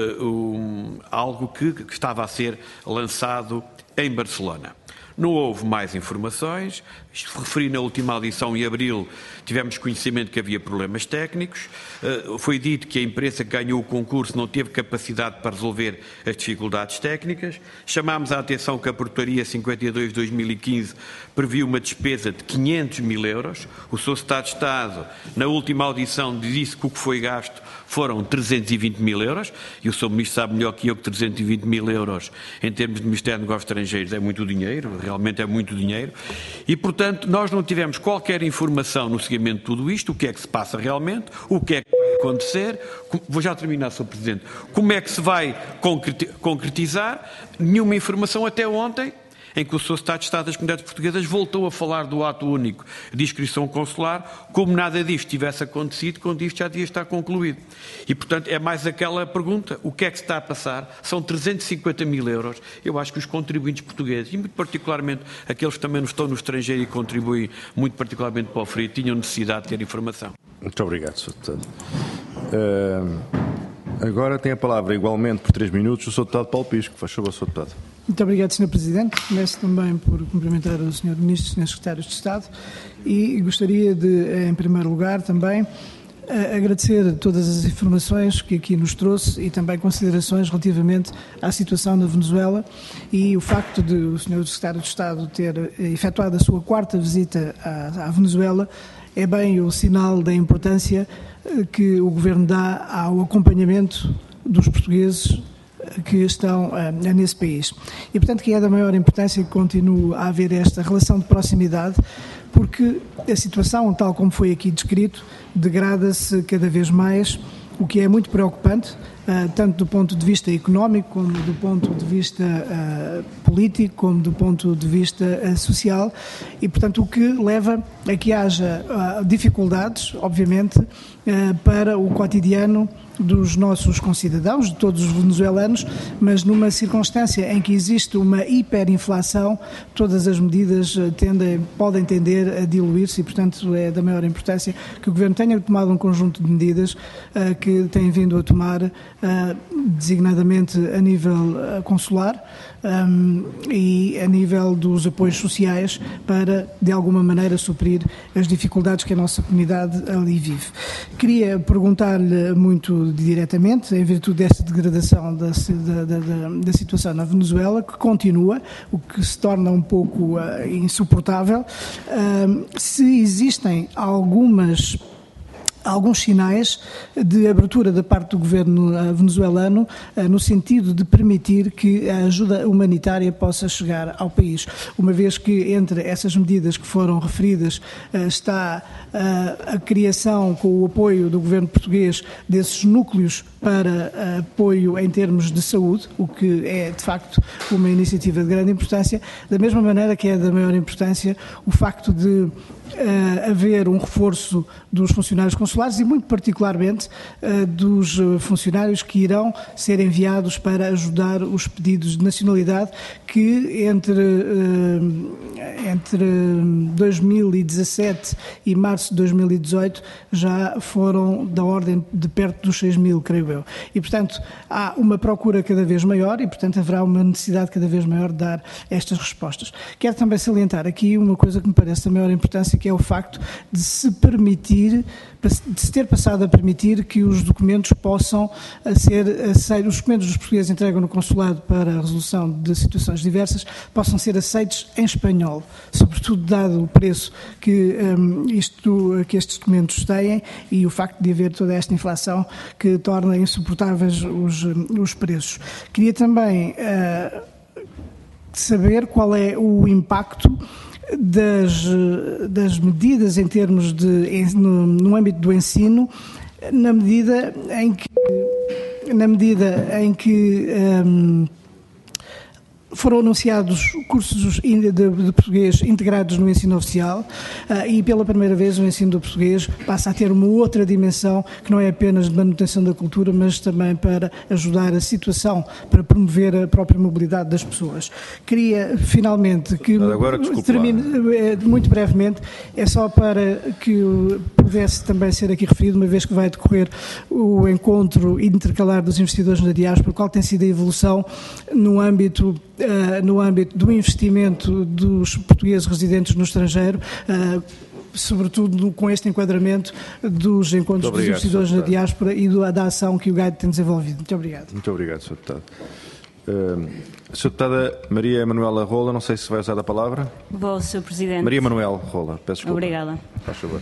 um, algo que, que estava a ser lançado em Barcelona. Não houve mais informações. Referi na última audição, em abril, tivemos conhecimento que havia problemas técnicos. Uh, foi dito que a empresa que ganhou o concurso não teve capacidade para resolver as dificuldades técnicas. Chamámos a atenção que a Portaria cinquenta e dois de dois mil e quinze previu uma despesa de quinhentos mil euros. O senhor Secretário de Estado, na última audição, disse que o que foi gasto foram trezentos e vinte mil euros, e o senhor Ministro sabe melhor que eu que trezentos e vinte mil euros, em termos de Ministério dos Negócios Estrangeiros, é muito dinheiro, realmente é muito dinheiro, e, portanto, nós não tivemos qualquer informação no seguimento de tudo isto, o que é que se passa realmente, o que é que vai acontecer, vou já terminar, senhor Presidente, como é que se vai concretizar, nenhuma informação até ontem, em que o senhor Secretário de Estado das Comunidades Portuguesas voltou a falar do ato único de inscrição consular, como nada disto tivesse acontecido, quando isto já devia estar concluído. E, portanto, é mais aquela pergunta, o que é que se está a passar? São trezentos e cinquenta mil euros. Eu acho que os contribuintes portugueses, e muito particularmente aqueles que também não estão no estrangeiro e contribuem muito particularmente para o frio, tinham necessidade de ter informação. Muito obrigado, senhor Deputado. Uh, agora tem a palavra, igualmente, por três minutos, o senhor Deputado Paulo Pisco. Faz favor, senhor Deputado. Muito obrigado, senhor Presidente. Começo também por cumprimentar o senhor Ministro e os senhores Secretários de Estado e gostaria de, em primeiro lugar, também agradecer todas as informações que aqui nos trouxe e também considerações relativamente à situação na Venezuela e o facto de o senhor Secretário de Estado ter efetuado a sua quarta visita à, à Venezuela é bem o sinal da importância que o Governo dá ao acompanhamento dos portugueses que estão uh, nesse país. E, portanto, que é da maior importância que continue a haver esta relação de proximidade, porque a situação, tal como foi aqui descrito, degrada-se cada vez mais, o que é muito preocupante, uh, tanto do ponto de vista económico, como do ponto de vista uh, político, como do ponto de vista uh, social, e, portanto, o que leva a que haja uh, dificuldades, obviamente, uh, para o cotidiano dos nossos concidadãos, de todos os venezuelanos, mas numa circunstância em que existe uma hiperinflação, todas as medidas tendem, podem tender a diluir-se e, portanto, é da maior importância que o Governo tenha tomado um conjunto de medidas uh, que tem vindo a tomar, uh, designadamente a nível uh, consular um, e a nível dos apoios sociais para, de alguma maneira, suprir as dificuldades que a nossa comunidade ali vive. Queria perguntar-lhe muito diretamente, em virtude desta degradação da, da, da, da situação na Venezuela, que continua, o que se torna um pouco uh, insuportável, uh, se existem algumas alguns sinais de abertura da parte do governo venezuelano no sentido de permitir que a ajuda humanitária possa chegar ao país, uma vez que entre essas medidas que foram referidas está a criação, com o apoio do governo português, desses núcleos para apoio em termos de saúde, o que é de facto uma iniciativa de grande importância, da mesma maneira que é da maior importância o facto de Uh, haver um reforço dos funcionários consulares e, muito particularmente, uh, dos funcionários que irão ser enviados para ajudar os pedidos de nacionalidade que entre, uh, entre dois mil e dezassete e março de dois mil e dezoito já foram da ordem de perto dos seis mil, creio eu. E, portanto, há uma procura cada vez maior e, portanto, haverá uma necessidade cada vez maior de dar estas respostas. Quero também salientar aqui uma coisa que me parece da maior importância, que é o facto de se permitir, de se ter passado a permitir que os documentos possam ser aceitos, os documentos dos portugueses entregam no consulado para a resolução de situações diversas, possam ser aceitos em espanhol, sobretudo dado o preço que, um, isto, que estes documentos têm e o facto de haver toda esta inflação que torna insuportáveis os, os preços. Queria também uh, saber qual é o impacto Das, das medidas em termos de, no, no âmbito do ensino, na medida em que, na medida em que um, foram anunciados cursos de, de, de português integrados no ensino oficial uh, e pela primeira vez o ensino do português passa a ter uma outra dimensão que não é apenas de manutenção da cultura, mas também para ajudar a situação, para promover a própria mobilidade das pessoas. Queria finalmente que agora, termine muito brevemente, é só para que pudesse também ser aqui referido, uma vez que vai decorrer o encontro intercalar dos investidores na diáspora, qual tem sido a evolução no âmbito Uh, no âmbito do investimento dos portugueses residentes no estrangeiro, uh, sobretudo com este enquadramento dos encontros obrigado, dos investidores na diáspora e do, da ação que o G A D tem desenvolvido. Muito obrigado. Muito obrigado, senhor Deputado. Uh, senhora Deputada Maria Manuela Rola, não sei se vai usar a palavra. Vou, senhor Presidente. Maria Manuel Rola, peço desculpa. Obrigada. Faz favor.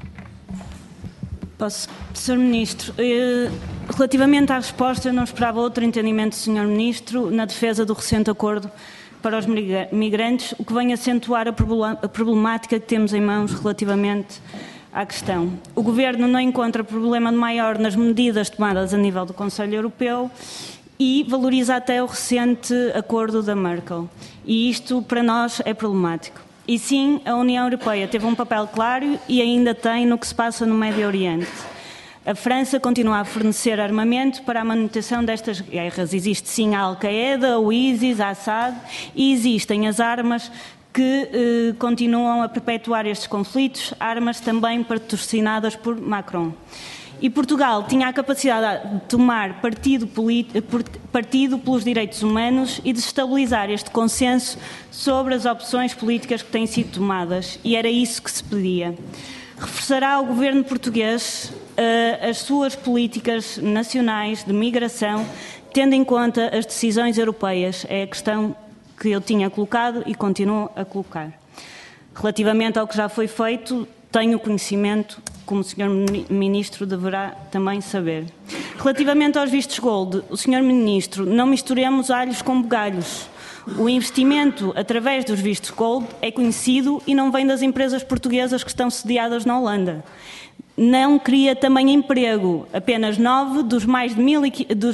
Posso, senhor Ministro, eh, relativamente à resposta, eu não esperava outro entendimento do senhor Ministro na defesa do recente acordo para os migrantes, o que vem acentuar a problemática que temos em mãos relativamente à questão. O Governo não encontra problema maior nas medidas tomadas a nível do Conselho Europeu e valoriza até o recente acordo da Merkel. E isto, para nós, é problemático. E sim, a União Europeia teve um papel claro e ainda tem no que se passa no Médio Oriente. A França continua a fornecer armamento para a manutenção destas guerras. Existe sim a Al-Qaeda, o ISIS, a Assad e existem as armas que eh, continuam a perpetuar estes conflitos, armas também patrocinadas por Macron. E Portugal tinha a capacidade de tomar partido, partido pelos direitos humanos e de estabilizar este consenso sobre as opções políticas que têm sido tomadas. E era isso que se pedia. Reforçará ao governo português uh, as suas políticas nacionais de migração, tendo em conta as decisões europeias. É a questão que eu tinha colocado e continuo a colocar. Relativamente ao que já foi feito, tenho conhecimento, como o senhor Ministro deverá também saber. Relativamente aos vistos gold, o senhor Ministro, não misturemos alhos com bugalhos. O investimento através dos vistos gold é conhecido e não vem das empresas portuguesas que estão sediadas na Holanda. Não cria também emprego. Apenas nove dos mais de mil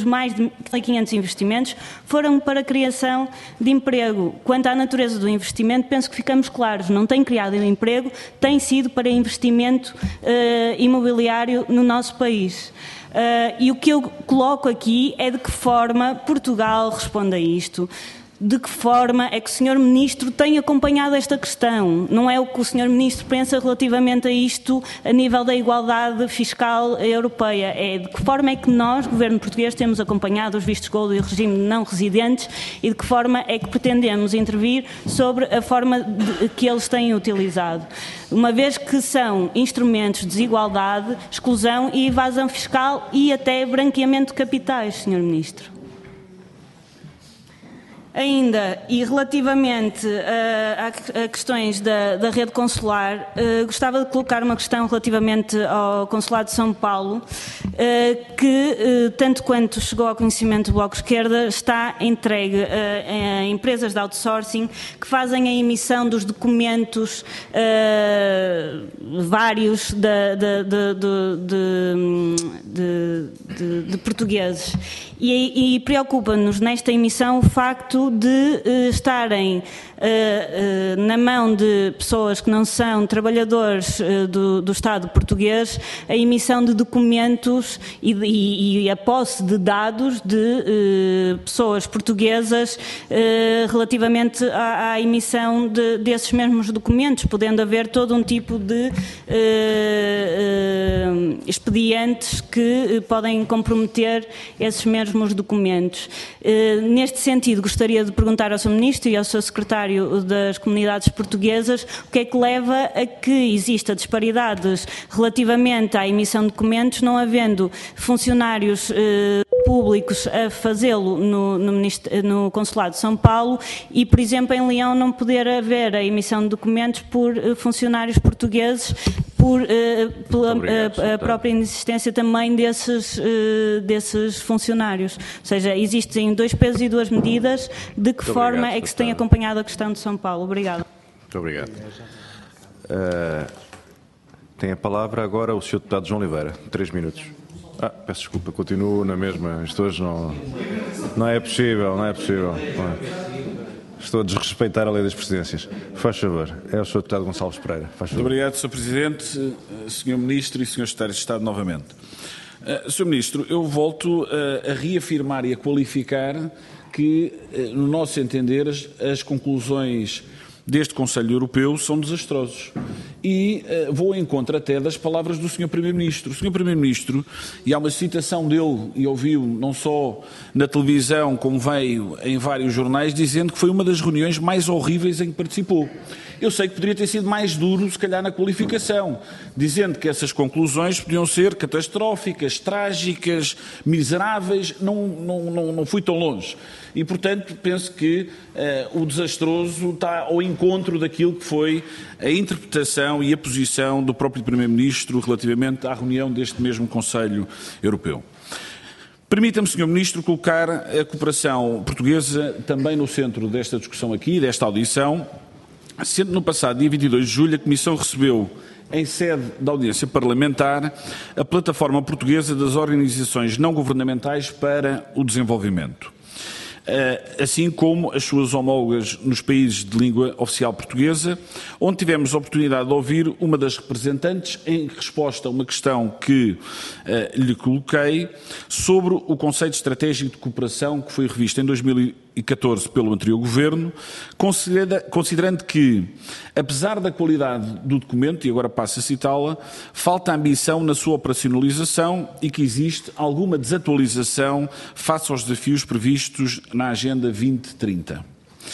e quinhentos investimentos foram para a criação de emprego. Quanto à natureza do investimento, penso que ficamos claros. Não tem criado emprego, tem sido para investimento uh, imobiliário no nosso país. Uh, e o que eu coloco aqui é de que forma Portugal responde a isto. De que forma é que o senhor Ministro tem acompanhado esta questão? Não é o que o senhor Ministro pensa relativamente a isto a nível da igualdade fiscal europeia. É de que forma é que nós, Governo português, temos acompanhado os vistos gold e o regime de não residentes e de que forma é que pretendemos intervir sobre a forma de, que eles têm utilizado. Uma vez que são instrumentos de desigualdade, exclusão e evasão fiscal e até branqueamento de capitais, senhor Ministro. Ainda, e relativamente uh, a, a questões da, da rede consular, uh, gostava de colocar uma questão relativamente ao Consulado de São Paulo, uh, que, uh, tanto quanto chegou ao conhecimento do Bloco de Esquerda, está entregue uh, a empresas de outsourcing que fazem a emissão dos documentos uh, vários de, de, de, de, de, de portugueses. E, e preocupa-nos nesta emissão o facto de uh, estarem uh, uh, na mão de pessoas que não são trabalhadores uh, do, do Estado português a emissão de documentos e, e, e a posse de dados de uh, pessoas portuguesas uh, relativamente à, à emissão de, desses mesmos documentos, podendo haver todo um tipo de uh, uh, expedientes que uh, podem comprometer esses mesmos documentos. Uh, neste sentido, gostaria de perguntar ao senhor Ministro e ao seu Secretário das Comunidades Portuguesas o que é que leva a que exista disparidades relativamente à emissão de documentos, não havendo funcionários uh, públicos a fazê-lo no, no, no Consulado de São Paulo e, por exemplo, em Leão não poder haver a emissão de documentos por uh, funcionários portugueses por, uh, pela Obrigado, uh, a própria inexistência também desses, uh, desses funcionários. Ou seja, existem dois pesos e duas medidas. De que Muito forma obrigado, é que se tem acompanhado a questão de São Paulo? Obrigado. Muito obrigado. Uh, tem a palavra agora o senhor Deputado João Oliveira. Três minutos. Ah, peço desculpa, continuo na mesma. Isto hoje não, não é possível, não é possível. Não é. Estou a desrespeitar a lei das presidências. Faz favor. É o senhor Deputado Gonçalves Pereira. Faz favor. Muito obrigado, senhor Presidente, senhor Ministro e senhor Secretário de Estado novamente. senhor Ministro, eu volto a reafirmar e a qualificar que, no nosso entender, as, as conclusões deste Conselho Europeu são desastrosos. E uh, vou em contra até das palavras do senhor Primeiro-Ministro. O senhor Primeiro-Ministro, e há uma citação dele, e ouviu não só na televisão, como veio em vários jornais, dizendo que foi uma das reuniões mais horríveis em que participou. Eu sei que poderia ter sido mais duro, se calhar, na qualificação, dizendo que essas conclusões podiam ser catastróficas, trágicas, miseráveis. Não, não, não, não fui tão longe. E, portanto, penso que uh, o desastroso está ao encontro daquilo que foi a interpretação e a posição do próprio Primeiro-Ministro relativamente à reunião deste mesmo Conselho Europeu. Permita-me, senhor Ministro, colocar a cooperação portuguesa também no centro desta discussão aqui, desta audição, sendo no passado dia vinte e dois de julho a Comissão recebeu, em sede da audiência parlamentar, a Plataforma Portuguesa das Organizações Não Governamentais para o Desenvolvimento, assim como as suas homólogas nos países de língua oficial portuguesa, onde tivemos a oportunidade de ouvir uma das representantes em resposta a uma questão que uh, lhe coloquei sobre o conceito estratégico de cooperação que foi revisto em dois mil e catorze pelo anterior Governo, considera, considerando que, apesar da qualidade do documento, e agora passo a citá-la, falta ambição na sua operacionalização e que existe alguma desatualização face aos desafios previstos na Agenda vinte trinta.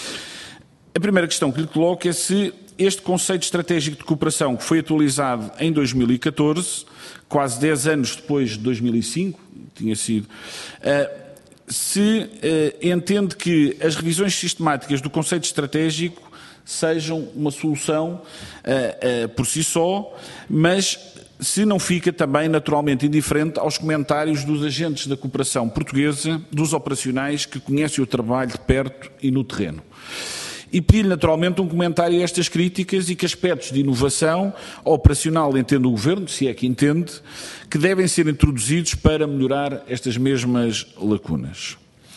A primeira questão que lhe coloco é se este conceito estratégico de cooperação, que foi atualizado em dois mil e catorze, quase dez anos depois de dois mil e cinco, tinha sido, uh, se uh, entende que as revisões sistemáticas do conceito estratégico sejam uma solução uh, uh, por si só, mas se não fica também naturalmente indiferente aos comentários dos agentes da cooperação portuguesa, dos operacionais que conhecem o trabalho de perto e no terreno. E pedir-lhe naturalmente um comentário a estas críticas e que aspectos de inovação operacional entende o Governo, se é que entende, que devem ser introduzidos para melhorar estas mesmas lacunas.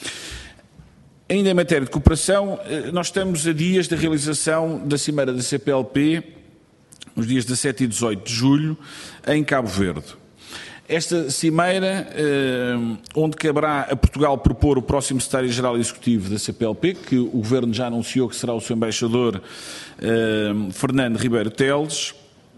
Ainda em matéria de cooperação, nós estamos a dias da realização da Cimeira da C P L P, nos dias dezassete e dezoito de julho, em Cabo Verde. Esta cimeira, eh, onde caberá a Portugal propor o próximo secretário-geral executivo da C P L P, que o Governo já anunciou que será o seu embaixador, eh, Fernando Ribeiro Teles,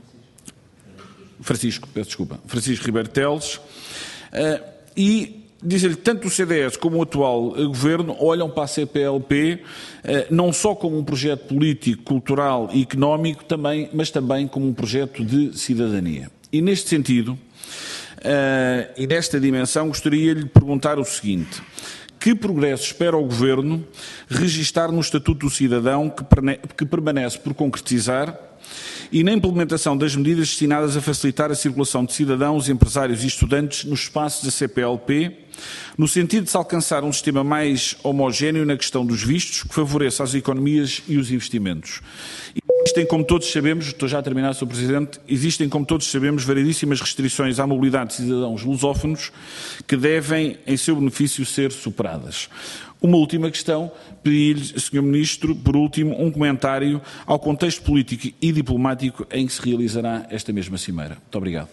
Francisco, peço desculpa, Francisco Ribeiro Teles, eh, e dizer-lhe que tanto o C D S como o atual Governo olham para a C P L P eh, não só como um projeto político, cultural e económico, também, mas também como um projeto de cidadania. E neste sentido, Uh, e nesta dimensão gostaria de lhe perguntar o seguinte: que progresso espera o Governo registar no Estatuto do Cidadão que, que permanece por concretizar e na implementação das medidas destinadas a facilitar a circulação de cidadãos, empresários e estudantes nos espaços da C P L P, no sentido de se alcançar um sistema mais homogéneo na questão dos vistos, que favoreça as economias e os investimentos? Existem, como todos sabemos, estou já a terminar, senhor Presidente, existem, como todos sabemos, variedíssimas restrições à mobilidade de cidadãos lusófonos que devem, em seu benefício, ser superadas. Uma última questão, pedir-lhe, senhor Ministro, por último, um comentário ao contexto político e diplomático em que se realizará esta mesma cimeira. Muito obrigado.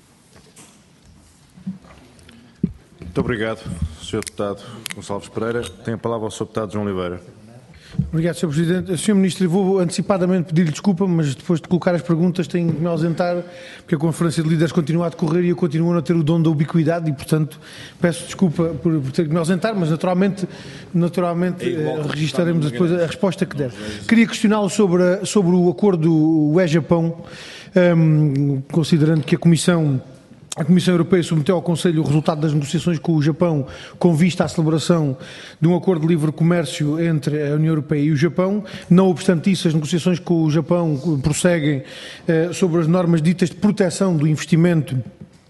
Muito obrigado, senhor Deputado Gonçalves Pereira. Tem a palavra o senhor Deputado João Oliveira. Obrigado, senhor Presidente. senhor Ministro, eu vou antecipadamente pedir-lhe desculpa, mas depois de colocar as perguntas tenho de me ausentar, porque a Conferência de Líderes continua a decorrer e eu continuo a não ter o dom da ubiquidade e, portanto, peço desculpa por, por ter de me ausentar, mas naturalmente, naturalmente é eh, registaremos depois a resposta que der. Queria questioná-lo sobre, a, sobre o acordo U E-Japão, um, considerando que a Comissão... A Comissão Europeia submeteu ao Conselho o resultado das negociações com o Japão com vista à celebração de um acordo de livre comércio entre a União Europeia e o Japão. Não obstante isso, as negociações com o Japão prosseguem eh, sobre as normas ditas de proteção do investimento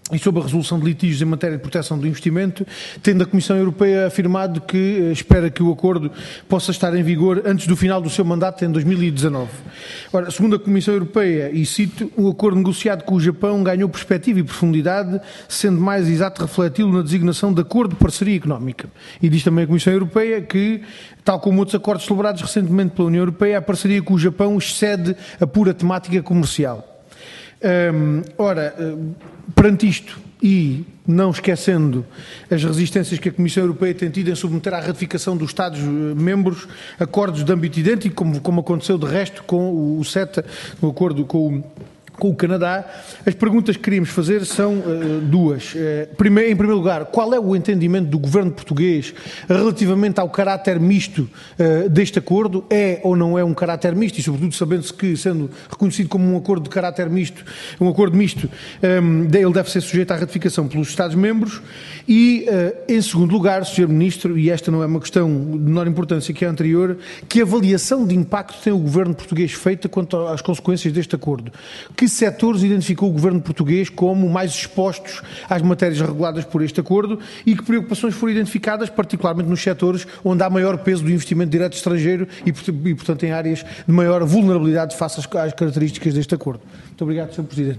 e sobre a resolução de litígios em matéria de proteção do investimento, tendo a Comissão Europeia afirmado que espera que o acordo possa estar em vigor antes do final do seu mandato, em dois mil e dezanove. Ora, segundo a Comissão Europeia, e cito, o acordo negociado com o Japão ganhou perspectiva e profundidade, sendo mais exato refleti-lo na designação de acordo de parceria económica. E diz também a Comissão Europeia que, tal como outros acordos celebrados recentemente pela União Europeia, a parceria com o Japão excede a pura temática comercial. Hum, ora, perante isto, e não esquecendo as resistências que a Comissão Europeia tem tido em submeter à ratificação dos Estados-membros acordos de âmbito idêntico, como, como aconteceu de resto com o CETA, o acordo com o com o Canadá, as perguntas que queríamos fazer são uh, duas. Uh, primeiro, em primeiro lugar, qual é o entendimento do governo português relativamente ao caráter misto uh, deste acordo? É ou não é um caráter misto? E, sobretudo, sabendo-se que, sendo reconhecido como um acordo de caráter misto, um acordo misto, um, ele deve ser sujeito à ratificação pelos Estados-membros. E, uh, em segundo lugar, senhor Ministro, e esta não é uma questão de menor importância que a anterior, que avaliação de impacto tem o governo português feita quanto às consequências deste acordo? Que setores identificou o governo português como mais expostos às matérias reguladas por este acordo e que preocupações foram identificadas, particularmente nos setores onde há maior peso do investimento direto estrangeiro e, e portanto, em áreas de maior vulnerabilidade face às, às características deste acordo? Muito obrigado, senhor Presidente.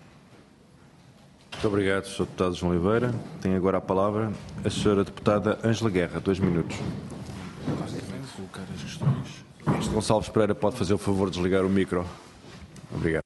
Muito obrigado, senhor Deputado João Oliveira. Tem agora a palavra a senhora Deputada Ângela Guerra, dois minutos. Ministro Gonçalves Pereira pode fazer o favor de desligar o micro. Obrigado.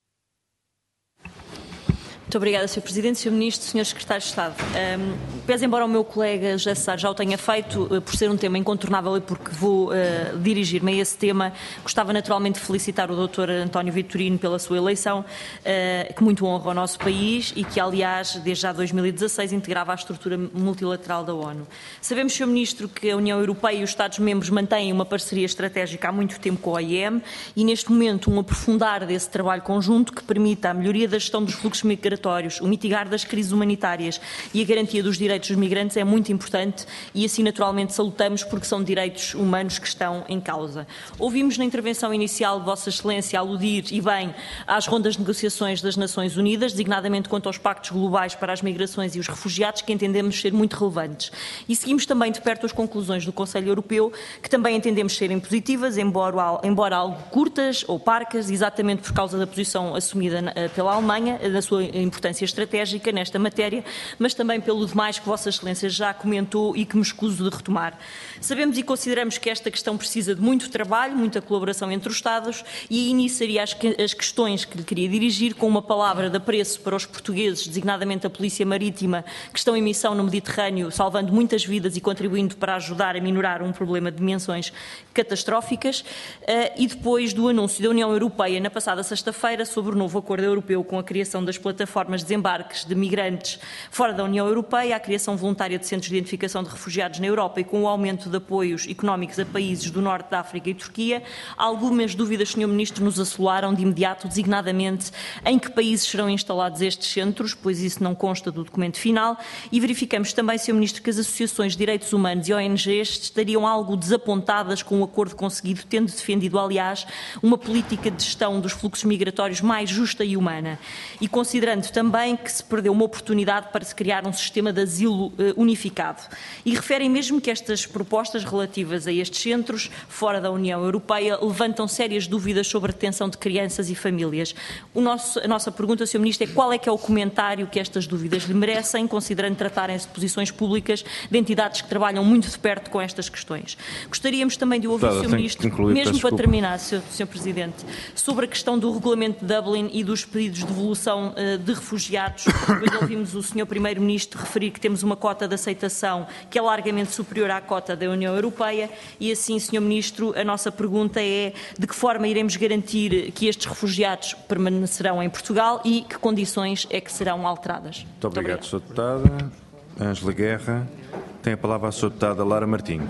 Muito obrigada, senhor Presidente, senhor Ministro, senhor Secretário de Estado. Um, pese embora o meu colega José Cesar já o tenha feito, uh, por ser um tema incontornável e porque vou uh, dirigir-me a esse tema, gostava naturalmente de felicitar o doutor António Vitorino pela sua eleição, uh, que muito honra ao nosso país e que, aliás, desde já dois mil e dezasseis integrava a estrutura multilateral da ONU. Sabemos, senhor Ministro, que a União Europeia e os Estados-membros mantêm uma parceria estratégica há muito tempo com a O I M e, neste momento, um aprofundar desse trabalho conjunto que permita a melhoria da gestão dos fluxos migratórios, o mitigar das crises humanitárias e a garantia dos direitos dos migrantes é muito importante e assim naturalmente salutamos porque são direitos humanos que estão em causa. Ouvimos na intervenção inicial de Vossa Excelência aludir e bem às rondas de negociações das Nações Unidas, designadamente quanto aos pactos globais para as migrações e os refugiados, que entendemos ser muito relevantes. E seguimos também de perto as conclusões do Conselho Europeu, que também entendemos serem positivas, embora, embora algo curtas ou parcas, exatamente por causa da posição assumida pela Alemanha, da sua importância estratégica nesta matéria, mas também pelo demais que Vossa Excelência já comentou e que me escuso de retomar. Sabemos e consideramos que esta questão precisa de muito trabalho, muita colaboração entre os Estados e iniciaria as, as questões que lhe queria dirigir com uma palavra de apreço para os portugueses, designadamente a Polícia Marítima, que estão em missão no Mediterrâneo, salvando muitas vidas e contribuindo para ajudar a minorar um problema de dimensões catastróficas, e depois do anúncio da União Europeia na passada sexta-feira sobre o novo acordo europeu com a criação das plataformas de desembarques de migrantes fora da União Europeia, a criação voluntária de centros de identificação de refugiados na Europa e com o aumento de apoios económicos a países do Norte da África e Turquia, algumas dúvidas, senhor Ministro, nos assolaram de imediato, designadamente em que países serão instalados estes centros, pois isso não consta do documento final, e verificamos também, senhor Ministro, que as associações de direitos humanos e O N Gs estariam algo desapontadas com o acordo conseguido, tendo defendido, aliás, uma política de gestão dos fluxos migratórios mais justa e humana. E considerando também que se perdeu uma oportunidade para se criar um sistema de asilo eh, unificado. E referem mesmo que estas propostas relativas a estes centros, fora da União Europeia, levantam sérias dúvidas sobre a detenção de crianças e famílias. O nosso, a nossa pergunta, senhor Ministro, é qual é que é o comentário que estas dúvidas lhe merecem, considerando tratarem-se de posições públicas de entidades que trabalham muito de perto com estas questões. Gostaríamos também de ouvir, Claro, senhor Ministro, concluir, mesmo para terminar, senhor, senhor Presidente, sobre a questão do regulamento de Dublin e dos pedidos de devolução uh, de refugiados. Depois ouvimos o senhor Primeiro-Ministro referir que temos uma cota de aceitação que é largamente superior à cota da União Europeia e assim, senhor Ministro, a nossa pergunta é de que forma iremos garantir que estes refugiados permanecerão em Portugal e que condições é que serão alteradas. Muito obrigado, senhora Deputada. Ângela Guerra. Tem a palavra a senhora Deputada Lara Martinho.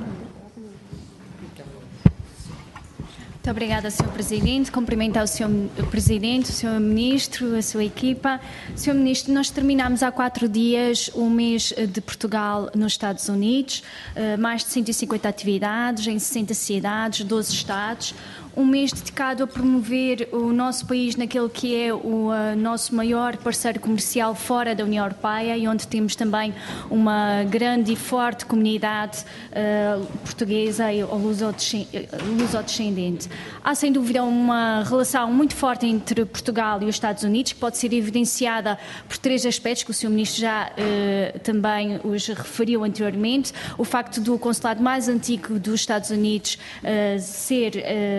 Muito obrigada, senhor Presidente. Cumprimentar o senhor Presidente, o senhor Ministro, a sua equipa. senhor Ministro, nós terminamos há quatro dias o mês de Portugal nos Estados Unidos, mais de cento e cinquenta atividades em sessenta cidades, doze estados, um mês dedicado a promover o nosso país naquele que é o uh, nosso maior parceiro comercial fora da União Europeia e onde temos também uma grande e forte comunidade uh, portuguesa e luso-descendente. Há sem dúvida uma relação muito forte entre Portugal e os Estados Unidos, que pode ser evidenciada por três aspectos que o senhor Ministro já uh, também os referiu anteriormente. O facto do consulado mais antigo dos Estados Unidos uh, ser,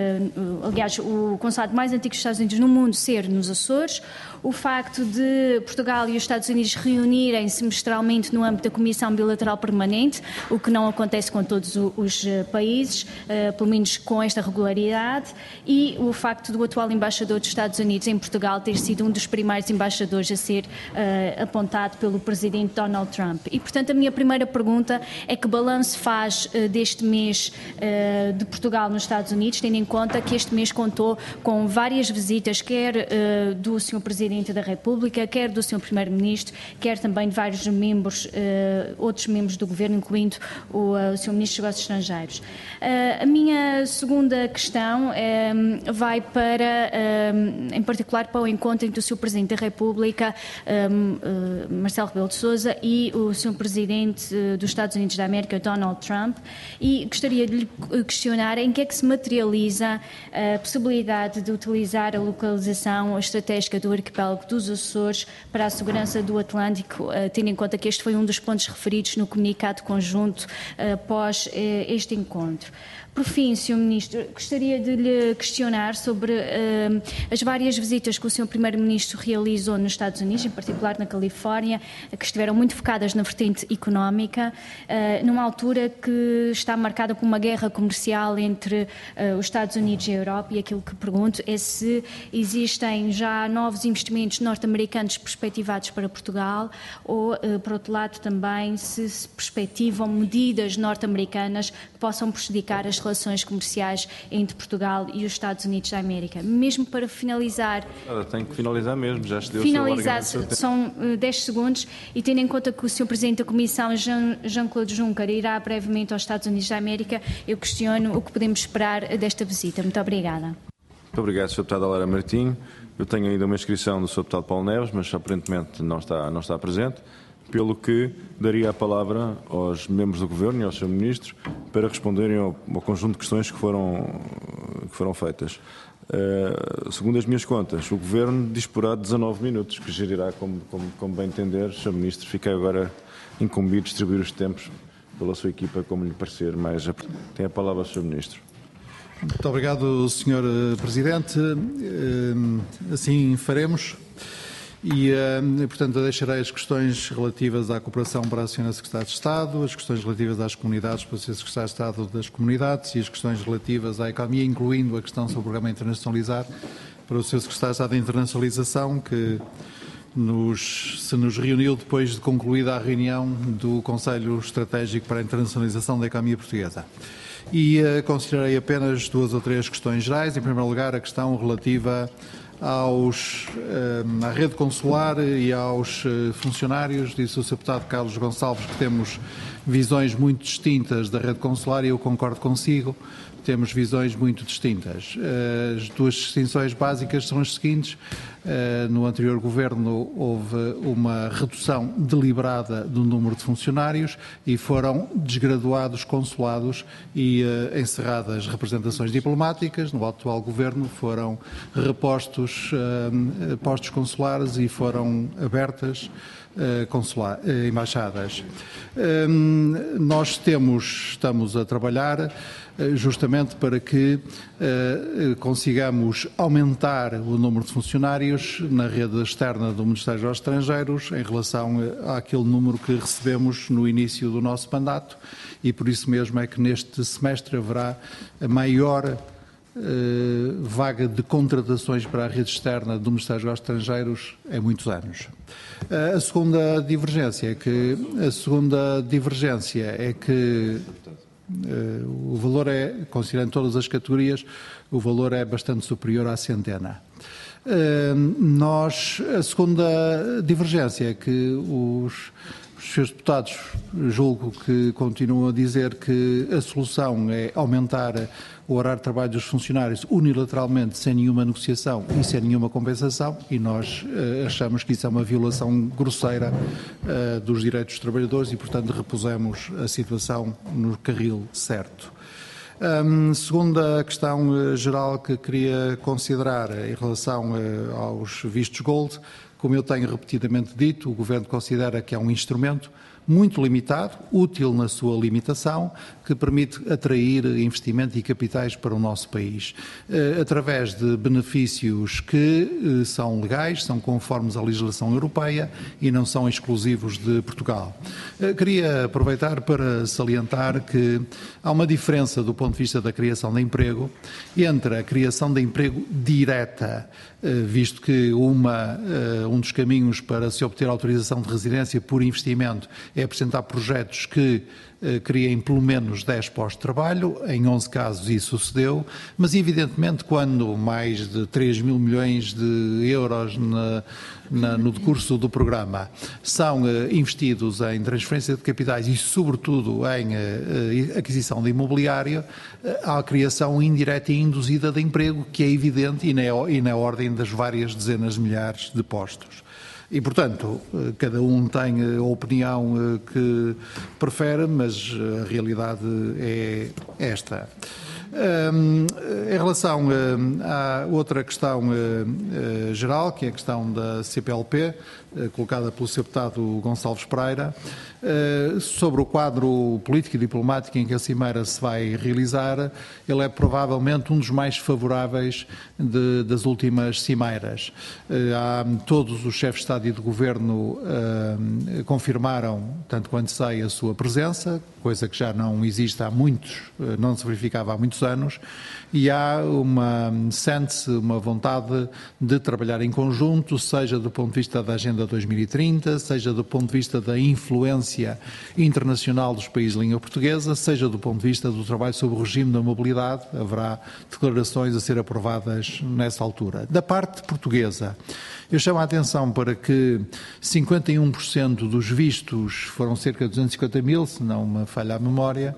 uh, aliás, o consulado mais antigo dos Estados Unidos no mundo ser nos Açores, o facto de Portugal e os Estados Unidos reunirem semestralmente no âmbito da Comissão Bilateral Permanente, o que não acontece com todos os países, uh, pelo menos com esta regularidade, e o facto do atual embaixador dos Estados Unidos em Portugal ter sido um dos primeiros embaixadores a ser uh, apontado pelo presidente Donald Trump. E, portanto, a minha primeira pergunta é que balanço faz uh, deste mês uh, de Portugal nos Estados Unidos, tendo em conta que este mês contou com várias visitas, quer uh, do senhor Presidente da República, quer do senhor Primeiro-Ministro, quer também de vários membros, uh, outros membros do Governo, incluindo o, uh, o senhor Ministro dos Negócios Estrangeiros. Uh, a minha segunda questão um, vai para, um, em particular, para o encontro entre o senhor Presidente da República, um, uh, Marcelo Rebelo de Sousa, e o senhor Presidente uh, dos Estados Unidos da América, Donald Trump, e gostaria de lhe questionar em que é que se materializa a possibilidade de utilizar a localização estratégica do arquipélago dos Açores para a segurança do Atlântico, tendo em conta que este foi um dos pontos referidos no comunicado conjunto após este encontro. Por fim, senhor Ministro, gostaria de lhe questionar sobre uh, as várias visitas que o senhor Primeiro-Ministro realizou nos Estados Unidos, em particular na Califórnia, que estiveram muito focadas na vertente económica, uh, numa altura que está marcada por uma guerra comercial entre uh, os Estados Unidos e a Europa, e aquilo que pergunto é se existem já novos investimentos norte-americanos perspectivados para Portugal ou, uh, por outro lado, também se se perspectivam medidas norte-americanas que possam prejudicar as relações comerciais entre Portugal e os Estados Unidos da América. Mesmo para finalizar... Tem que finalizar mesmo, já se deu finalizar, o seu largamento. São uh, dez segundos, e tendo em conta que o senhor Presidente da Comissão, Jean, Jean-Claude Juncker, irá brevemente aos Estados Unidos da América, eu questiono o que podemos esperar desta visita. Muito obrigada. Muito obrigado, senhor Deputado Alara Martinho. Eu tenho ainda uma inscrição do senhor Deputado Paulo Neves, mas aparentemente não está, não está presente, pelo que daria a palavra aos membros do Governo e ao senhor Ministro para responderem ao, ao conjunto de questões que foram, que foram feitas. Uh, segundo as minhas contas, o Governo disporá de dezanove minutos, que gerirá como, como, como bem entender. senhor Ministro, fica agora incumbido de distribuir os tempos pela sua equipa, como lhe parecer mais... Tem a palavra o senhor Ministro. Muito obrigado, senhor Presidente. Assim faremos. E, portanto, deixarei as questões relativas à cooperação para a senhora Secretária de Estado, as questões relativas às comunidades para o senhor Secretário de Estado das Comunidades e as questões relativas à economia, incluindo a questão sobre o programa Internacionalizar, para o senhor Secretário de Estado da Internacionalização, que nos, se nos reuniu depois de concluída a reunião do Conselho Estratégico para a Internacionalização da Economia Portuguesa. E uh, considerarei apenas duas ou três questões gerais. Em primeiro lugar, a questão relativa aos, uh, à rede consular e aos uh, funcionários. Disse o senhor Deputado Carlos Gonçalves que temos visões muito distintas da rede consular, e eu concordo consigo. Temos visões muito distintas. As duas distinções básicas são as seguintes. No anterior governo houve uma redução deliberada do número de funcionários e foram desgraduados consulados e encerradas representações diplomáticas. No atual governo foram repostos postos consulares e foram abertas consular, embaixadas. Nós temos, estamos a trabalhar justamente para que uh, consigamos aumentar o número de funcionários na rede externa do Ministério dos Estrangeiros em relação àquele número que recebemos no início do nosso mandato, e por isso mesmo é que neste semestre haverá a maior uh, vaga de contratações para a rede externa do Ministério dos Estrangeiros em muitos anos. Uh, a segunda divergência é que a segunda divergência é que Uh, o valor é, considerando todas as categorias, o valor é bastante superior à centena. Uh, nós, a segunda divergência é que os, os senhores deputados, julgo que continuam a dizer que a solução é aumentar o horário de trabalho dos funcionários unilateralmente, sem nenhuma negociação e sem nenhuma compensação, e nós uh, achamos que isso é uma violação grosseira uh, dos direitos dos trabalhadores e, portanto, repusemos a situação no carril certo. Um, segunda questão uh, geral que queria considerar em relação uh, aos vistos Gold, como eu tenho repetidamente dito, o Governo considera que é um instrumento muito limitado, útil na sua limitação, que permite atrair investimento e capitais para o nosso país, através de benefícios que são legais, são conformes à legislação europeia e não são exclusivos de Portugal. Queria aproveitar para salientar que há uma diferença do ponto de vista da criação de emprego entre a criação de emprego direta, visto que uma, um dos caminhos para se obter autorização de residência por investimento é apresentar projetos que criem pelo menos dez postos de trabalho, em onze casos isso sucedeu, mas evidentemente quando mais de três mil milhões de euros na, na, no decurso do programa são uh, investidos em transferência de capitais e sobretudo em uh, aquisição de imobiliário, uh, há a criação indireta e induzida de emprego que é evidente e na, e na ordem das várias dezenas de milhares de postos. E, portanto, cada um tem a opinião que prefere, mas a realidade é esta. Um, em relação uh, à outra questão uh, uh, geral, que é a questão da C P L P, uh, colocada pelo senhor Deputado Gonçalves Pereira, uh, sobre o quadro político e diplomático em que a Cimeira se vai realizar, ele é provavelmente um dos mais favoráveis de, das últimas cimeiras. Uh, há, todos os chefes de Estado e de Governo uh, confirmaram, tanto quanto sei, a sua presença, coisa que já não existe há muitos, uh, não se verificava há muitos anos, e há uma, sente-se uma vontade de trabalhar em conjunto, seja do ponto de vista da Agenda dois mil e trinta, seja do ponto de vista da influência internacional dos países de língua portuguesa, seja do ponto de vista do trabalho sobre o regime da mobilidade, haverá declarações a ser aprovadas nessa altura. Da parte portuguesa, eu chamo a atenção para que cinquenta e um por cento dos vistos, foram cerca de duzentos e cinquenta mil, se não me falha a memória,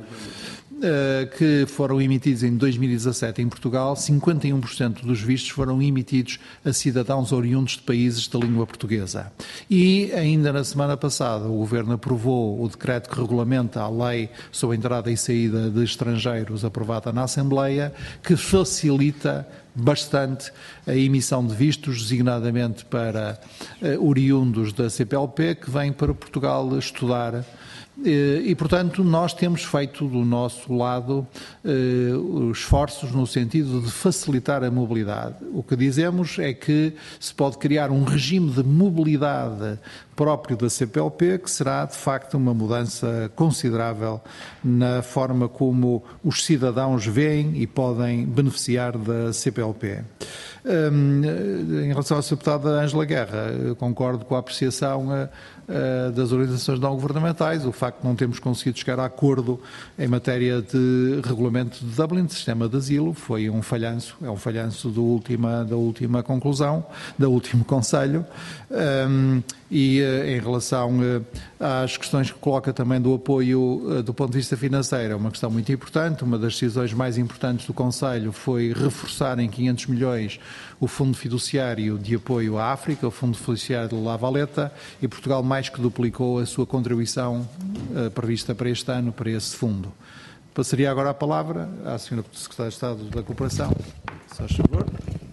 que foram emitidos em dois mil e dezassete em Portugal, cinquenta e um por cento dos vistos foram emitidos a cidadãos oriundos de países da língua portuguesa. E ainda na semana passada o Governo aprovou o decreto que regulamenta a lei sobre a entrada e saída de estrangeiros aprovada na Assembleia, que facilita bastante a emissão de vistos, designadamente para uh, oriundos da C P L P, que vêm para Portugal estudar. E, portanto, nós temos feito do nosso lado eh, esforços no sentido de facilitar a mobilidade. O que dizemos é que se pode criar um regime de mobilidade próprio da C P L P, que será, de facto, uma mudança considerável na forma como os cidadãos veem e podem beneficiar da C P L P. Um, em relação à senhora deputada Ângela Guerra, concordo com a apreciação uh, uh, das organizações não governamentais, o facto de não termos conseguido chegar a acordo em matéria de regulamento de Dublin, de sistema de asilo, foi um falhanço, é um falhanço do última, da última conclusão, do último Conselho. Um, e uh, em relação uh, às questões que coloca também do apoio uh, do ponto de vista financeiro, é uma questão muito importante. Uma das decisões mais importantes do Conselho foi reforçar em quinhentos milhões o Fundo Fiduciário de Apoio à África, o Fundo Fiduciário de La Valeta, e Portugal mais que duplicou a sua contribuição uh, prevista para este ano para esse fundo. Passaria agora a palavra à senhora Secretária de Estado da Cooperação. Se faz favor.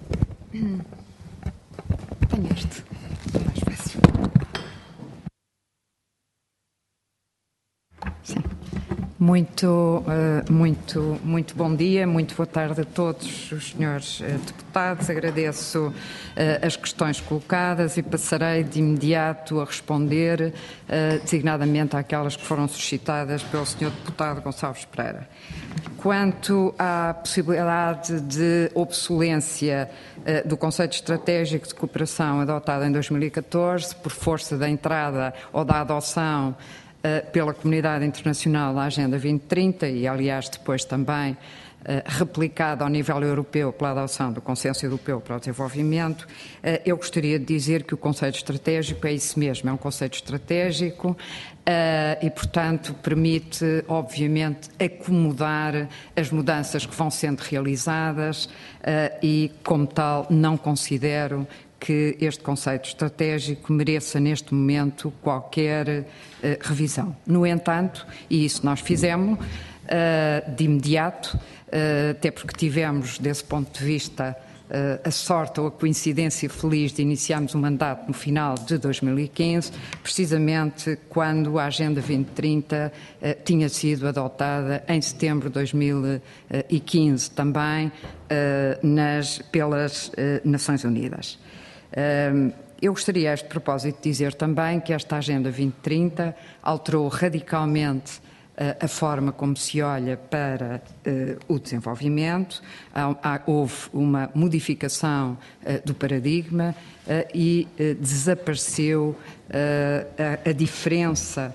Tenho este. Mais fácil. Sim. Muito, muito, muito bom dia, muito boa tarde a todos os senhores deputados. Agradeço as questões colocadas e passarei de imediato a responder, designadamente àquelas que foram suscitadas pelo senhor deputado Gonçalves Pereira. Quanto à possibilidade de obsolência do Conceito Estratégico de Cooperação adotado em dois mil e catorze, por força da entrada ou da adoção pela comunidade internacional da Agenda vinte trinta e, aliás, depois também replicada ao nível europeu pela adoção do Consenso Europeu para o Desenvolvimento, eu gostaria de dizer que o conceito estratégico é isso mesmo, é um conceito estratégico e, portanto, permite, obviamente, acomodar as mudanças que vão sendo realizadas e, como tal, não considero que este conceito estratégico mereça, neste momento, qualquer uh, revisão. No entanto, e isso nós fizemos uh, de imediato, uh, até porque tivemos, desse ponto de vista, uh, a sorte ou a coincidência feliz de iniciarmos o mandato no final de dois mil e quinze, precisamente quando a Agenda vinte trinta uh, tinha sido adotada em setembro de dois mil e quinze também uh, nas, pelas uh, Nações Unidas. Eu gostaria, a este propósito, de dizer também que esta Agenda vinte trinta alterou radicalmente a forma como se olha para o desenvolvimento, houve uma modificação do paradigma e desapareceu a diferença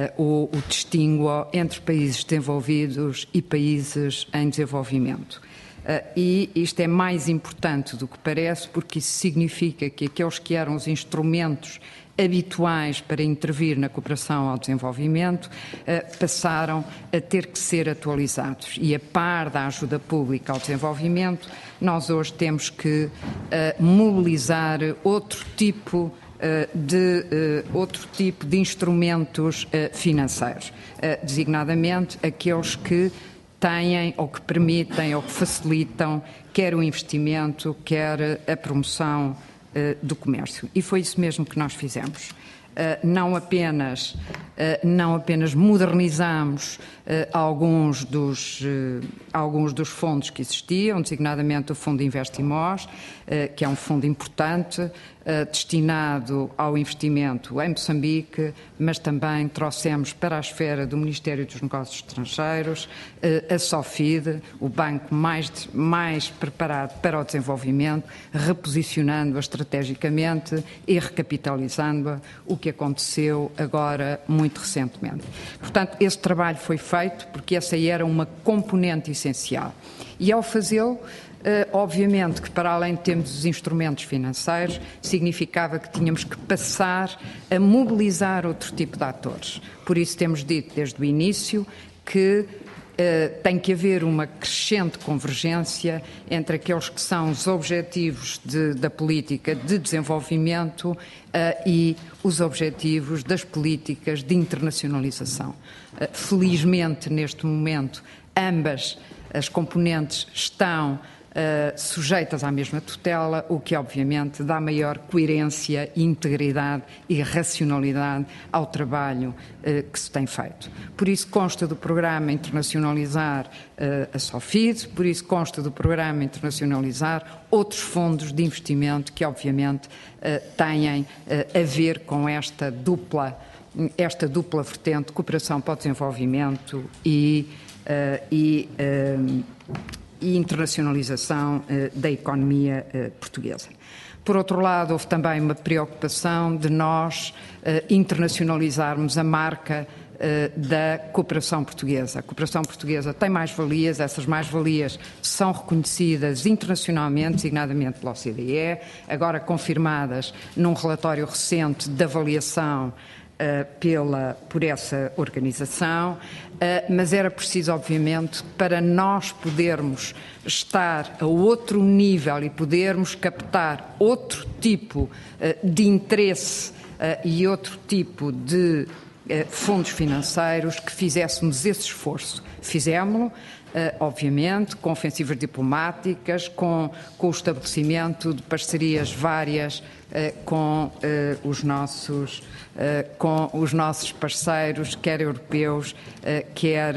ou o distinguo entre países desenvolvidos e países em desenvolvimento. Uh, e isto é mais importante do que parece, porque isso significa que aqueles que eram os instrumentos habituais para intervir na cooperação ao desenvolvimento uh, passaram a ter que ser atualizados. E a par da ajuda pública ao desenvolvimento, nós hoje temos que uh, mobilizar outro tipo uh, de uh, outro tipo de instrumentos uh, financeiros, uh, designadamente aqueles que têm ou que permitem ou que facilitam quer o investimento, quer a promoção uh, do comércio. E foi isso mesmo que nós fizemos. Uh, não apenas, uh, não apenas modernizamos uh, alguns, dos, uh, alguns dos fundos que existiam, designadamente o Fundo Investimos, uh, que é um fundo importante, uh, destinado ao investimento em Moçambique, mas também trouxemos para a esfera do Ministério dos Negócios Estrangeiros uh, a SOFID, o banco mais, mais preparado para o desenvolvimento, reposicionando-a estrategicamente e recapitalizando-a, o que aconteceu agora muito recentemente. Portanto, esse trabalho foi feito porque essa era uma componente essencial. E ao fazê-lo, obviamente que para além de termos os instrumentos financeiros, significava que tínhamos que passar a mobilizar outro tipo de atores. Por isso temos dito desde o início que Uh, tem que haver uma crescente convergência entre aqueles que são os objetivos de, da política de desenvolvimento uh, e os objetivos das políticas de internacionalização. Uh, felizmente, neste momento, ambas as componentes estão Uh, sujeitas à mesma tutela, o que obviamente dá maior coerência, integridade e racionalidade ao trabalho uh, que se tem feito. Por isso consta do programa Internacionalizar uh, a SOFID, por isso consta do programa Internacionalizar outros fundos de investimento que obviamente uh, têm uh, a ver com esta dupla, esta dupla vertente, cooperação para o desenvolvimento e, uh, e uh, e internacionalização uh, da economia uh, portuguesa. Por outro lado, houve também uma preocupação de nós uh, internacionalizarmos a marca uh, da cooperação portuguesa. A cooperação portuguesa tem mais-valias, essas mais-valias são reconhecidas internacionalmente, designadamente pela O C D E, agora confirmadas num relatório recente de avaliação Uh, pela, por essa organização, uh, mas era preciso, obviamente, para nós podermos estar a outro nível e podermos captar outro tipo uh, de interesse uh, e outro tipo de uh, fundos financeiros, que fizéssemos esse esforço. Fizémo-lo, Uh, obviamente, com ofensivas diplomáticas, com, com o estabelecimento de parcerias várias uh, com, uh, os nossos, uh, com os nossos parceiros, quer europeus, uh, quer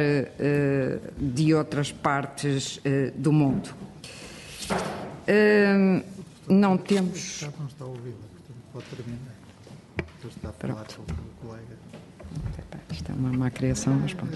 uh, de outras partes uh, do mundo. Uh, não temos... Não está ouvido, portanto pode terminar. Está a falar com o colega. Isto é uma má criação, mas pronto.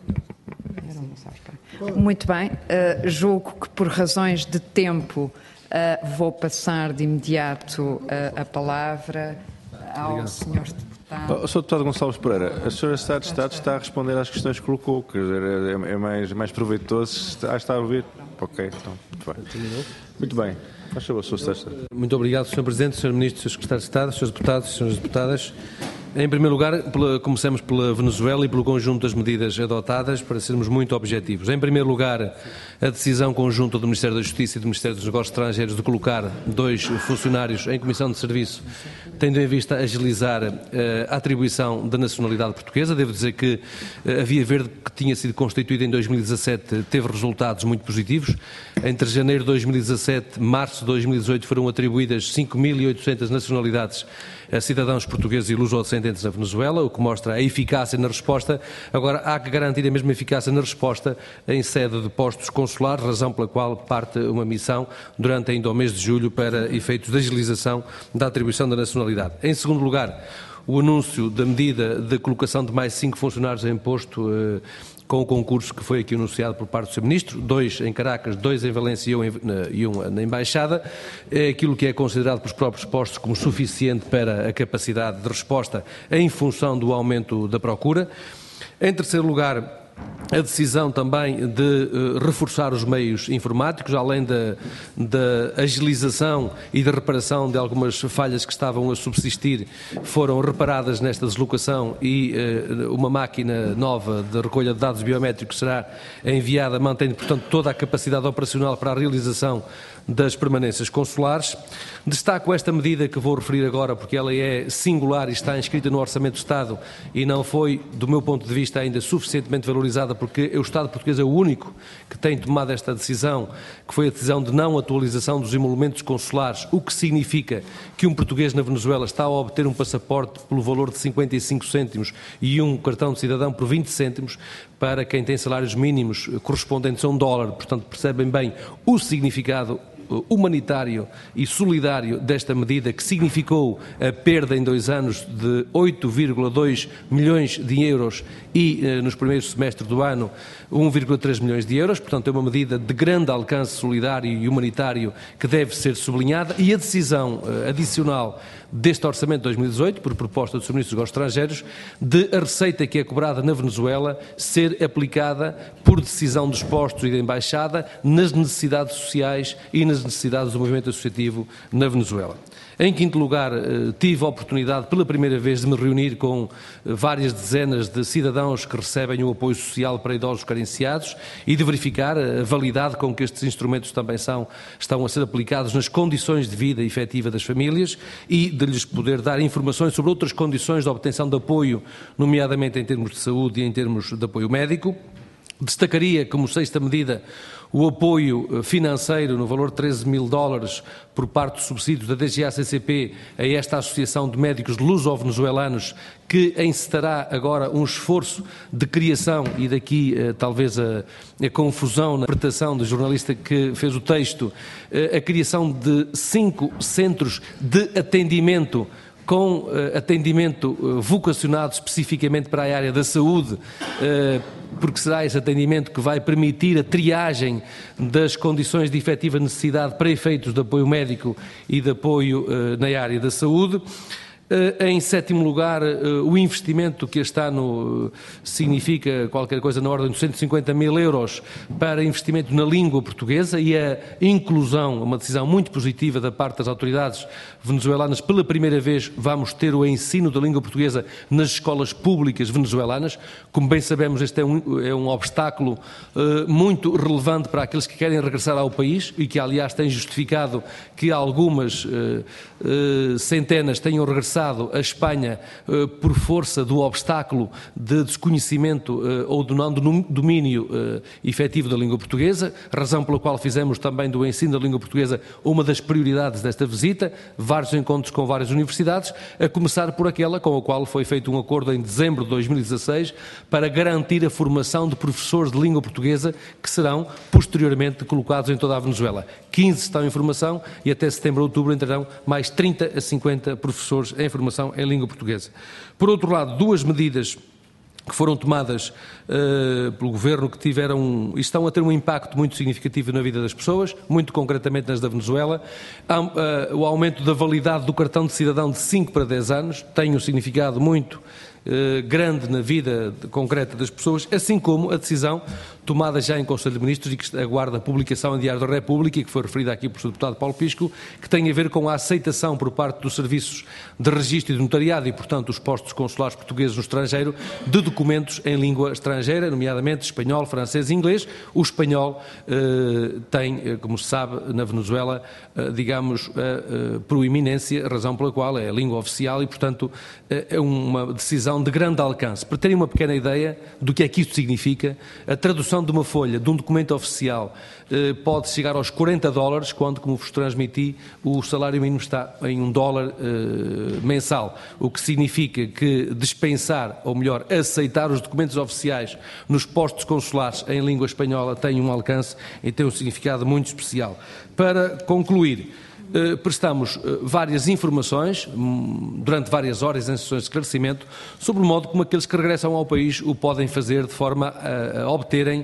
Muito bem, uh, julgo que por razões de tempo uh, vou passar de imediato uh, a palavra ao senhor Oh, senhor Deputado Gonçalves Pereira, a senhora Secretária de Estado está a responder às questões que colocou, quer dizer, é, é mais, mais proveitoso, está, está a ouvir? Ok, então, muito bem. Muito bem. Faz favor, senhor Secretário de Estado. Muito obrigado, senhor Presidente, senhor Ministro, senhor Secretário de Estado, senhores Deputados e senhoras Deputadas. Em primeiro lugar, pela, comecemos pela Venezuela e pelo conjunto das medidas adotadas, para sermos muito objetivos. Em primeiro lugar, a decisão conjunta do Ministério da Justiça e do Ministério dos Negócios Estrangeiros de colocar dois funcionários em comissão de serviço, tendo em vista agilizar uh, a atribuição da nacionalidade portuguesa. Devo dizer que uh, a Via Verde, que tinha sido constituída em dois mil e dezassete, teve resultados muito positivos. Entre janeiro de dois mil e dezassete e março de dois mil e dezoito foram atribuídas cinco mil e oitocentas nacionalidades a cidadãos portugueses e luso-descendentes na Venezuela, o que mostra a eficácia na resposta. Agora, há que garantir a mesma eficácia na resposta em sede de postos consulares, razão pela qual parte uma missão durante ainda o mês de julho para efeitos de agilização da atribuição da nacionalidade. Em segundo lugar, o anúncio da medida de colocação de mais cinco funcionários em posto eh, com o concurso que foi aqui anunciado por parte do senhor Ministro, dois em Caracas, dois em Valência e um na Embaixada, é aquilo que é considerado pelos próprios postos como suficiente para a capacidade de resposta em função do aumento da procura. Em terceiro lugar, a decisão também de uh, reforçar os meios informáticos, além da, da agilização e da reparação de algumas falhas que estavam a subsistir, foram reparadas nesta deslocação e uh, uma máquina nova de recolha de dados biométricos será enviada, mantendo, portanto, toda a capacidade operacional para a realização das permanências consulares. Destaco esta medida que vou referir agora porque ela é singular e está inscrita no Orçamento do Estado e não foi, do meu ponto de vista, ainda suficientemente valorizada, porque o Estado português é o único que tem tomado esta decisão, que foi a decisão de não atualização dos emolumentos consulares, o que significa que um português na Venezuela está a obter um passaporte pelo valor de cinquenta e cinco cêntimos e um cartão de cidadão por vinte cêntimos para quem tem salários mínimos correspondentes a um dólar. Portanto, percebem bem o significado humanitário e solidário desta medida, que significou a perda em dois anos de oito vírgula dois milhões de euros e, eh, nos primeiros semestres do ano, um vírgula três milhões de euros. Portanto, é uma medida de grande alcance solidário e humanitário que deve ser sublinhada, e a decisão eh, adicional deste Orçamento de dois mil e dezoito, por proposta do senhor Ministro dos Negócios Estrangeiros, de a receita que é cobrada na Venezuela ser aplicada por decisão dos postos e da Embaixada nas necessidades sociais e nas necessidades do movimento associativo na Venezuela. Em quinto lugar, tive a oportunidade pela primeira vez de me reunir com várias dezenas de cidadãos que recebem o apoio social para idosos carenciados e de verificar a validade com que estes instrumentos também são, estão a ser aplicados nas condições de vida efetiva das famílias e de lhes poder dar informações sobre outras condições de obtenção de apoio, nomeadamente em termos de saúde e em termos de apoio médico. Destacaria como sexta medida o apoio financeiro no valor de treze mil dólares por parte dos subsídios da D G A C C P a esta Associação de Médicos Luso-Venezuelanos, que encetará agora um esforço de criação, e daqui eh, talvez a, a confusão na interpretação do jornalista que fez o texto, eh, a criação de cinco centros de atendimento com uh, atendimento uh, vocacionado especificamente para a área da saúde, uh, porque será esse atendimento que vai permitir a triagem das condições de efetiva necessidade para efeitos de apoio médico e de apoio uh, na área da saúde. Em sétimo lugar, o investimento que este ano significa qualquer coisa na ordem de cento e cinquenta mil euros para investimento na língua portuguesa e a inclusão, uma decisão muito positiva da parte das autoridades venezuelanas. Pela primeira vez vamos ter o ensino da língua portuguesa nas escolas públicas venezuelanas. Como bem sabemos, este é um, é um obstáculo uh, muito relevante para aqueles que querem regressar ao país e que, aliás, tem justificado que algumas uh, uh, centenas tenham regressado a Espanha uh, por força do obstáculo de desconhecimento uh, ou do não domínio uh, efetivo da língua portuguesa, razão pela qual fizemos também do ensino da língua portuguesa uma das prioridades desta visita, vários encontros com várias universidades, a começar por aquela com a qual foi feito um acordo em dezembro de dois mil e dezasseis para garantir a formação de professores de língua portuguesa que serão posteriormente colocados em toda a Venezuela. quinze estão em formação e até setembro, outubro entrarão mais trinta a cinquenta professores em formação em língua portuguesa. Por outro lado, duas medidas que foram tomadas uh, pelo Governo, que tiveram e estão a ter um impacto muito significativo na vida das pessoas, muito concretamente nas da Venezuela. Há, uh, o aumento da validade do cartão de cidadão de cinco para dez anos tem um significado muito uh, grande na vida concreta das pessoas, assim como a decisão tomada já em Conselho de Ministros e que aguarda a publicação em Diário da República, e que foi referida aqui pelo senhor Deputado Paulo Pisco, que tem a ver com a aceitação por parte dos serviços de registro e de notariado e, portanto, os postos consulares portugueses no estrangeiro, de documentos em língua estrangeira, nomeadamente espanhol, francês e inglês. O espanhol eh, tem, como se sabe, na Venezuela, eh, digamos, a, a proeminência, a razão pela qual é a língua oficial e, portanto, é uma decisão de grande alcance. Para terem uma pequena ideia do que é que isto significa, a tradução de uma folha, de um documento oficial, eh, pode chegar aos quarenta dólares, quando, como vos transmiti, o salário mínimo está em um dólar eh, mensal, o que significa que dispensar, ou melhor, aceitar os documentos oficiais nos postos consulares em língua espanhola tem um alcance e tem um significado muito especial. Para concluir, Uh, prestamos uh, várias informações, um, durante várias horas em sessões de esclarecimento, sobre o modo como aqueles que regressam ao país o podem fazer de forma a, a obterem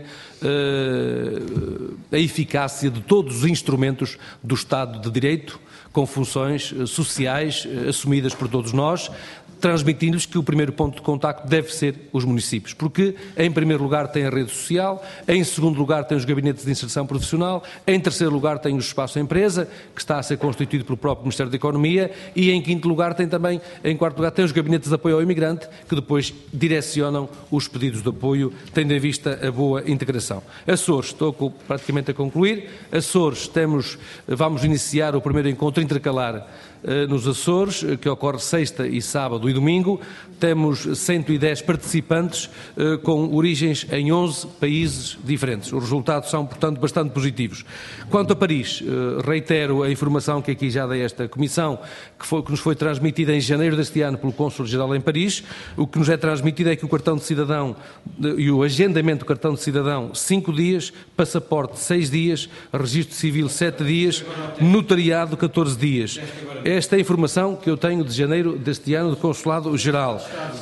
uh, a eficácia de todos os instrumentos do Estado de Direito, com funções uh, sociais uh, assumidas por todos nós, transmitindo-lhes que o primeiro ponto de contacto deve ser os municípios, porque, em primeiro lugar, tem a rede social, em segundo lugar, tem os gabinetes de inserção profissional, em terceiro lugar, tem o espaço empresa, que está a ser constituído pelo próprio Ministério da Economia, e, em quinto lugar, tem também, em quarto lugar, tem os gabinetes de apoio ao imigrante, que depois direcionam os pedidos de apoio, tendo em vista a boa integração. Açores, estou praticamente a concluir. Açores, temos, vamos iniciar o primeiro encontro intercalar nos Açores, que ocorre sexta e sábado e domingo. Temos cento e dez participantes com origens em onze países diferentes. Os resultados são, portanto, bastante positivos. Quanto a Paris, reitero a informação que aqui já dei a esta Comissão, que, foi, que nos foi transmitida em janeiro deste ano pelo Cônsul-Geral em Paris. O que nos é transmitido é que o cartão de cidadão e o agendamento do cartão de cidadão, cinco dias, passaporte, seis dias, registro civil, sete dias, notariado, catorze dias. Esta é a informação que eu tenho de janeiro deste ano do Consulado-Geral.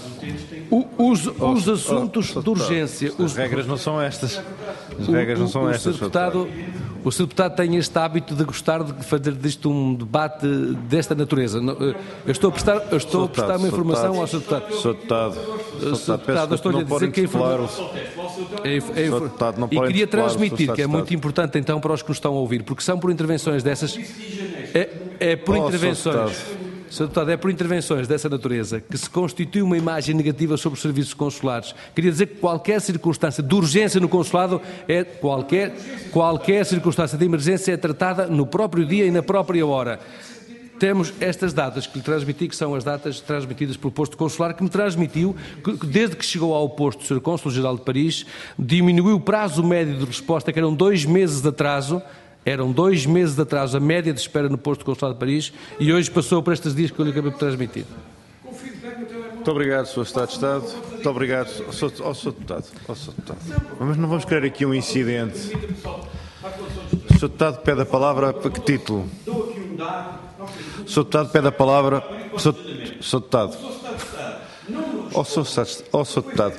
Os, os assuntos de urgência... As regras não são estas. As regras não são estas. O senhor Deputado, o senhor Deputado tem este hábito de gostar de fazer disto um debate desta natureza. Eu estou a prestar, eu estou a prestar uma informação ao senhor Deputado. senhor Deputado, senhor Deputado, eu estou-lhe a dizer que a informação... É, é, e queria transmitir que é muito importante, então, para os que nos estão a ouvir, porque são por intervenções dessas... É, é por oh, intervenções... senhor Deputado, é por intervenções dessa natureza que se constitui uma imagem negativa sobre os serviços consulares. Queria dizer que qualquer circunstância de urgência no consulado, é qualquer, qualquer circunstância de emergência é tratada no próprio dia e na própria hora. Temos estas datas que lhe transmiti, que são as datas transmitidas pelo posto consular, que me transmitiu que, desde que chegou ao posto o senhor Cônsul-Geral de Paris, diminuiu o prazo médio de resposta, que eram dois meses de atraso, eram dois meses de atraso a média de espera no posto consular de Paris, e hoje passou por estes dias que eu lhe acabei de transmitir. Muito obrigado, senhor Secretário de Estado. Muito obrigado ao senhor Deputado. Ao senhor Deputado. Mas não vamos criar aqui um incidente. O senhor Deputado pede a palavra para que título? O senhor Deputado pede a palavra... O senhor Deputado. Ao senhor Deputado.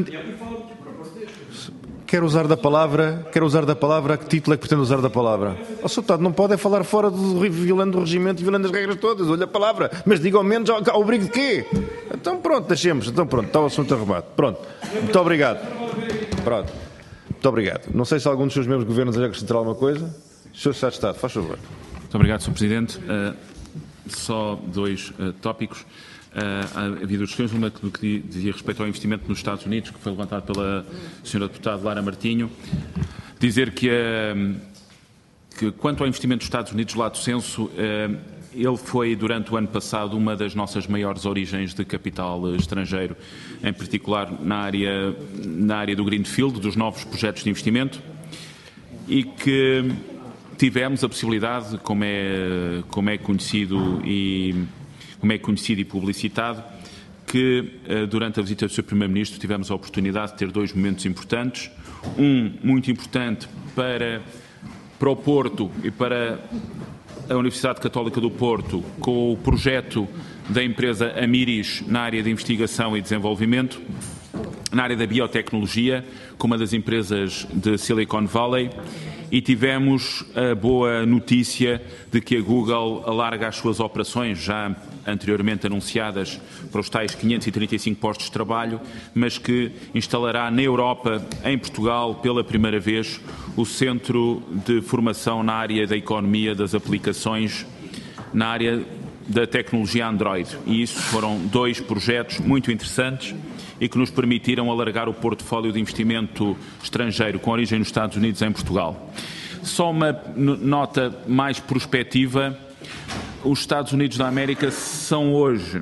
Quer usar da palavra, quer usar da palavra, a que título é que pretende usar da palavra? O senhor Deputado não pode é falar fora, do, violando o regimento, violando as regras todas, olha a palavra, mas diga ao menos ao, ao abrigo de quê? Então pronto, deixemos, então pronto, está o assunto arrumado. Pronto, muito obrigado. Pronto, muito obrigado. Não sei se algum dos seus membros de governo deseja acrescentar alguma coisa. senhor Secretário de Estado, faz favor. Muito obrigado, senhor Presidente. Uh, só dois uh, tópicos. Uh, há havido questões, uma que, que dizia respeito ao investimento nos Estados Unidos, que foi levantado pela senhora Deputada Lara Martinho. Dizer que, uh, que quanto ao investimento dos Estados Unidos, lato sensu, uh, ele foi, durante o ano passado, uma das nossas maiores origens de capital estrangeiro, em particular na área, na área do Greenfield, dos novos projetos de investimento, e que tivemos a possibilidade, como é, como é conhecido e... como é conhecido e publicitado, que durante a visita do senhor Primeiro-Ministro tivemos a oportunidade de ter dois momentos importantes. Um muito importante para, para o Porto e para a Universidade Católica do Porto, com o projeto da empresa Amiris na área de investigação e desenvolvimento, na área da biotecnologia, com uma das empresas de Silicon Valley, e tivemos a boa notícia de que a Google alarga as suas operações, já anteriormente anunciadas, para os tais quinhentos e trinta e cinco postos de trabalho, mas que instalará na Europa, em Portugal, pela primeira vez, o Centro de Formação na área da economia das aplicações, na área da tecnologia Android. E isso foram dois projetos muito interessantes e que nos permitiram alargar o portfólio de investimento estrangeiro com origem nos Estados Unidos em Portugal. Só uma nota mais prospectiva: os Estados Unidos da América são hoje,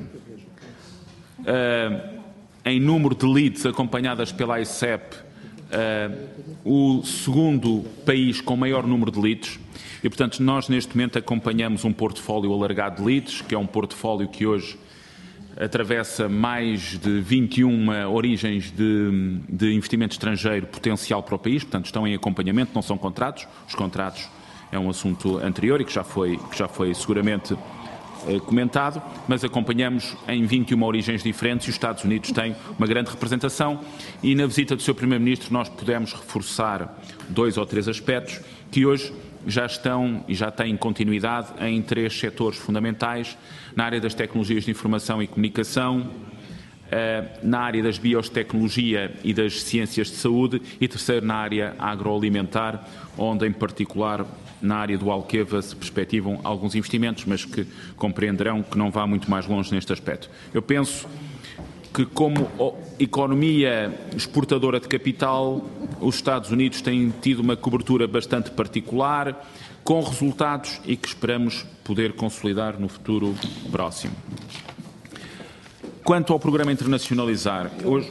uh, em número de leads acompanhadas pela I C E P, uh, o segundo país com maior número de leads. E, portanto, nós neste momento acompanhamos um portfólio alargado de leads, que é um portfólio que hoje atravessa mais de vinte e uma origens de, de investimento estrangeiro potencial para o país, portanto estão em acompanhamento, não são contratos. Os contratos é um assunto anterior e que já foi, que já foi seguramente eh, comentado, mas acompanhamos em vinte e uma origens diferentes e os Estados Unidos têm uma grande representação, e na visita do seu Primeiro-Ministro nós pudemos reforçar dois ou três aspectos que hoje já estão e já têm continuidade em três setores fundamentais: na área das tecnologias de informação e comunicação, na área das biotecnologia e das ciências de saúde, e terceiro, na área agroalimentar, onde em particular na área do Alqueva se perspectivam alguns investimentos, mas que compreenderão que não vá muito mais longe neste aspecto. Eu penso que, como economia exportadora de capital, os Estados Unidos têm tido uma cobertura bastante particular, com resultados, e que esperamos poder consolidar no futuro próximo. Quanto ao programa Internacionalizar, hoje...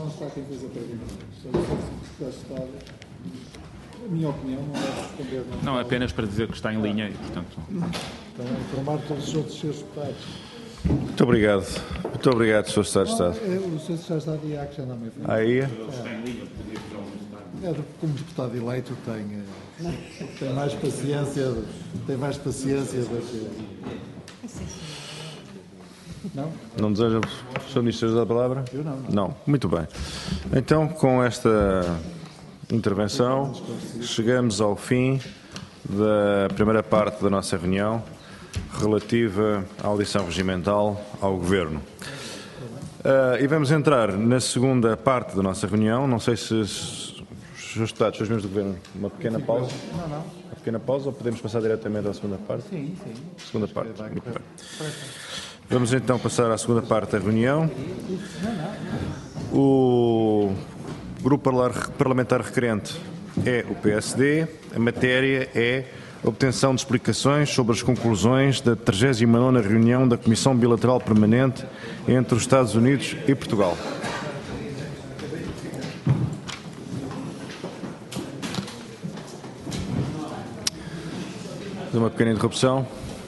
A minha opinião não é responder... Não, apenas para dizer que está em linha e, portanto... Então, informar todos os outros seus deputados. Muito obrigado. Muito obrigado, senhor Secretário de Estado. O senhor Secretário de Estado ia acrescentar me frente. Aí é? É, como deputado eleito tem, tem mais paciência, tem mais paciência do que... Não? Não deseja o senhor Ministro usar a palavra? Eu não, não. Não. Muito bem. Então, com esta intervenção, chegamos ao fim da primeira parte da nossa reunião, relativa à audição regimental ao Governo. Uh, e vamos entrar na segunda parte da nossa reunião. Não sei se os senhores deputados, os membros do Governo, uma pequena pausa. Não, não. Uma pequena pausa, ou podemos passar diretamente à segunda parte? Sim, sim. Segunda parte. Muito bem. Vamos então passar à segunda parte da reunião. O grupo parlamentar requerente é o P S D. A matéria é a obtenção de explicações sobre as conclusões da trigésima nona reunião da Comissão Bilateral Permanente entre os Estados Unidos e Portugal. Uma pequena interrupção.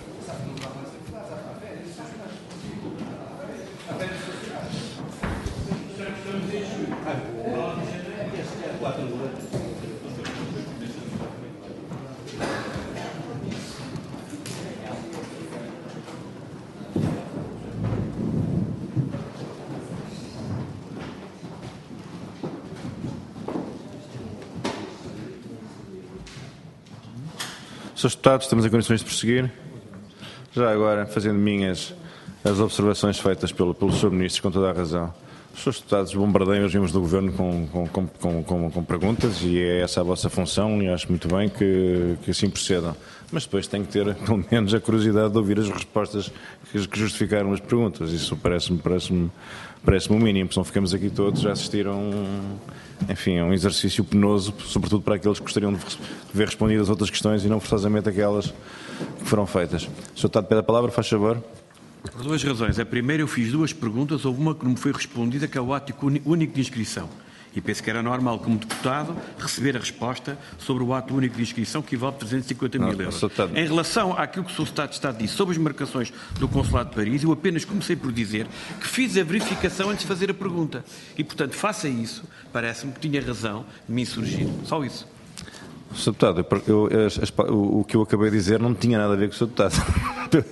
Senhores deputados, estamos em condições de prosseguir. Já agora, fazendo minhas as observações feitas pelo, pelo senhor Ministro, com toda a razão. Os senhores deputados bombardeiam os membros do Governo com, com, com, com, com perguntas, e é essa a vossa função, e acho muito bem que, que assim procedam. Mas depois tem que ter, pelo menos, a curiosidade de ouvir as respostas que, que justificaram as perguntas. Isso parece-me parece-me, parece-me o mínimo, senão ficamos aqui todos a assistir a um, enfim, a um exercício penoso, sobretudo para aqueles que gostariam de ver respondidas outras questões e não forçosamente aquelas que foram feitas. O senhor Deputado pede a palavra, faz favor. Por duas razões. A primeira, eu fiz duas perguntas, houve uma que não me foi respondida, que é o ato único de inscrição. E penso que era normal, como deputado, receber a resposta sobre o ato único de inscrição, que vale trezentos e cinquenta mil euros. Em relação àquilo que o senhor Secretário de Estado disse sobre as marcações do Consulado de Paris, eu apenas comecei por dizer que fiz a verificação antes de fazer a pergunta. E, portanto, faça isso, parece-me que tinha razão de me insurgir. Só isso. senhor Deputado, eu, eu, as, as, o, o que eu acabei de dizer não tinha nada a ver com o senhor Deputado.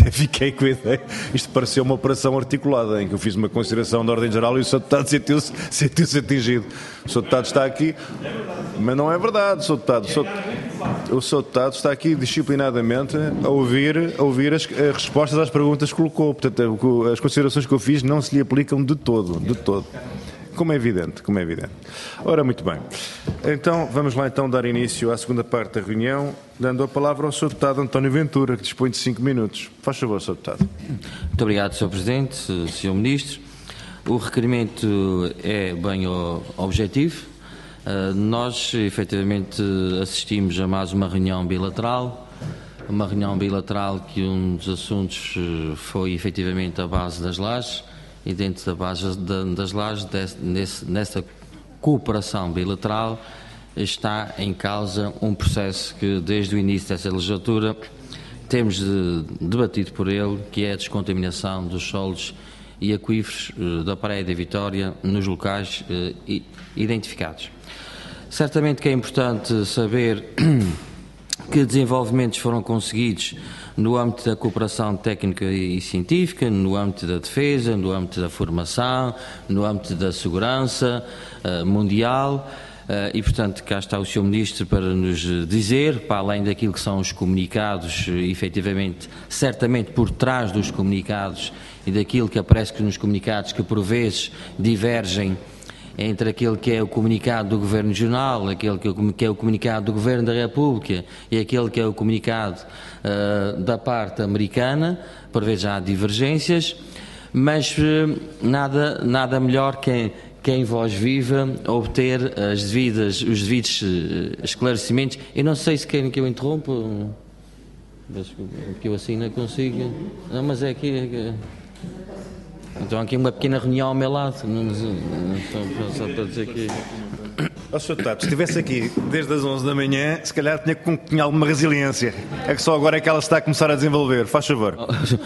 até fiquei com a ideia. Isto pareceu uma operação articulada, em que eu fiz uma consideração de ordem geral e o senhor Deputado sentiu-se sentiu-se atingido. O senhor Deputado está aqui, mas não é verdade, o senhor Deputado. O senhor, o senhor Deputado está aqui disciplinadamente a ouvir, a ouvir as, as respostas às perguntas que colocou. Portanto, as considerações que eu fiz não se lhe aplicam de todo, de todo. Como é evidente, como é evidente. Ora, muito bem. Então, vamos lá então dar início à segunda parte da reunião, dando a palavra ao senhor Deputado António Ventura, que dispõe de cinco minutos. Faz favor, senhor Deputado. Muito obrigado, senhor Presidente, senhor Ministro. O requerimento é bem objetivo. Nós, efetivamente, assistimos a mais uma reunião bilateral, uma reunião bilateral que um dos assuntos foi, efetivamente, a base das lajes, e dentro da base das lajes, nessa cooperação bilateral, está em causa um processo que, desde o início dessa legislatura, temos debatido por ele, que é a descontaminação dos solos e aquíferos da Praia da Vitória nos locais identificados. Certamente que é importante saber que desenvolvimentos foram conseguidos no âmbito da cooperação técnica e científica, no âmbito da defesa, no âmbito da formação, no âmbito da segurança uh, mundial uh, e, portanto, cá está o senhor Ministro para nos dizer, para além daquilo que são os comunicados, efetivamente, certamente por trás dos comunicados e daquilo que aparece nos comunicados que, por vezes, divergem entre aquele que é o comunicado do Governo Regional, aquele que é o comunicado do Governo da República e aquele que é o comunicado uh, da parte americana, por vezes há divergências, mas uh, nada, nada melhor que, que em voz viva obter as devidas, os devidos uh, esclarecimentos. Eu não sei se querem que eu interrompa, porque eu assim não consigo. Não, mas é que... É que... Então, aqui uma pequena reunião ao meu lado, não, não, não, só para dizer que... Ó, senhor Deputado, se estivesse aqui desde as onze da manhã, se calhar tinha, tinha alguma resiliência. É que só agora é que ela se está a começar a desenvolver. Faz favor.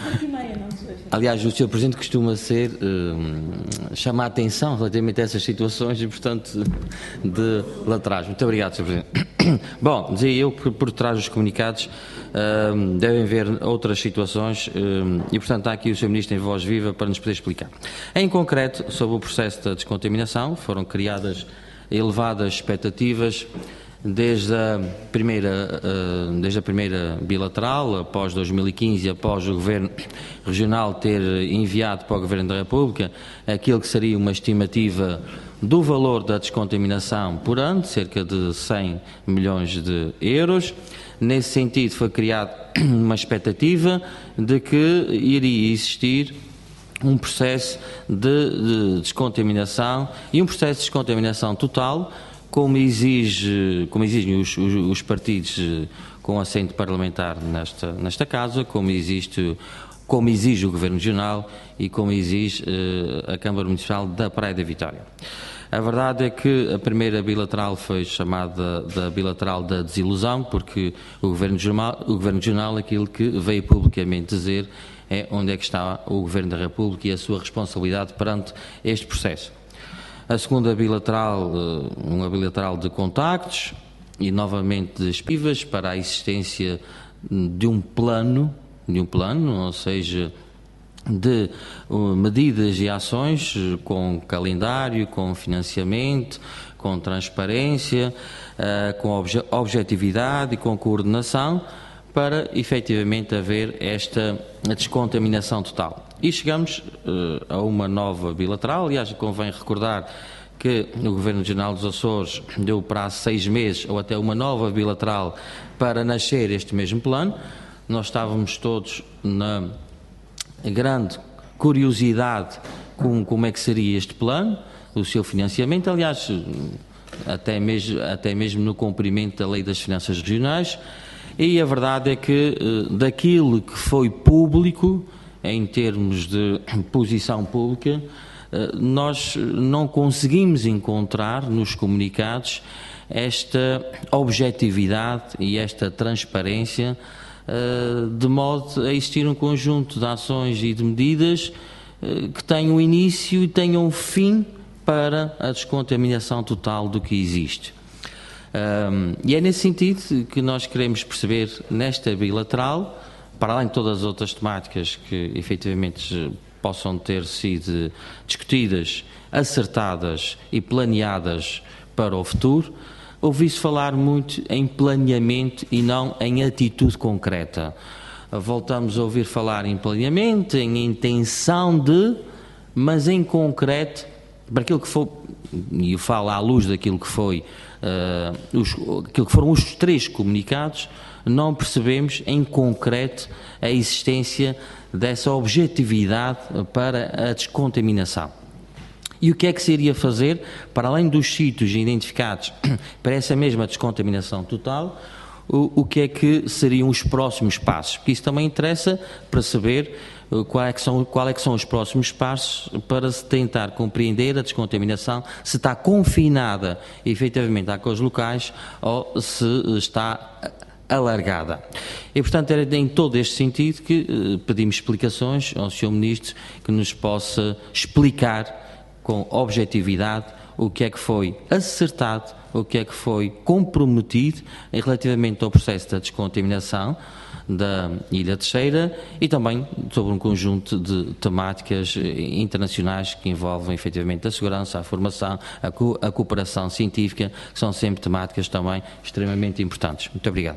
Aliás, o senhor Presidente costuma ser, uh, chama a atenção relativamente a essas situações e, portanto, de lá atrás. Muito obrigado, senhor Presidente. Bom, dizia eu que por trás dos comunicados uh, devem haver outras situações uh, e, portanto, está aqui o senhor Ministro em voz viva para nos poder explicar. Em concreto, sobre o processo da descontaminação, foram criadas elevadas expectativas desde a primeira, uh, desde a primeira bilateral, após dois mil e quinze, após o Governo Regional ter enviado para o Governo da República aquilo que seria uma estimativa do valor da descontaminação por ano, cerca de cem milhões de euros. Nesse sentido, foi criada uma expectativa de que iria existir um processo de, de descontaminação e um processo de descontaminação total, como, exige, como exigem os, os, os partidos com assento parlamentar nesta, nesta casa, como, existe, como exige o Governo Regional e como exige uh, a Câmara Municipal da Praia da Vitória. A verdade é que a primeira bilateral foi chamada da bilateral da desilusão, porque o Governo Regional, o Governo Regional aquilo que veio publicamente dizer é onde é que está o Governo da República e a sua responsabilidade perante este processo. A segunda bilateral, uma bilateral de contactos e novamente de expectativas para a existência de um plano, de um plano, ou seja, de medidas e ações com calendário, com financiamento, com transparência, com obje- objetividade e com coordenação, para efetivamente haver esta descontaminação total. E chegamos uh, a uma nova bilateral. Aliás, convém recordar que o Governo Regional dos Açores deu prazo de seis meses ou até uma nova bilateral para nascer este mesmo plano. Nós estávamos todos na grande curiosidade com como é que seria este plano, o seu financiamento, aliás, até mesmo, até mesmo no cumprimento da Lei das Finanças Regionais. E a verdade é que daquilo que foi público, em termos de posição pública, nós não conseguimos encontrar nos comunicados esta objetividade e esta transparência, de modo a existir um conjunto de ações e de medidas que tenham início e tenham fim para a descontaminação total do que existe. Um, e é nesse sentido que nós queremos perceber nesta bilateral para além de todas as outras temáticas que efetivamente possam ter sido discutidas, acertadas e planeadas para o futuro, ouvi-se falar muito em planeamento e não em atitude concreta. Voltamos a ouvir falar em planeamento, em intenção de, mas em concreto, para aquilo que foi, e eu falo à luz daquilo que foi, uh, os, aquilo que foram os três comunicados, não percebemos em concreto a existência dessa objetividade para a descontaminação. E o que é que se iria fazer, para além dos sítios identificados para essa mesma descontaminação total, o, o que é que seriam os próximos passos? Porque isso também interessa para saber qual é que são, qual é que são os próximos passos para se tentar compreender a descontaminação, se está confinada efetivamente àqueles locais ou se está alargada. E, portanto, era em todo este sentido que eh, pedimos explicações ao senhor Ministro que nos possa explicar com objetividade o que é que foi acertado, o que é que foi comprometido relativamente ao processo da descontaminação da Ilha Terceira e também sobre um conjunto de temáticas internacionais que envolvem efetivamente a segurança, a formação, a, co a cooperação científica, que são sempre temáticas também extremamente importantes. Muito obrigado.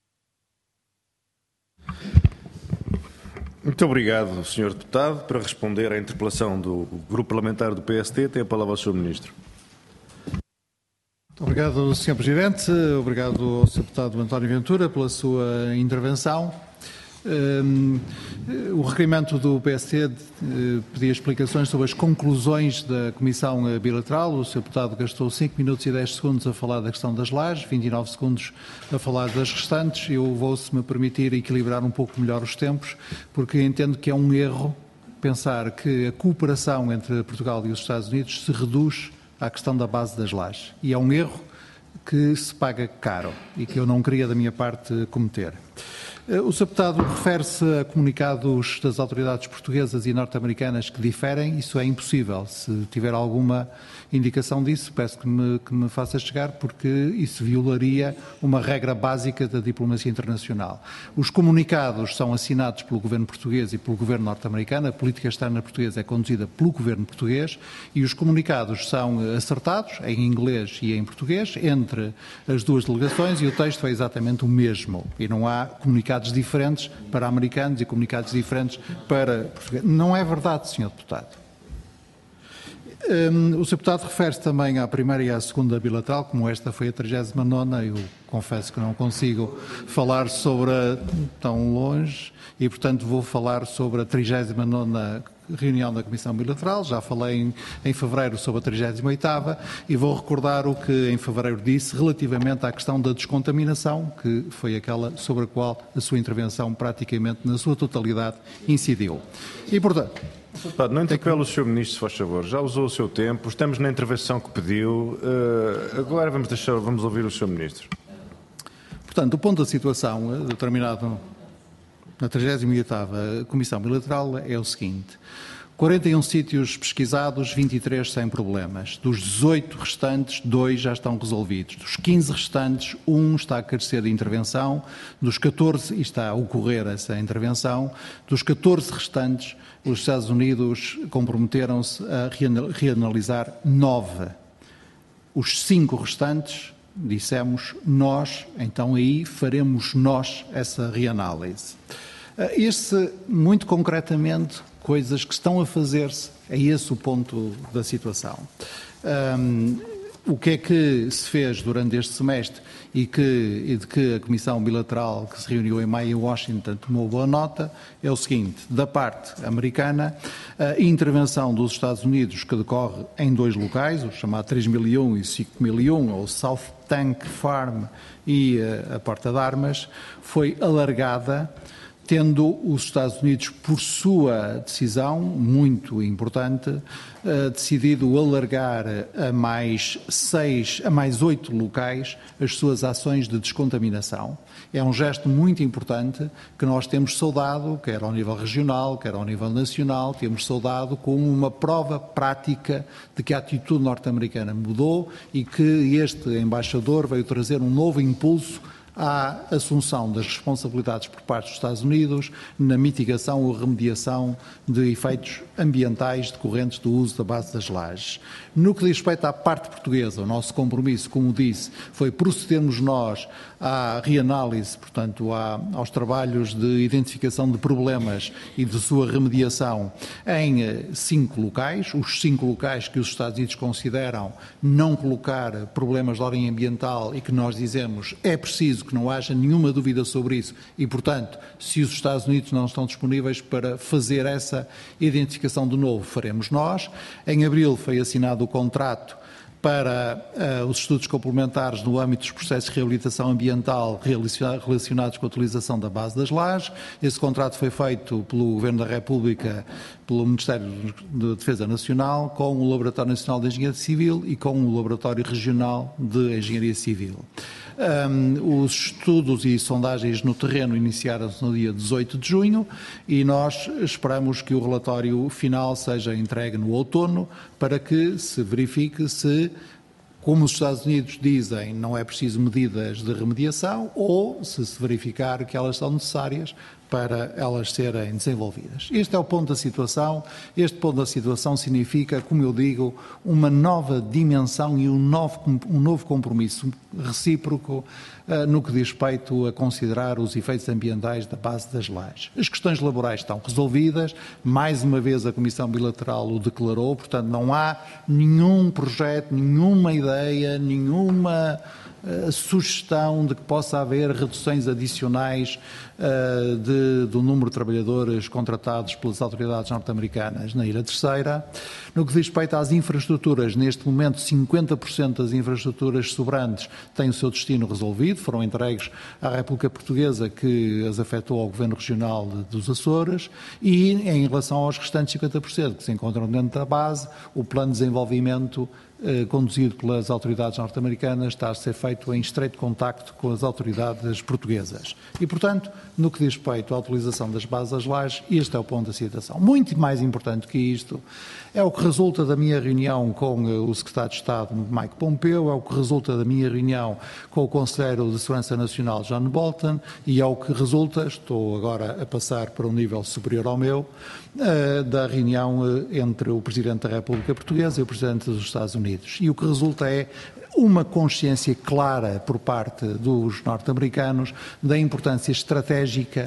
Muito obrigado, senhor Deputado. Para responder à interpelação do Grupo Parlamentar do P S D, tem a palavra o senhor Ministro. Muito obrigado, senhor Presidente. Obrigado ao senhor Deputado António Ventura pela sua intervenção. Um, o requerimento do P S D uh, pedia explicações sobre as conclusões da Comissão Bilateral. O senhor Deputado gastou cinco minutos e dez segundos a falar da questão das lajes, vinte e nove segundos a falar das restantes. Eu vou, se me permitir, equilibrar um pouco melhor os tempos, porque entendo que é um erro pensar que a cooperação entre Portugal e os Estados Unidos se reduz à questão da base das lajes. E é um erro que se paga caro e que eu não queria, da minha parte, cometer. O senhor Deputado refere-se a comunicados das autoridades portuguesas e norte-americanas que diferem. Isso é impossível. Se tiver alguma indicação disso, peço que me, que me faça chegar, porque isso violaria uma regra básica da diplomacia internacional. Os comunicados são assinados pelo governo português e pelo governo norte-americano. A política externa portuguesa é conduzida pelo governo português e os comunicados são acertados em inglês e em português entre as duas delegações e o texto é exatamente o mesmo. E não há comunicados diferentes para americanos e comunicados diferentes para portugueses. Não é verdade, senhor Deputado. Um, o senhor Deputado refere-se também à primeira e à segunda bilateral, como esta foi a trigésima nona, eu confesso que não consigo falar sobre a, tão longe e, portanto, vou falar sobre a trigésima nona reunião da Comissão Bilateral. Já falei em, em fevereiro sobre a trigésima oitava e vou recordar o que em fevereiro disse relativamente à questão da descontaminação, que foi aquela sobre a qual a sua intervenção praticamente na sua totalidade incidiu. E, portanto... Deputado, não interpelo o senhor Ministro, se faz favor. Já usou o seu tempo, estamos na intervenção que pediu. Uh, agora vamos, deixar, vamos ouvir o senhor Ministro. Portanto, o ponto da situação determinado na trigésima oitava Comissão Bilateral é o seguinte. quarenta e um sítios pesquisados, vinte e três sem problemas. Dos dezoito restantes, dois já estão resolvidos. Dos quinze restantes, um está a carecer de intervenção. Dos catorze, e está a ocorrer essa intervenção, dos catorze restantes, os Estados Unidos comprometeram-se a reanalisar nove. Os cinco restantes, dissemos nós, então aí faremos nós essa reanálise. Este, muito concretamente, coisas que estão a fazer-se, é esse o ponto da situação. Um, o que é que se fez durante este semestre e, que, e de que a Comissão Bilateral que se reuniu em maio em Washington tomou boa nota é o seguinte: da parte americana, a intervenção dos Estados Unidos, que decorre em dois locais, o chamado três mil e um e cinco mil e um, ou South Tank Farm e a Porta de Armas, foi alargada, tendo os Estados Unidos, por sua decisão muito importante, decidido alargar a mais seis, a mais oito locais as suas ações de descontaminação. É um gesto muito importante que nós temos saudado, quer ao nível regional, quer ao nível nacional, temos saudado como uma prova prática de que a atitude norte-americana mudou e que este embaixador veio trazer um novo impulso Há assunção das responsabilidades por parte dos Estados Unidos na mitigação ou remediação de efeitos ambientais decorrentes do uso da base das lajes. No que diz respeito à parte portuguesa, o nosso compromisso, como disse, foi procedermos nós à reanálise, portanto, à, aos trabalhos de identificação de problemas e de sua remediação em cinco locais, os cinco locais que os Estados Unidos consideram não colocar problemas de ordem ambiental e que nós dizemos é preciso que não haja nenhuma dúvida sobre isso e, portanto, se os Estados Unidos não estão disponíveis para fazer essa identificação de novo, faremos nós. Em abril foi assinado o contrato para uh, os estudos complementares no âmbito dos processos de reabilitação ambiental relacionados com a utilização da base das lajes. Esse contrato foi feito pelo Governo da República, pelo Ministério da Defesa Nacional, com o Laboratório Nacional de Engenharia Civil e com o Laboratório Regional de Engenharia Civil. Um, os estudos e sondagens no terreno iniciaram-se no dia dezoito de junho e nós esperamos que o relatório final seja entregue no outono para que se verifique se, como os Estados Unidos dizem, não é preciso medidas de remediação ou se se verificar que elas são necessárias para elas serem desenvolvidas. Este é o ponto da situação. Este ponto da situação significa, como eu digo, uma nova dimensão e um novo, um novo compromisso recíproco uh, no que diz respeito a considerar os efeitos ambientais da base das lajes. As questões laborais estão resolvidas, mais uma vez a Comissão Bilateral o declarou, portanto não há nenhum projeto, nenhuma ideia, nenhuma uh, sugestão de que possa haver reduções adicionais uh, de, do número de trabalhadores contratados pelas autoridades norte-americanas na Ilha Terceira. No que diz respeito às infraestruturas, neste momento cinquenta por cento das infraestruturas sobrantes têm o seu destino resolvido, foram entregues à República Portuguesa que as afetou ao Governo Regional de, dos Açores e em relação aos restantes cinquenta por cento que se encontram dentro da base, o plano de desenvolvimento eh, conduzido pelas autoridades norte-americanas está a ser feito em estreito contacto com as autoridades portuguesas. E, portanto, no que diz respeito à utilização das bases das lajes, este é o ponto da situação. Muito mais importante que isto é o que resulta da minha reunião com o Secretário de Estado, Mike Pompeo, é o que resulta da minha reunião com o Conselheiro de Segurança Nacional, John Bolton, e é o que resulta, estou agora a passar para um nível superior ao meu, da reunião entre o Presidente da República Portuguesa e o Presidente dos Estados Unidos. E o que resulta é uma consciência clara por parte dos norte-americanos da importância estratégica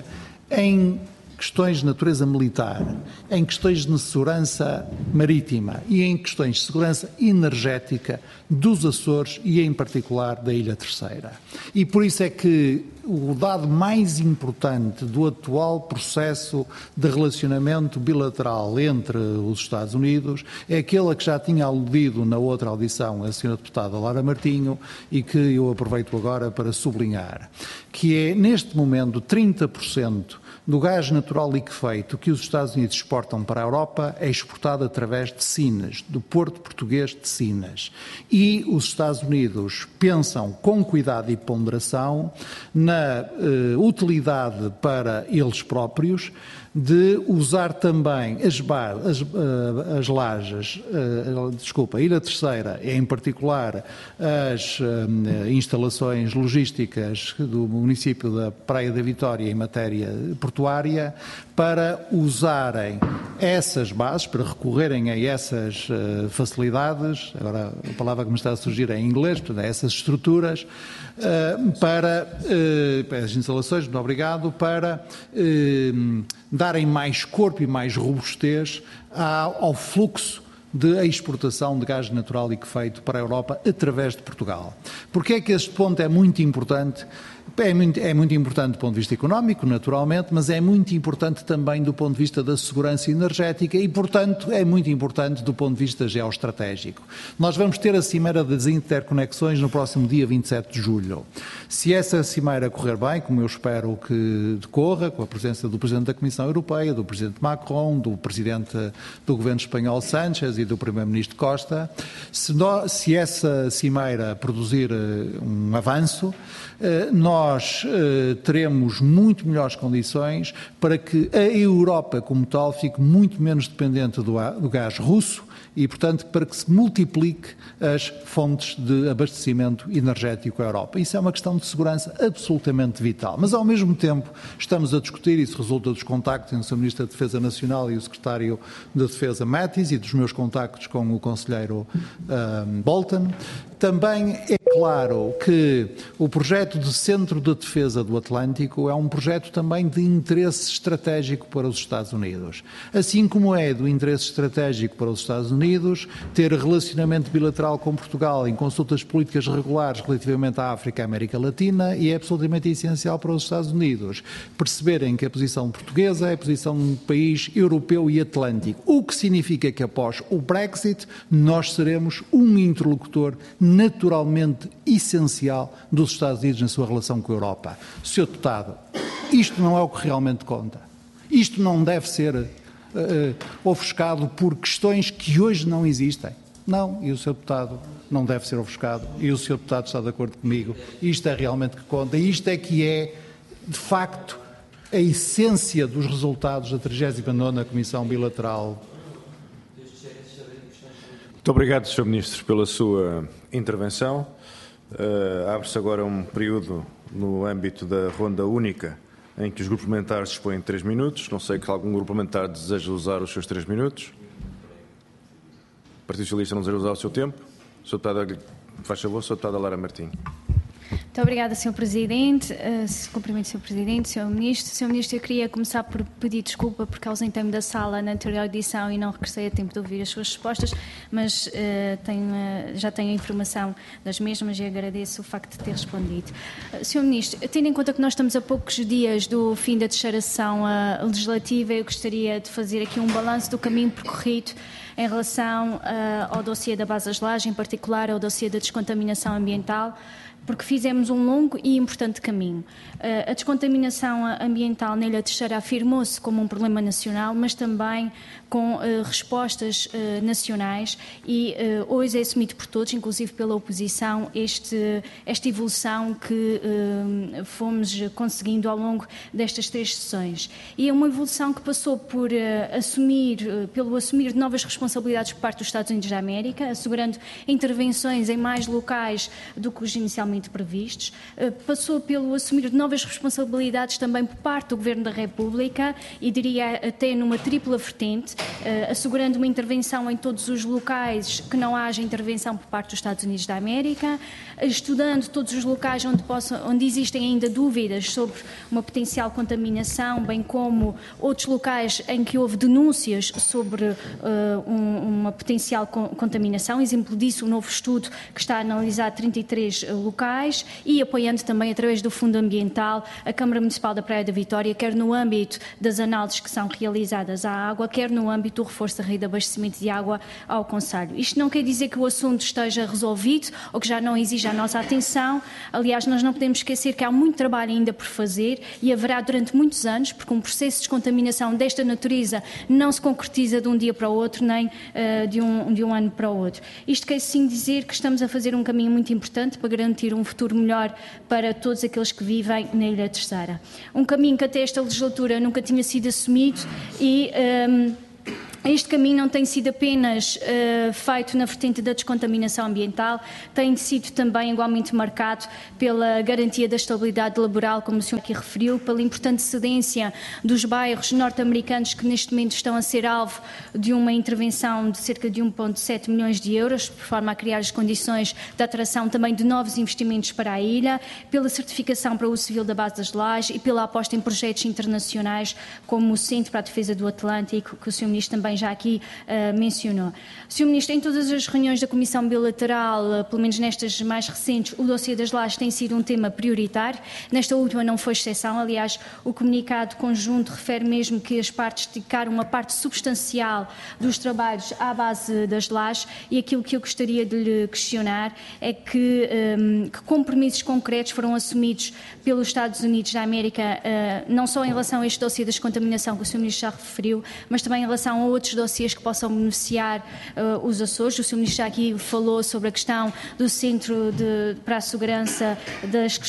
em questões de natureza militar, em questões de segurança marítima e em questões de segurança energética dos Açores e, em particular, da Ilha Terceira. E por isso é que o dado mais importante do atual processo de relacionamento bilateral entre os Estados Unidos é aquele a que já tinha aludido na outra audição a senhora deputada Lara Martinho e que eu aproveito agora para sublinhar, que é, neste momento, trinta por cento do gás natural liquefeito que os Estados Unidos exportam para a Europa é exportado através de Sines, do Porto Português de Sines. E os Estados Unidos pensam com cuidado e ponderação na uh, utilidade para eles próprios de usar também as, as, uh, as lajes, uh, desculpa, a Ilha Terceira, em particular as uh, instalações logísticas do município da Praia da Vitória em matéria portuária, para usarem essas bases, para recorrerem a essas uh, facilidades, agora a palavra que me está a surgir é em inglês, portanto, a essas estruturas, uh, para, uh, para as instalações, muito obrigado, para uh, darem mais corpo e mais robustez ao, ao fluxo de exportação de gás natural liquefeito para a Europa através de Portugal. Porque é que este ponto é muito importante? É muito, é muito importante do ponto de vista económico, naturalmente, mas é muito importante também do ponto de vista da segurança energética e, portanto, é muito importante do ponto de vista geoestratégico. Nós vamos ter a Cimeira das Interconexões no próximo dia vinte e sete de julho. Se essa cimeira correr bem, como eu espero que decorra, com a presença do Presidente da Comissão Europeia, do Presidente Macron, do Presidente do Governo Espanhol Sánchez e do Primeiro-Ministro Costa, se, nós, se essa cimeira produzir um avanço, nós nós uh, teremos muito melhores condições para que a Europa como tal fique muito menos dependente do, do gás russo e, portanto, para que se multiplique as fontes de abastecimento energético à Europa. Isso é uma questão de segurança absolutamente vital. Mas, ao mesmo tempo, estamos a discutir, isso resulta dos contactos entre o senhor Ministro da Defesa Nacional e o Secretário da Defesa Mattis e dos meus contactos com o Conselheiro um, Bolton. Também é claro que o projeto de Centro de Defesa do Atlântico é um projeto também de interesse estratégico para os Estados Unidos. Assim como é do interesse estratégico para os Estados Unidos ter relacionamento bilateral com Portugal em consultas políticas regulares relativamente à África e à América Latina, e é absolutamente essencial para os Estados Unidos perceberem que a posição portuguesa é a posição de um país europeu e atlântico, o que significa que após o Brexit nós seremos um interlocutor naturalmente essencial dos Estados Unidos na sua relação com a Europa. senhor Deputado, isto não é o que realmente conta. Isto não deve ser uh, ofuscado por questões que hoje não existem. Não, e o senhor Deputado não deve ser ofuscado, e o senhor Deputado está de acordo comigo. Isto é realmente que conta, e isto é que é, de facto, a essência dos resultados da trigésima nona Comissão Bilateral. Muito obrigado, senhor Ministro, pela sua intervenção. Uh, abre-se agora um período no âmbito da ronda única em que os grupos parlamentares dispõem de três minutos. Não sei que algum grupo parlamentar deseja usar os seus três minutos. O Partido Socialista não deseja usar o seu tempo. O senhor Deputado, faz favor, senhor Deputado Lara Martins. Muito obrigada, senhor Presidente. Uh, cumprimento o senhor Presidente, senhor Ministro. senhor Ministro, eu queria começar por pedir desculpa porque ausentei-me da sala na anterior edição e não regressei a tempo de ouvir as suas respostas, mas uh, tenho, uh, já tenho a informação das mesmas e agradeço o facto de ter respondido. Uh, senhor Ministro, tendo em conta que nós estamos a poucos dias do fim da terceira sessão uh, legislativa, eu gostaria de fazer aqui um balanço do caminho percorrido em relação uh, ao dossiê da Base das Lajes, em particular ao dossiê da descontaminação ambiental, porque fizemos um longo e importante caminho. A descontaminação ambiental na Ilha Terceira afirmou-se como um problema nacional, mas também com uh, respostas uh, nacionais e uh, hoje é assumido por todos, inclusive pela oposição, este, esta evolução que uh, fomos conseguindo ao longo destas três sessões. E é uma evolução que passou por uh, assumir, uh, pelo assumir de novas responsabilidades por parte dos Estados Unidos da América, assegurando intervenções em mais locais do que os inicialmente previstos, uh, passou pelo assumir de novas responsabilidades também por parte do Governo da República e diria até numa tripla vertente, Uh, assegurando uma intervenção em todos os locais que não haja intervenção por parte dos Estados Unidos da América, uh, estudando todos os locais onde, possa, onde existem ainda dúvidas sobre uma potencial contaminação, bem como outros locais em que houve denúncias sobre uh, um, uma potencial con contaminação. Exemplo disso, o novo estudo que está a analisar trinta e três locais e apoiando também através do Fundo Ambiental a Câmara Municipal da Praia da Vitória, quer no âmbito das análises que são realizadas à água, quer no âmbito do reforço da rede de abastecimento de água ao concelho. Isto não quer dizer que o assunto esteja resolvido ou que já não exija a nossa atenção. Aliás, nós não podemos esquecer que há muito trabalho ainda por fazer e haverá durante muitos anos, porque um processo de descontaminação desta natureza não se concretiza de um dia para o outro, nem uh, de, um, de um ano para o outro. Isto quer sim dizer que estamos a fazer um caminho muito importante para garantir um futuro melhor para todos aqueles que vivem na Ilha Terceira. Um caminho que até esta legislatura nunca tinha sido assumido e... Um, Este caminho não tem sido apenas uh, feito na vertente da descontaminação ambiental, tem sido também igualmente marcado pela garantia da estabilidade laboral, como o senhor aqui referiu, pela importante cedência dos bairros norte-americanos que neste momento estão a ser alvo de uma intervenção de cerca de um vírgula sete milhões de euros, por forma a criar as condições de atração também de novos investimentos para a ilha, pela certificação para o uso civil da Base das Lajes e pela aposta em projetos internacionais como o Centro para a Defesa do Atlântico, que o senhor Ministro também já aqui uh, mencionou. senhor Ministro, em todas as reuniões da Comissão Bilateral, uh, pelo menos nestas mais recentes, o dossiê das lajes tem sido um tema prioritário. Nesta última não foi exceção. Aliás, o comunicado conjunto refere mesmo que as partes dedicaram uma parte substancial dos trabalhos à base das lajes e aquilo que eu gostaria de lhe questionar é que, um, que compromissos concretos foram assumidos pelos Estados Unidos da América, uh, não só em relação a este dossiê da descontaminação que o senhor Ministro já referiu, mas também em relação a outros dossiês que possam beneficiar uh, os Açores. O senhor Ministro já aqui falou sobre a questão do Centro de, para a Segurança das questões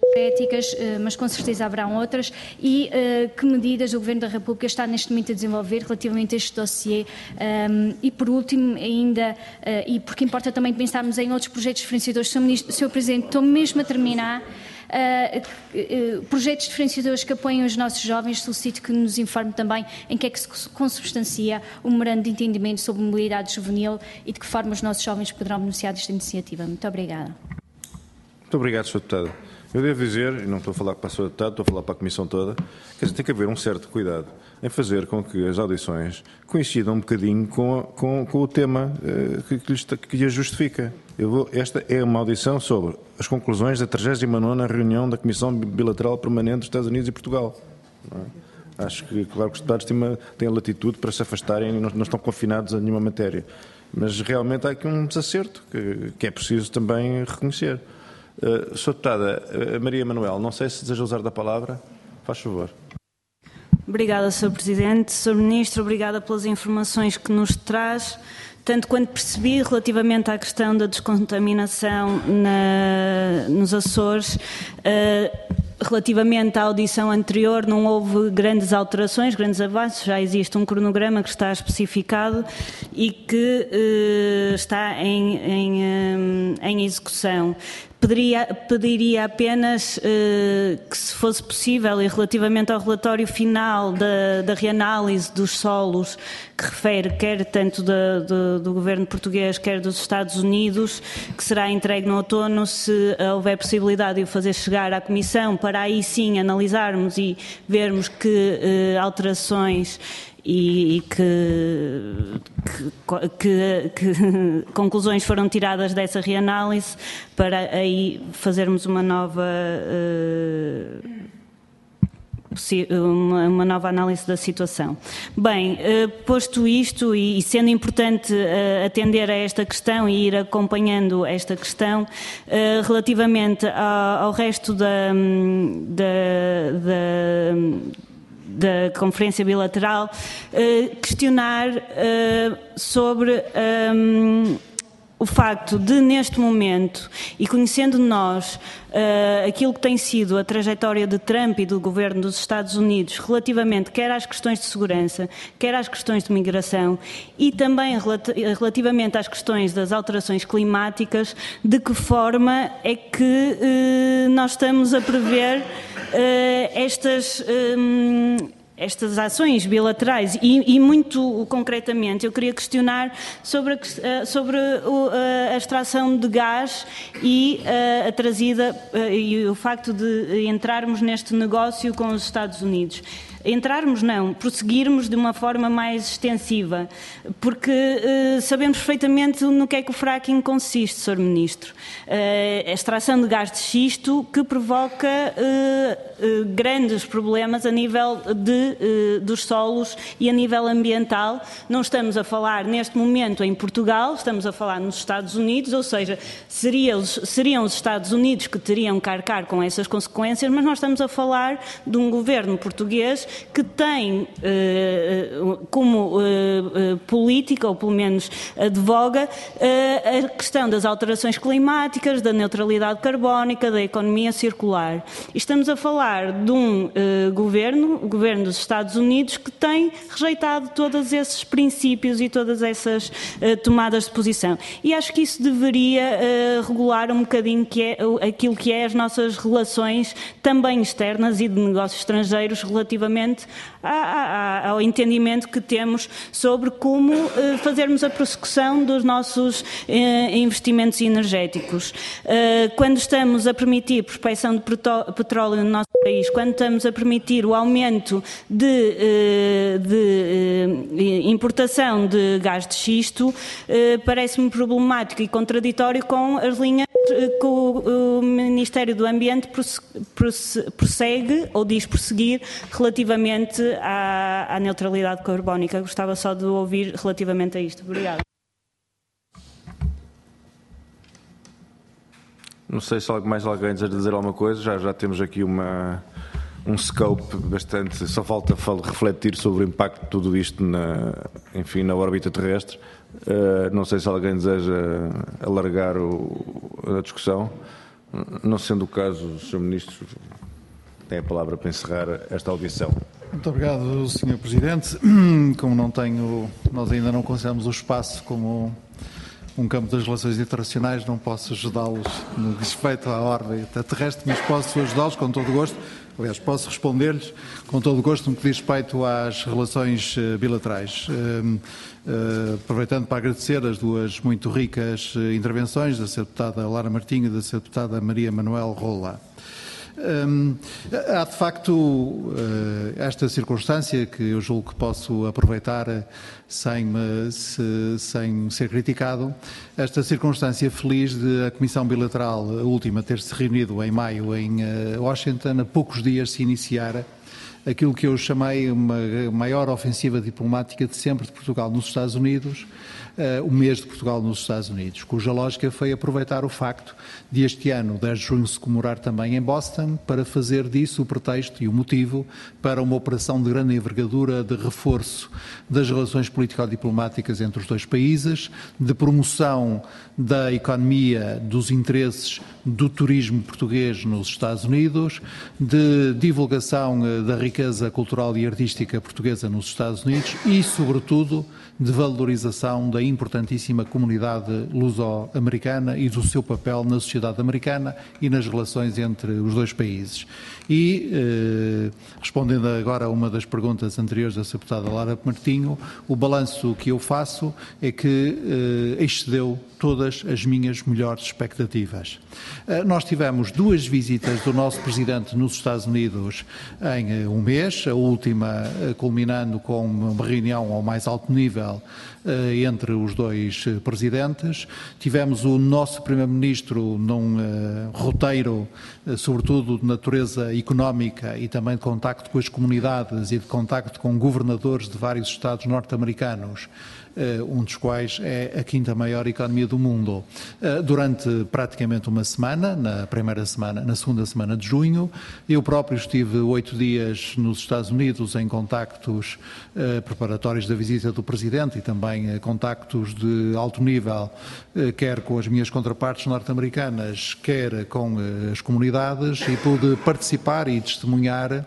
éticas, mas com certeza haverão outras, e uh, que medidas o Governo da República está neste momento a desenvolver relativamente a este dossiê. Um, e por último, ainda, uh, e porque importa também pensarmos em outros projetos diferenciadores, senhor Ministro, senhor Presidente, estou mesmo a terminar. Uh, uh, projetos diferenciadores que apoiam os nossos jovens, solicito que nos informe também em que é que se consubstancia o memorando de entendimento sobre mobilidade juvenil e de que forma os nossos jovens poderão beneficiar desta iniciativa. Muito obrigada. Muito obrigado, senhor Deputado. Eu devo dizer, e não estou a falar para o senhor Deputado, estou a falar para a Comissão toda, quer dizer, tem que haver um certo cuidado em fazer com que as audições coincidam um bocadinho com, a, com, com o tema uh, que, que, lhes, que lhes justifica. Eu vou, esta é uma audição sobre as conclusões da trigésima nona reunião da Comissão Bilateral Permanente dos Estados Unidos e Portugal. Não é? Acho que, claro, que os deputados têm, uma, têm a latitude para se afastarem e não, não estão confinados a nenhuma matéria. Mas realmente há aqui um desacerto que, que é preciso também reconhecer. Uh, Sra. Deputada uh, Maria Manuel, não sei se deseja usar da palavra. Faz favor. Obrigada, senhor Presidente. senhor Ministro, obrigada pelas informações que nos traz. Tanto quanto percebi, relativamente à questão da descontaminação na, nos Açores, uh, relativamente à audição anterior, não houve grandes alterações, grandes avanços, já existe um cronograma que está especificado e que uh, está em, em, um, em execução. Pediria, pediria apenas eh, que, se fosse possível, e relativamente ao relatório final da, da reanálise dos solos, que refere quer tanto da, do, do governo português, quer dos Estados Unidos, que será entregue no outono, se houver possibilidade de o fazer chegar à Comissão, para aí sim analisarmos e vermos que eh, alterações e, e que, que, que, que conclusões foram tiradas dessa reanálise, para aí fazermos uma nova uh, uma, uma nova análise da situação. Bem, uh, posto isto e, e sendo importante uh, atender a esta questão e ir acompanhando esta questão, uh, relativamente ao, ao resto da, da, da da Conferência Bilateral, eh, questionar eh, sobre um, o facto de, neste momento, e conhecendo nós uh, aquilo que tem sido a trajetória de Trump e do governo dos Estados Unidos relativamente quer às questões de segurança, quer às questões de migração e também relativamente às questões das alterações climáticas, de que forma é que uh, nós estamos a prever uh, estas... Um, estas ações bilaterais e, e muito concretamente eu queria questionar sobre a, sobre a extração de gás e a, a trazida e o facto de entrarmos neste negócio com os Estados Unidos. Entrarmos não, prosseguirmos de uma forma mais extensiva, porque uh, sabemos perfeitamente no que é que o fracking consiste, senhor Ministro. Uh, a extração de gás de xisto que provoca uh, uh, grandes problemas a nível de, uh, dos solos e a nível ambiental. Não estamos a falar neste momento em Portugal, estamos a falar nos Estados Unidos, ou seja, seria, seriam os Estados Unidos que teriam que arcar com essas consequências, mas nós estamos a falar de um governo português que tem uh, como uh, uh, política, ou pelo menos advoga, uh, a questão das alterações climáticas, da neutralidade carbónica, da economia circular. E estamos a falar de um uh, governo, o governo dos Estados Unidos, que tem rejeitado todos esses princípios e todas essas uh, tomadas de posição. E acho que isso deveria uh, regular um bocadinho que é, uh, aquilo que é as nossas relações também externas e de negócios estrangeiros relativamente A, a, ao entendimento que temos sobre como uh, fazermos a prossecução dos nossos uh, investimentos energéticos. Uh, quando estamos a permitir prospecção de petróleo no nosso país, quando estamos a permitir o aumento de, uh, de uh, importação de gás de xisto, uh, parece-me problemático e contraditório com as linhas que o, o Ministério do Ambiente prossegue ou diz prosseguir relativamente à, à neutralidade carbónica. Gostava só de ouvir relativamente a isto. Obrigada. Não sei se mais alguém deseja dizer alguma coisa. Já, já temos aqui uma, um scope bastante... Só falta refletir sobre o impacto de tudo isto na, enfim, na órbita terrestre. Uh, não sei se alguém deseja alargar o, a discussão. Não sendo o caso, o senhor Ministro tem a palavra para encerrar esta audição. Muito obrigado, senhor Presidente. Como não tenho, nós ainda não consideramos o espaço como um campo das relações internacionais, não posso ajudá-los no respeito à órbita terrestre, mas posso ajudá-los com todo o gosto. Aliás, posso responder-lhes com todo o gosto no que diz respeito às relações bilaterais. Uh, uh, aproveitando para agradecer as duas muito ricas intervenções da senhora Deputada Lara Martinho e da senhora Deputada Maria Manuel Rola. Um, há de facto uh, esta circunstância que eu julgo que posso aproveitar uh, sem, me, se, sem ser criticado, esta circunstância feliz de a Comissão Bilateral, a última, ter-se reunido em maio em uh, Washington, a poucos dias se iniciar aquilo que eu chamei uma maior ofensiva diplomática de sempre de Portugal nos Estados Unidos, uh, o mês de Portugal nos Estados Unidos, cuja lógica foi aproveitar o facto de este ano, dez de junho, se comemorar também em Boston, para fazer disso o pretexto e o motivo para uma operação de grande envergadura de reforço das relações político-diplomáticas entre os dois países, de promoção da economia, dos interesses do turismo português nos Estados Unidos, de divulgação da riqueza cultural e artística portuguesa nos Estados Unidos e, sobretudo, de valorização da importantíssima comunidade luso-americana e do seu papel na sociedade americana e nas relações entre os dois países. E, eh, respondendo agora a uma das perguntas anteriores da senhora Deputada Lara Martinho, o balanço que eu faço é que eh, excedeu todas as minhas melhores expectativas. Eh, nós tivemos duas visitas do nosso Presidente nos Estados Unidos em eh, um mês, a última eh, culminando com uma reunião ao mais alto nível eh, entre os dois eh, Presidentes. Tivemos o nosso Primeiro-Ministro num eh, roteiro, eh, sobretudo de natureza económica e também de contacto com as comunidades e de contacto com governadores de vários Estados norte-americanos, um dos quais é a quinta maior economia do mundo. Durante praticamente uma semana, na primeira semana, na segunda semana de junho, eu próprio estive oito dias nos Estados Unidos em contactos preparatórios da visita do Presidente e também contactos de alto nível, quer com as minhas contrapartes norte-americanas, quer com as comunidades, e pude participar e testemunhar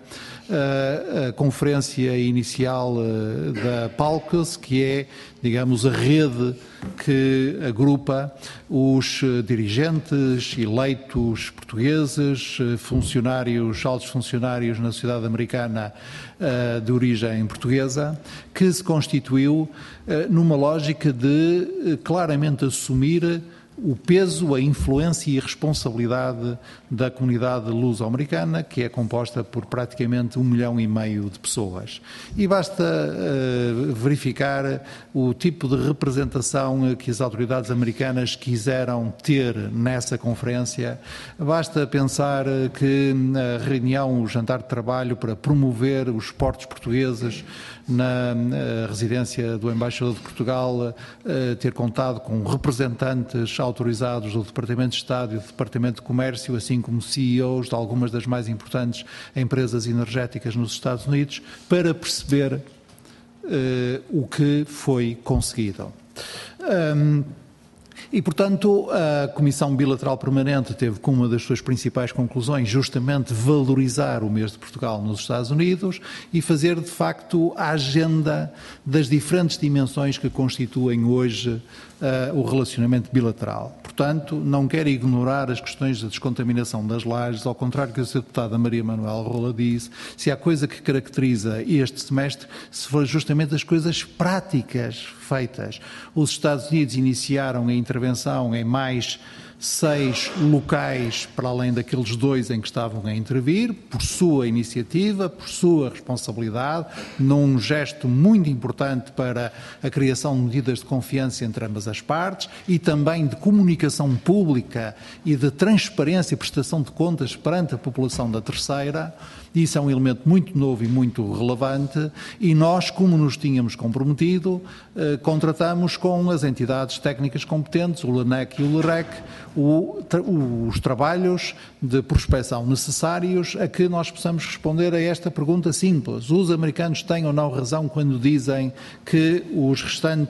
a, a conferência inicial da Palcos, que é, digamos, a rede que agrupa os dirigentes eleitos portugueses, funcionários, altos funcionários na sociedade americana uh, de origem portuguesa, que se constituiu uh, numa lógica de uh, claramente assumir o peso, a influência e a responsabilidade da comunidade luso-americana, que é composta por praticamente um milhão e meio de pessoas. E basta uh, verificar o tipo de representação que as autoridades americanas quiseram ter nessa conferência. Basta pensar que a reunião, o jantar de trabalho para promover os portos portugueses na, na residência do Embaixador de Portugal, uh, ter contado com representantes autorizados do Departamento de Estado e do Departamento de Comércio, assim como C E Os de algumas das mais importantes empresas energéticas nos Estados Unidos, para perceber uh, o que foi conseguido. Um, E, portanto, a Comissão Bilateral Permanente teve como uma das suas principais conclusões justamente valorizar o mês de Portugal nos Estados Unidos e fazer, de facto, a agenda das diferentes dimensões que constituem hoje uh, o relacionamento bilateral. Portanto, não quero ignorar as questões da descontaminação das lajes, ao contrário do que a senhora Deputada Maria Manuel Rola disse. Se há coisa que caracteriza este semestre, se for justamente as coisas práticas feitas. Os Estados Unidos iniciaram a intervenção em mais seis locais, para além daqueles dois em que estavam a intervir, por sua iniciativa, por sua responsabilidade, num gesto muito importante para a criação de medidas de confiança entre ambas as partes e também de comunicação pública e de transparência e prestação de contas perante a população da terceira. Isso é um elemento muito novo e muito relevante, e nós, como nos tínhamos comprometido, eh, contratamos com as entidades técnicas competentes, o LANEC e o LEREC, o, tra os trabalhos de prospecção necessários a que nós possamos responder a esta pergunta simples. Os americanos têm ou não razão quando dizem que os restantes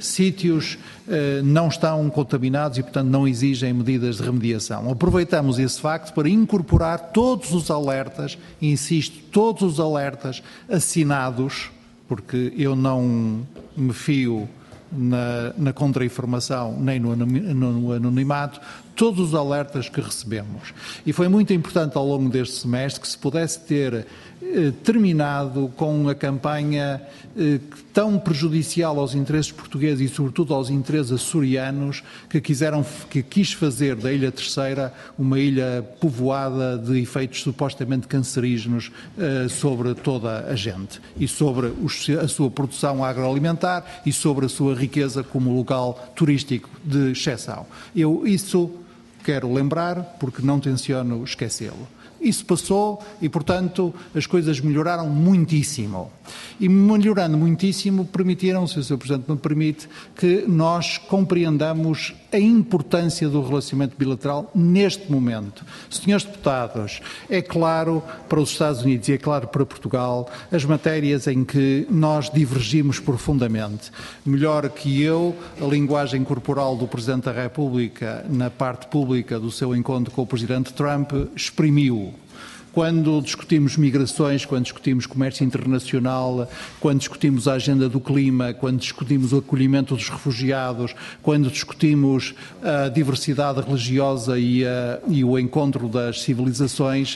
sítios eh, não estão contaminados e, portanto, não exigem medidas de remediação. Aproveitamos esse facto para incorporar todos os alertas, insisto, todos os alertas assinados, porque eu não me fio na, na contra-informação nem no, no anonimato, todos os alertas que recebemos. E foi muito importante ao longo deste semestre que se pudesse ter eh, terminado com a campanha eh, tão prejudicial aos interesses portugueses e sobretudo aos interesses açorianos que, quiseram, que quis fazer da Ilha Terceira uma ilha povoada de efeitos supostamente cancerígenos eh, sobre toda a gente e sobre os, a sua produção agroalimentar e sobre a sua riqueza como local turístico de exceção. Eu isso quero lembrar porque não tenciono esquecê-lo. Isso passou e, portanto, as coisas melhoraram muitíssimo. E melhorando muitíssimo, permitiram, se o senhor Presidente me permite, que nós compreendamos a importância do relacionamento bilateral neste momento. Senhores deputados, é claro para os Estados Unidos e é claro para Portugal as matérias em que nós divergimos profundamente. Melhor que eu, a linguagem corporal do Presidente da República na parte pública do seu encontro com o Presidente Trump exprimiu. Quando discutimos migrações, quando discutimos comércio internacional, quando discutimos a agenda do clima, quando discutimos o acolhimento dos refugiados, quando discutimos a diversidade religiosa e, a, e o encontro das civilizações,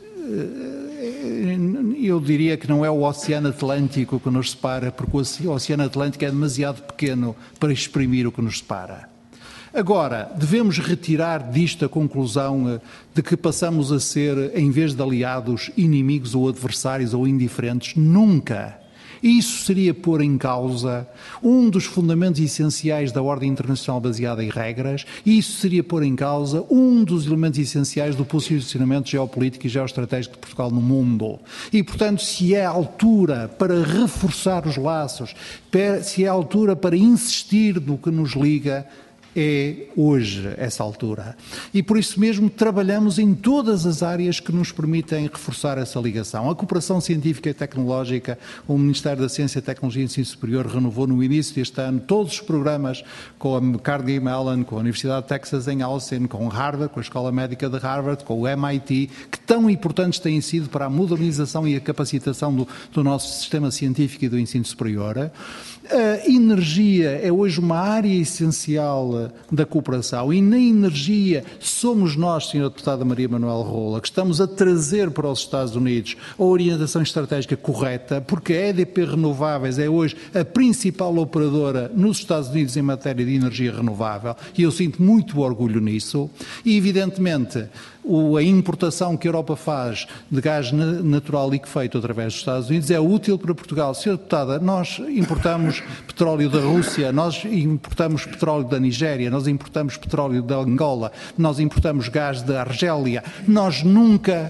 eu diria que não é o Oceano Atlântico que nos separa, porque o Oceano Atlântico é demasiado pequeno para exprimir o que nos separa. Agora, devemos retirar disto a conclusão de que passamos a ser, em vez de aliados, inimigos ou adversários ou indiferentes? Nunca. Isso seria pôr em causa um dos fundamentos essenciais da ordem internacional baseada em regras, e isso seria pôr em causa um dos elementos essenciais do posicionamento geopolítico e geoestratégico de Portugal no mundo. E, portanto, se é a altura para reforçar os laços, se é a altura para insistir no que nos liga, é hoje essa altura. E por isso mesmo trabalhamos em todas as áreas que nos permitem reforçar essa ligação. A cooperação científica e tecnológica, o Ministério da Ciência, Tecnologia e Ensino Superior renovou no início deste ano todos os programas com a Carnegie Mellon, com a Universidade de Texas em Austin, com Harvard, com a Escola Médica de Harvard, com o M I T, que tão importantes têm sido para a modernização e a capacitação do, do nosso sistema científico e do ensino superior. A energia é hoje uma área essencial da cooperação e na energia somos nós, senhora Deputada Maria Manuel Rola, que estamos a trazer para os Estados Unidos a orientação estratégica correta, porque a E D P Renováveis é hoje a principal operadora nos Estados Unidos em matéria de energia renovável e eu sinto muito orgulho nisso e, evidentemente, a importação que a Europa faz de gás natural liquefeito através dos Estados Unidos é útil para Portugal. Senhora Deputada, nós importamos petróleo da Rússia, nós importamos petróleo da Nigéria, nós importamos petróleo da Angola, nós importamos gás da Argélia. Nós nunca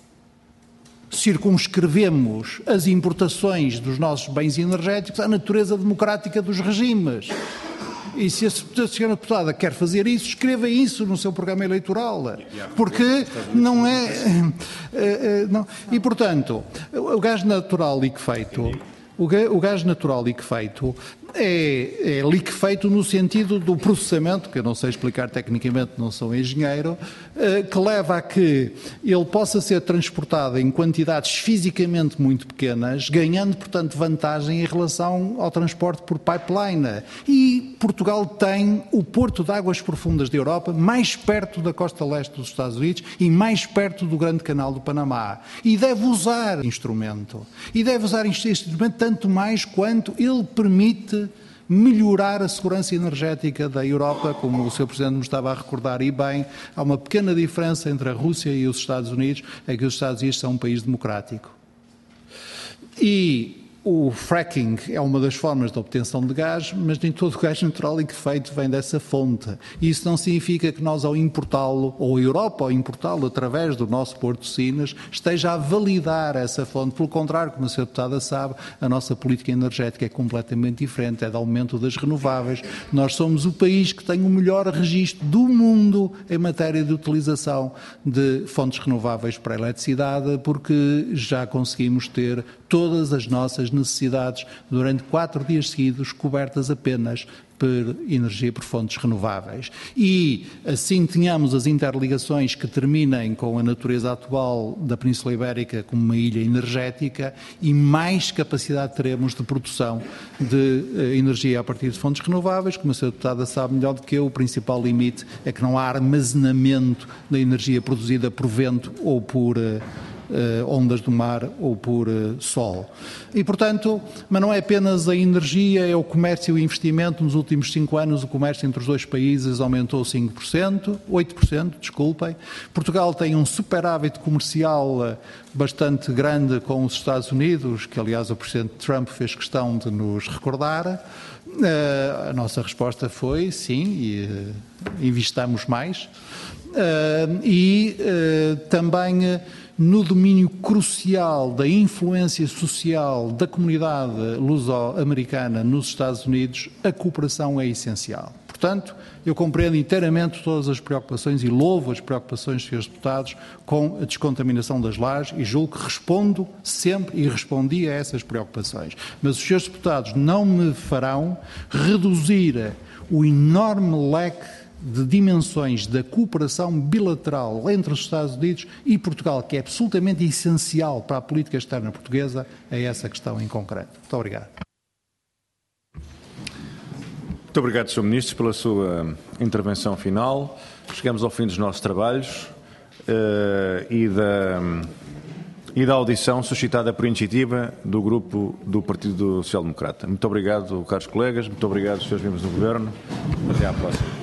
circunscrevemos as importações dos nossos bens energéticos à natureza democrática dos regimes. E se a senhora deputada quer fazer isso, escreva isso no seu programa eleitoral, porque não é... Não, e, portanto, o gás natural liquefeito, o gás natural liquefeito é, é liquefeito no sentido do processamento, que eu não sei explicar tecnicamente, não sou engenheiro, que leva a que ele possa ser transportado em quantidades fisicamente muito pequenas, ganhando, portanto, vantagem em relação ao transporte por pipeline. E Portugal tem o porto de águas profundas da Europa mais perto da costa leste dos Estados Unidos e mais perto do grande canal do Panamá. E deve usar instrumento. E deve usar este instrumento tanto mais quanto ele permite melhorar a segurança energética da Europa, como o senhor Presidente me estava a recordar, e bem, há uma pequena diferença entre a Rússia e os Estados Unidos, é que os Estados Unidos são um país democrático. E o fracking é uma das formas de obtenção de gás, mas nem todo o gás natural liquefeito vem dessa fonte. Isso não significa que nós, ao importá-lo, ou a Europa, ao importá-lo através do nosso Porto de Sines, esteja a validar essa fonte. Pelo contrário, como a senhora Deputada sabe, a nossa política energética é completamente diferente, é de aumento das renováveis. Nós somos o país que tem o melhor registro do mundo em matéria de utilização de fontes renováveis para a eletricidade, porque já conseguimos ter todas as nossas nossas necessidades durante quatro dias seguidos cobertas apenas por energia por fontes renováveis. E assim tenhamos as interligações que terminem com a natureza atual da Península Ibérica como uma ilha energética e mais capacidade teremos de produção de eh, energia a partir de fontes renováveis. Como a senhora deputada sabe melhor do que eu, o principal limite é que não há armazenamento da energia produzida por vento ou por eh, Uh, ondas do mar ou por uh, sol. E, portanto, mas não é apenas a energia, é o comércio e o investimento. Nos últimos cinco anos, o comércio entre os dois países aumentou cinco por cento, oito por cento, desculpem. Portugal tem um superávit comercial uh, bastante grande com os Estados Unidos, que, aliás, o Presidente Trump fez questão de nos recordar. Uh, a nossa resposta foi, sim, e, uh, investamos mais. Uh, e uh, também... Uh, no domínio crucial da influência social da comunidade luso-americana nos Estados Unidos, a cooperação é essencial. Portanto, eu compreendo inteiramente todas as preocupações e louvo as preocupações dos senhores deputados com a descontaminação das lajes e julgo que respondo sempre e respondi a essas preocupações. Mas os senhores deputados não me farão reduzir o enorme leque de dimensões da cooperação bilateral entre os Estados Unidos e Portugal, que é absolutamente essencial para a política externa portuguesa, a essa questão em concreto. Muito obrigado. Muito obrigado, senhor Ministro, pela sua intervenção final. Chegamos ao fim dos nossos trabalhos uh, e, da, e da audição suscitada por iniciativa do Grupo do Partido Social Democrata. Muito obrigado, caros colegas, muito obrigado, senhores membros do Governo. Até à próxima.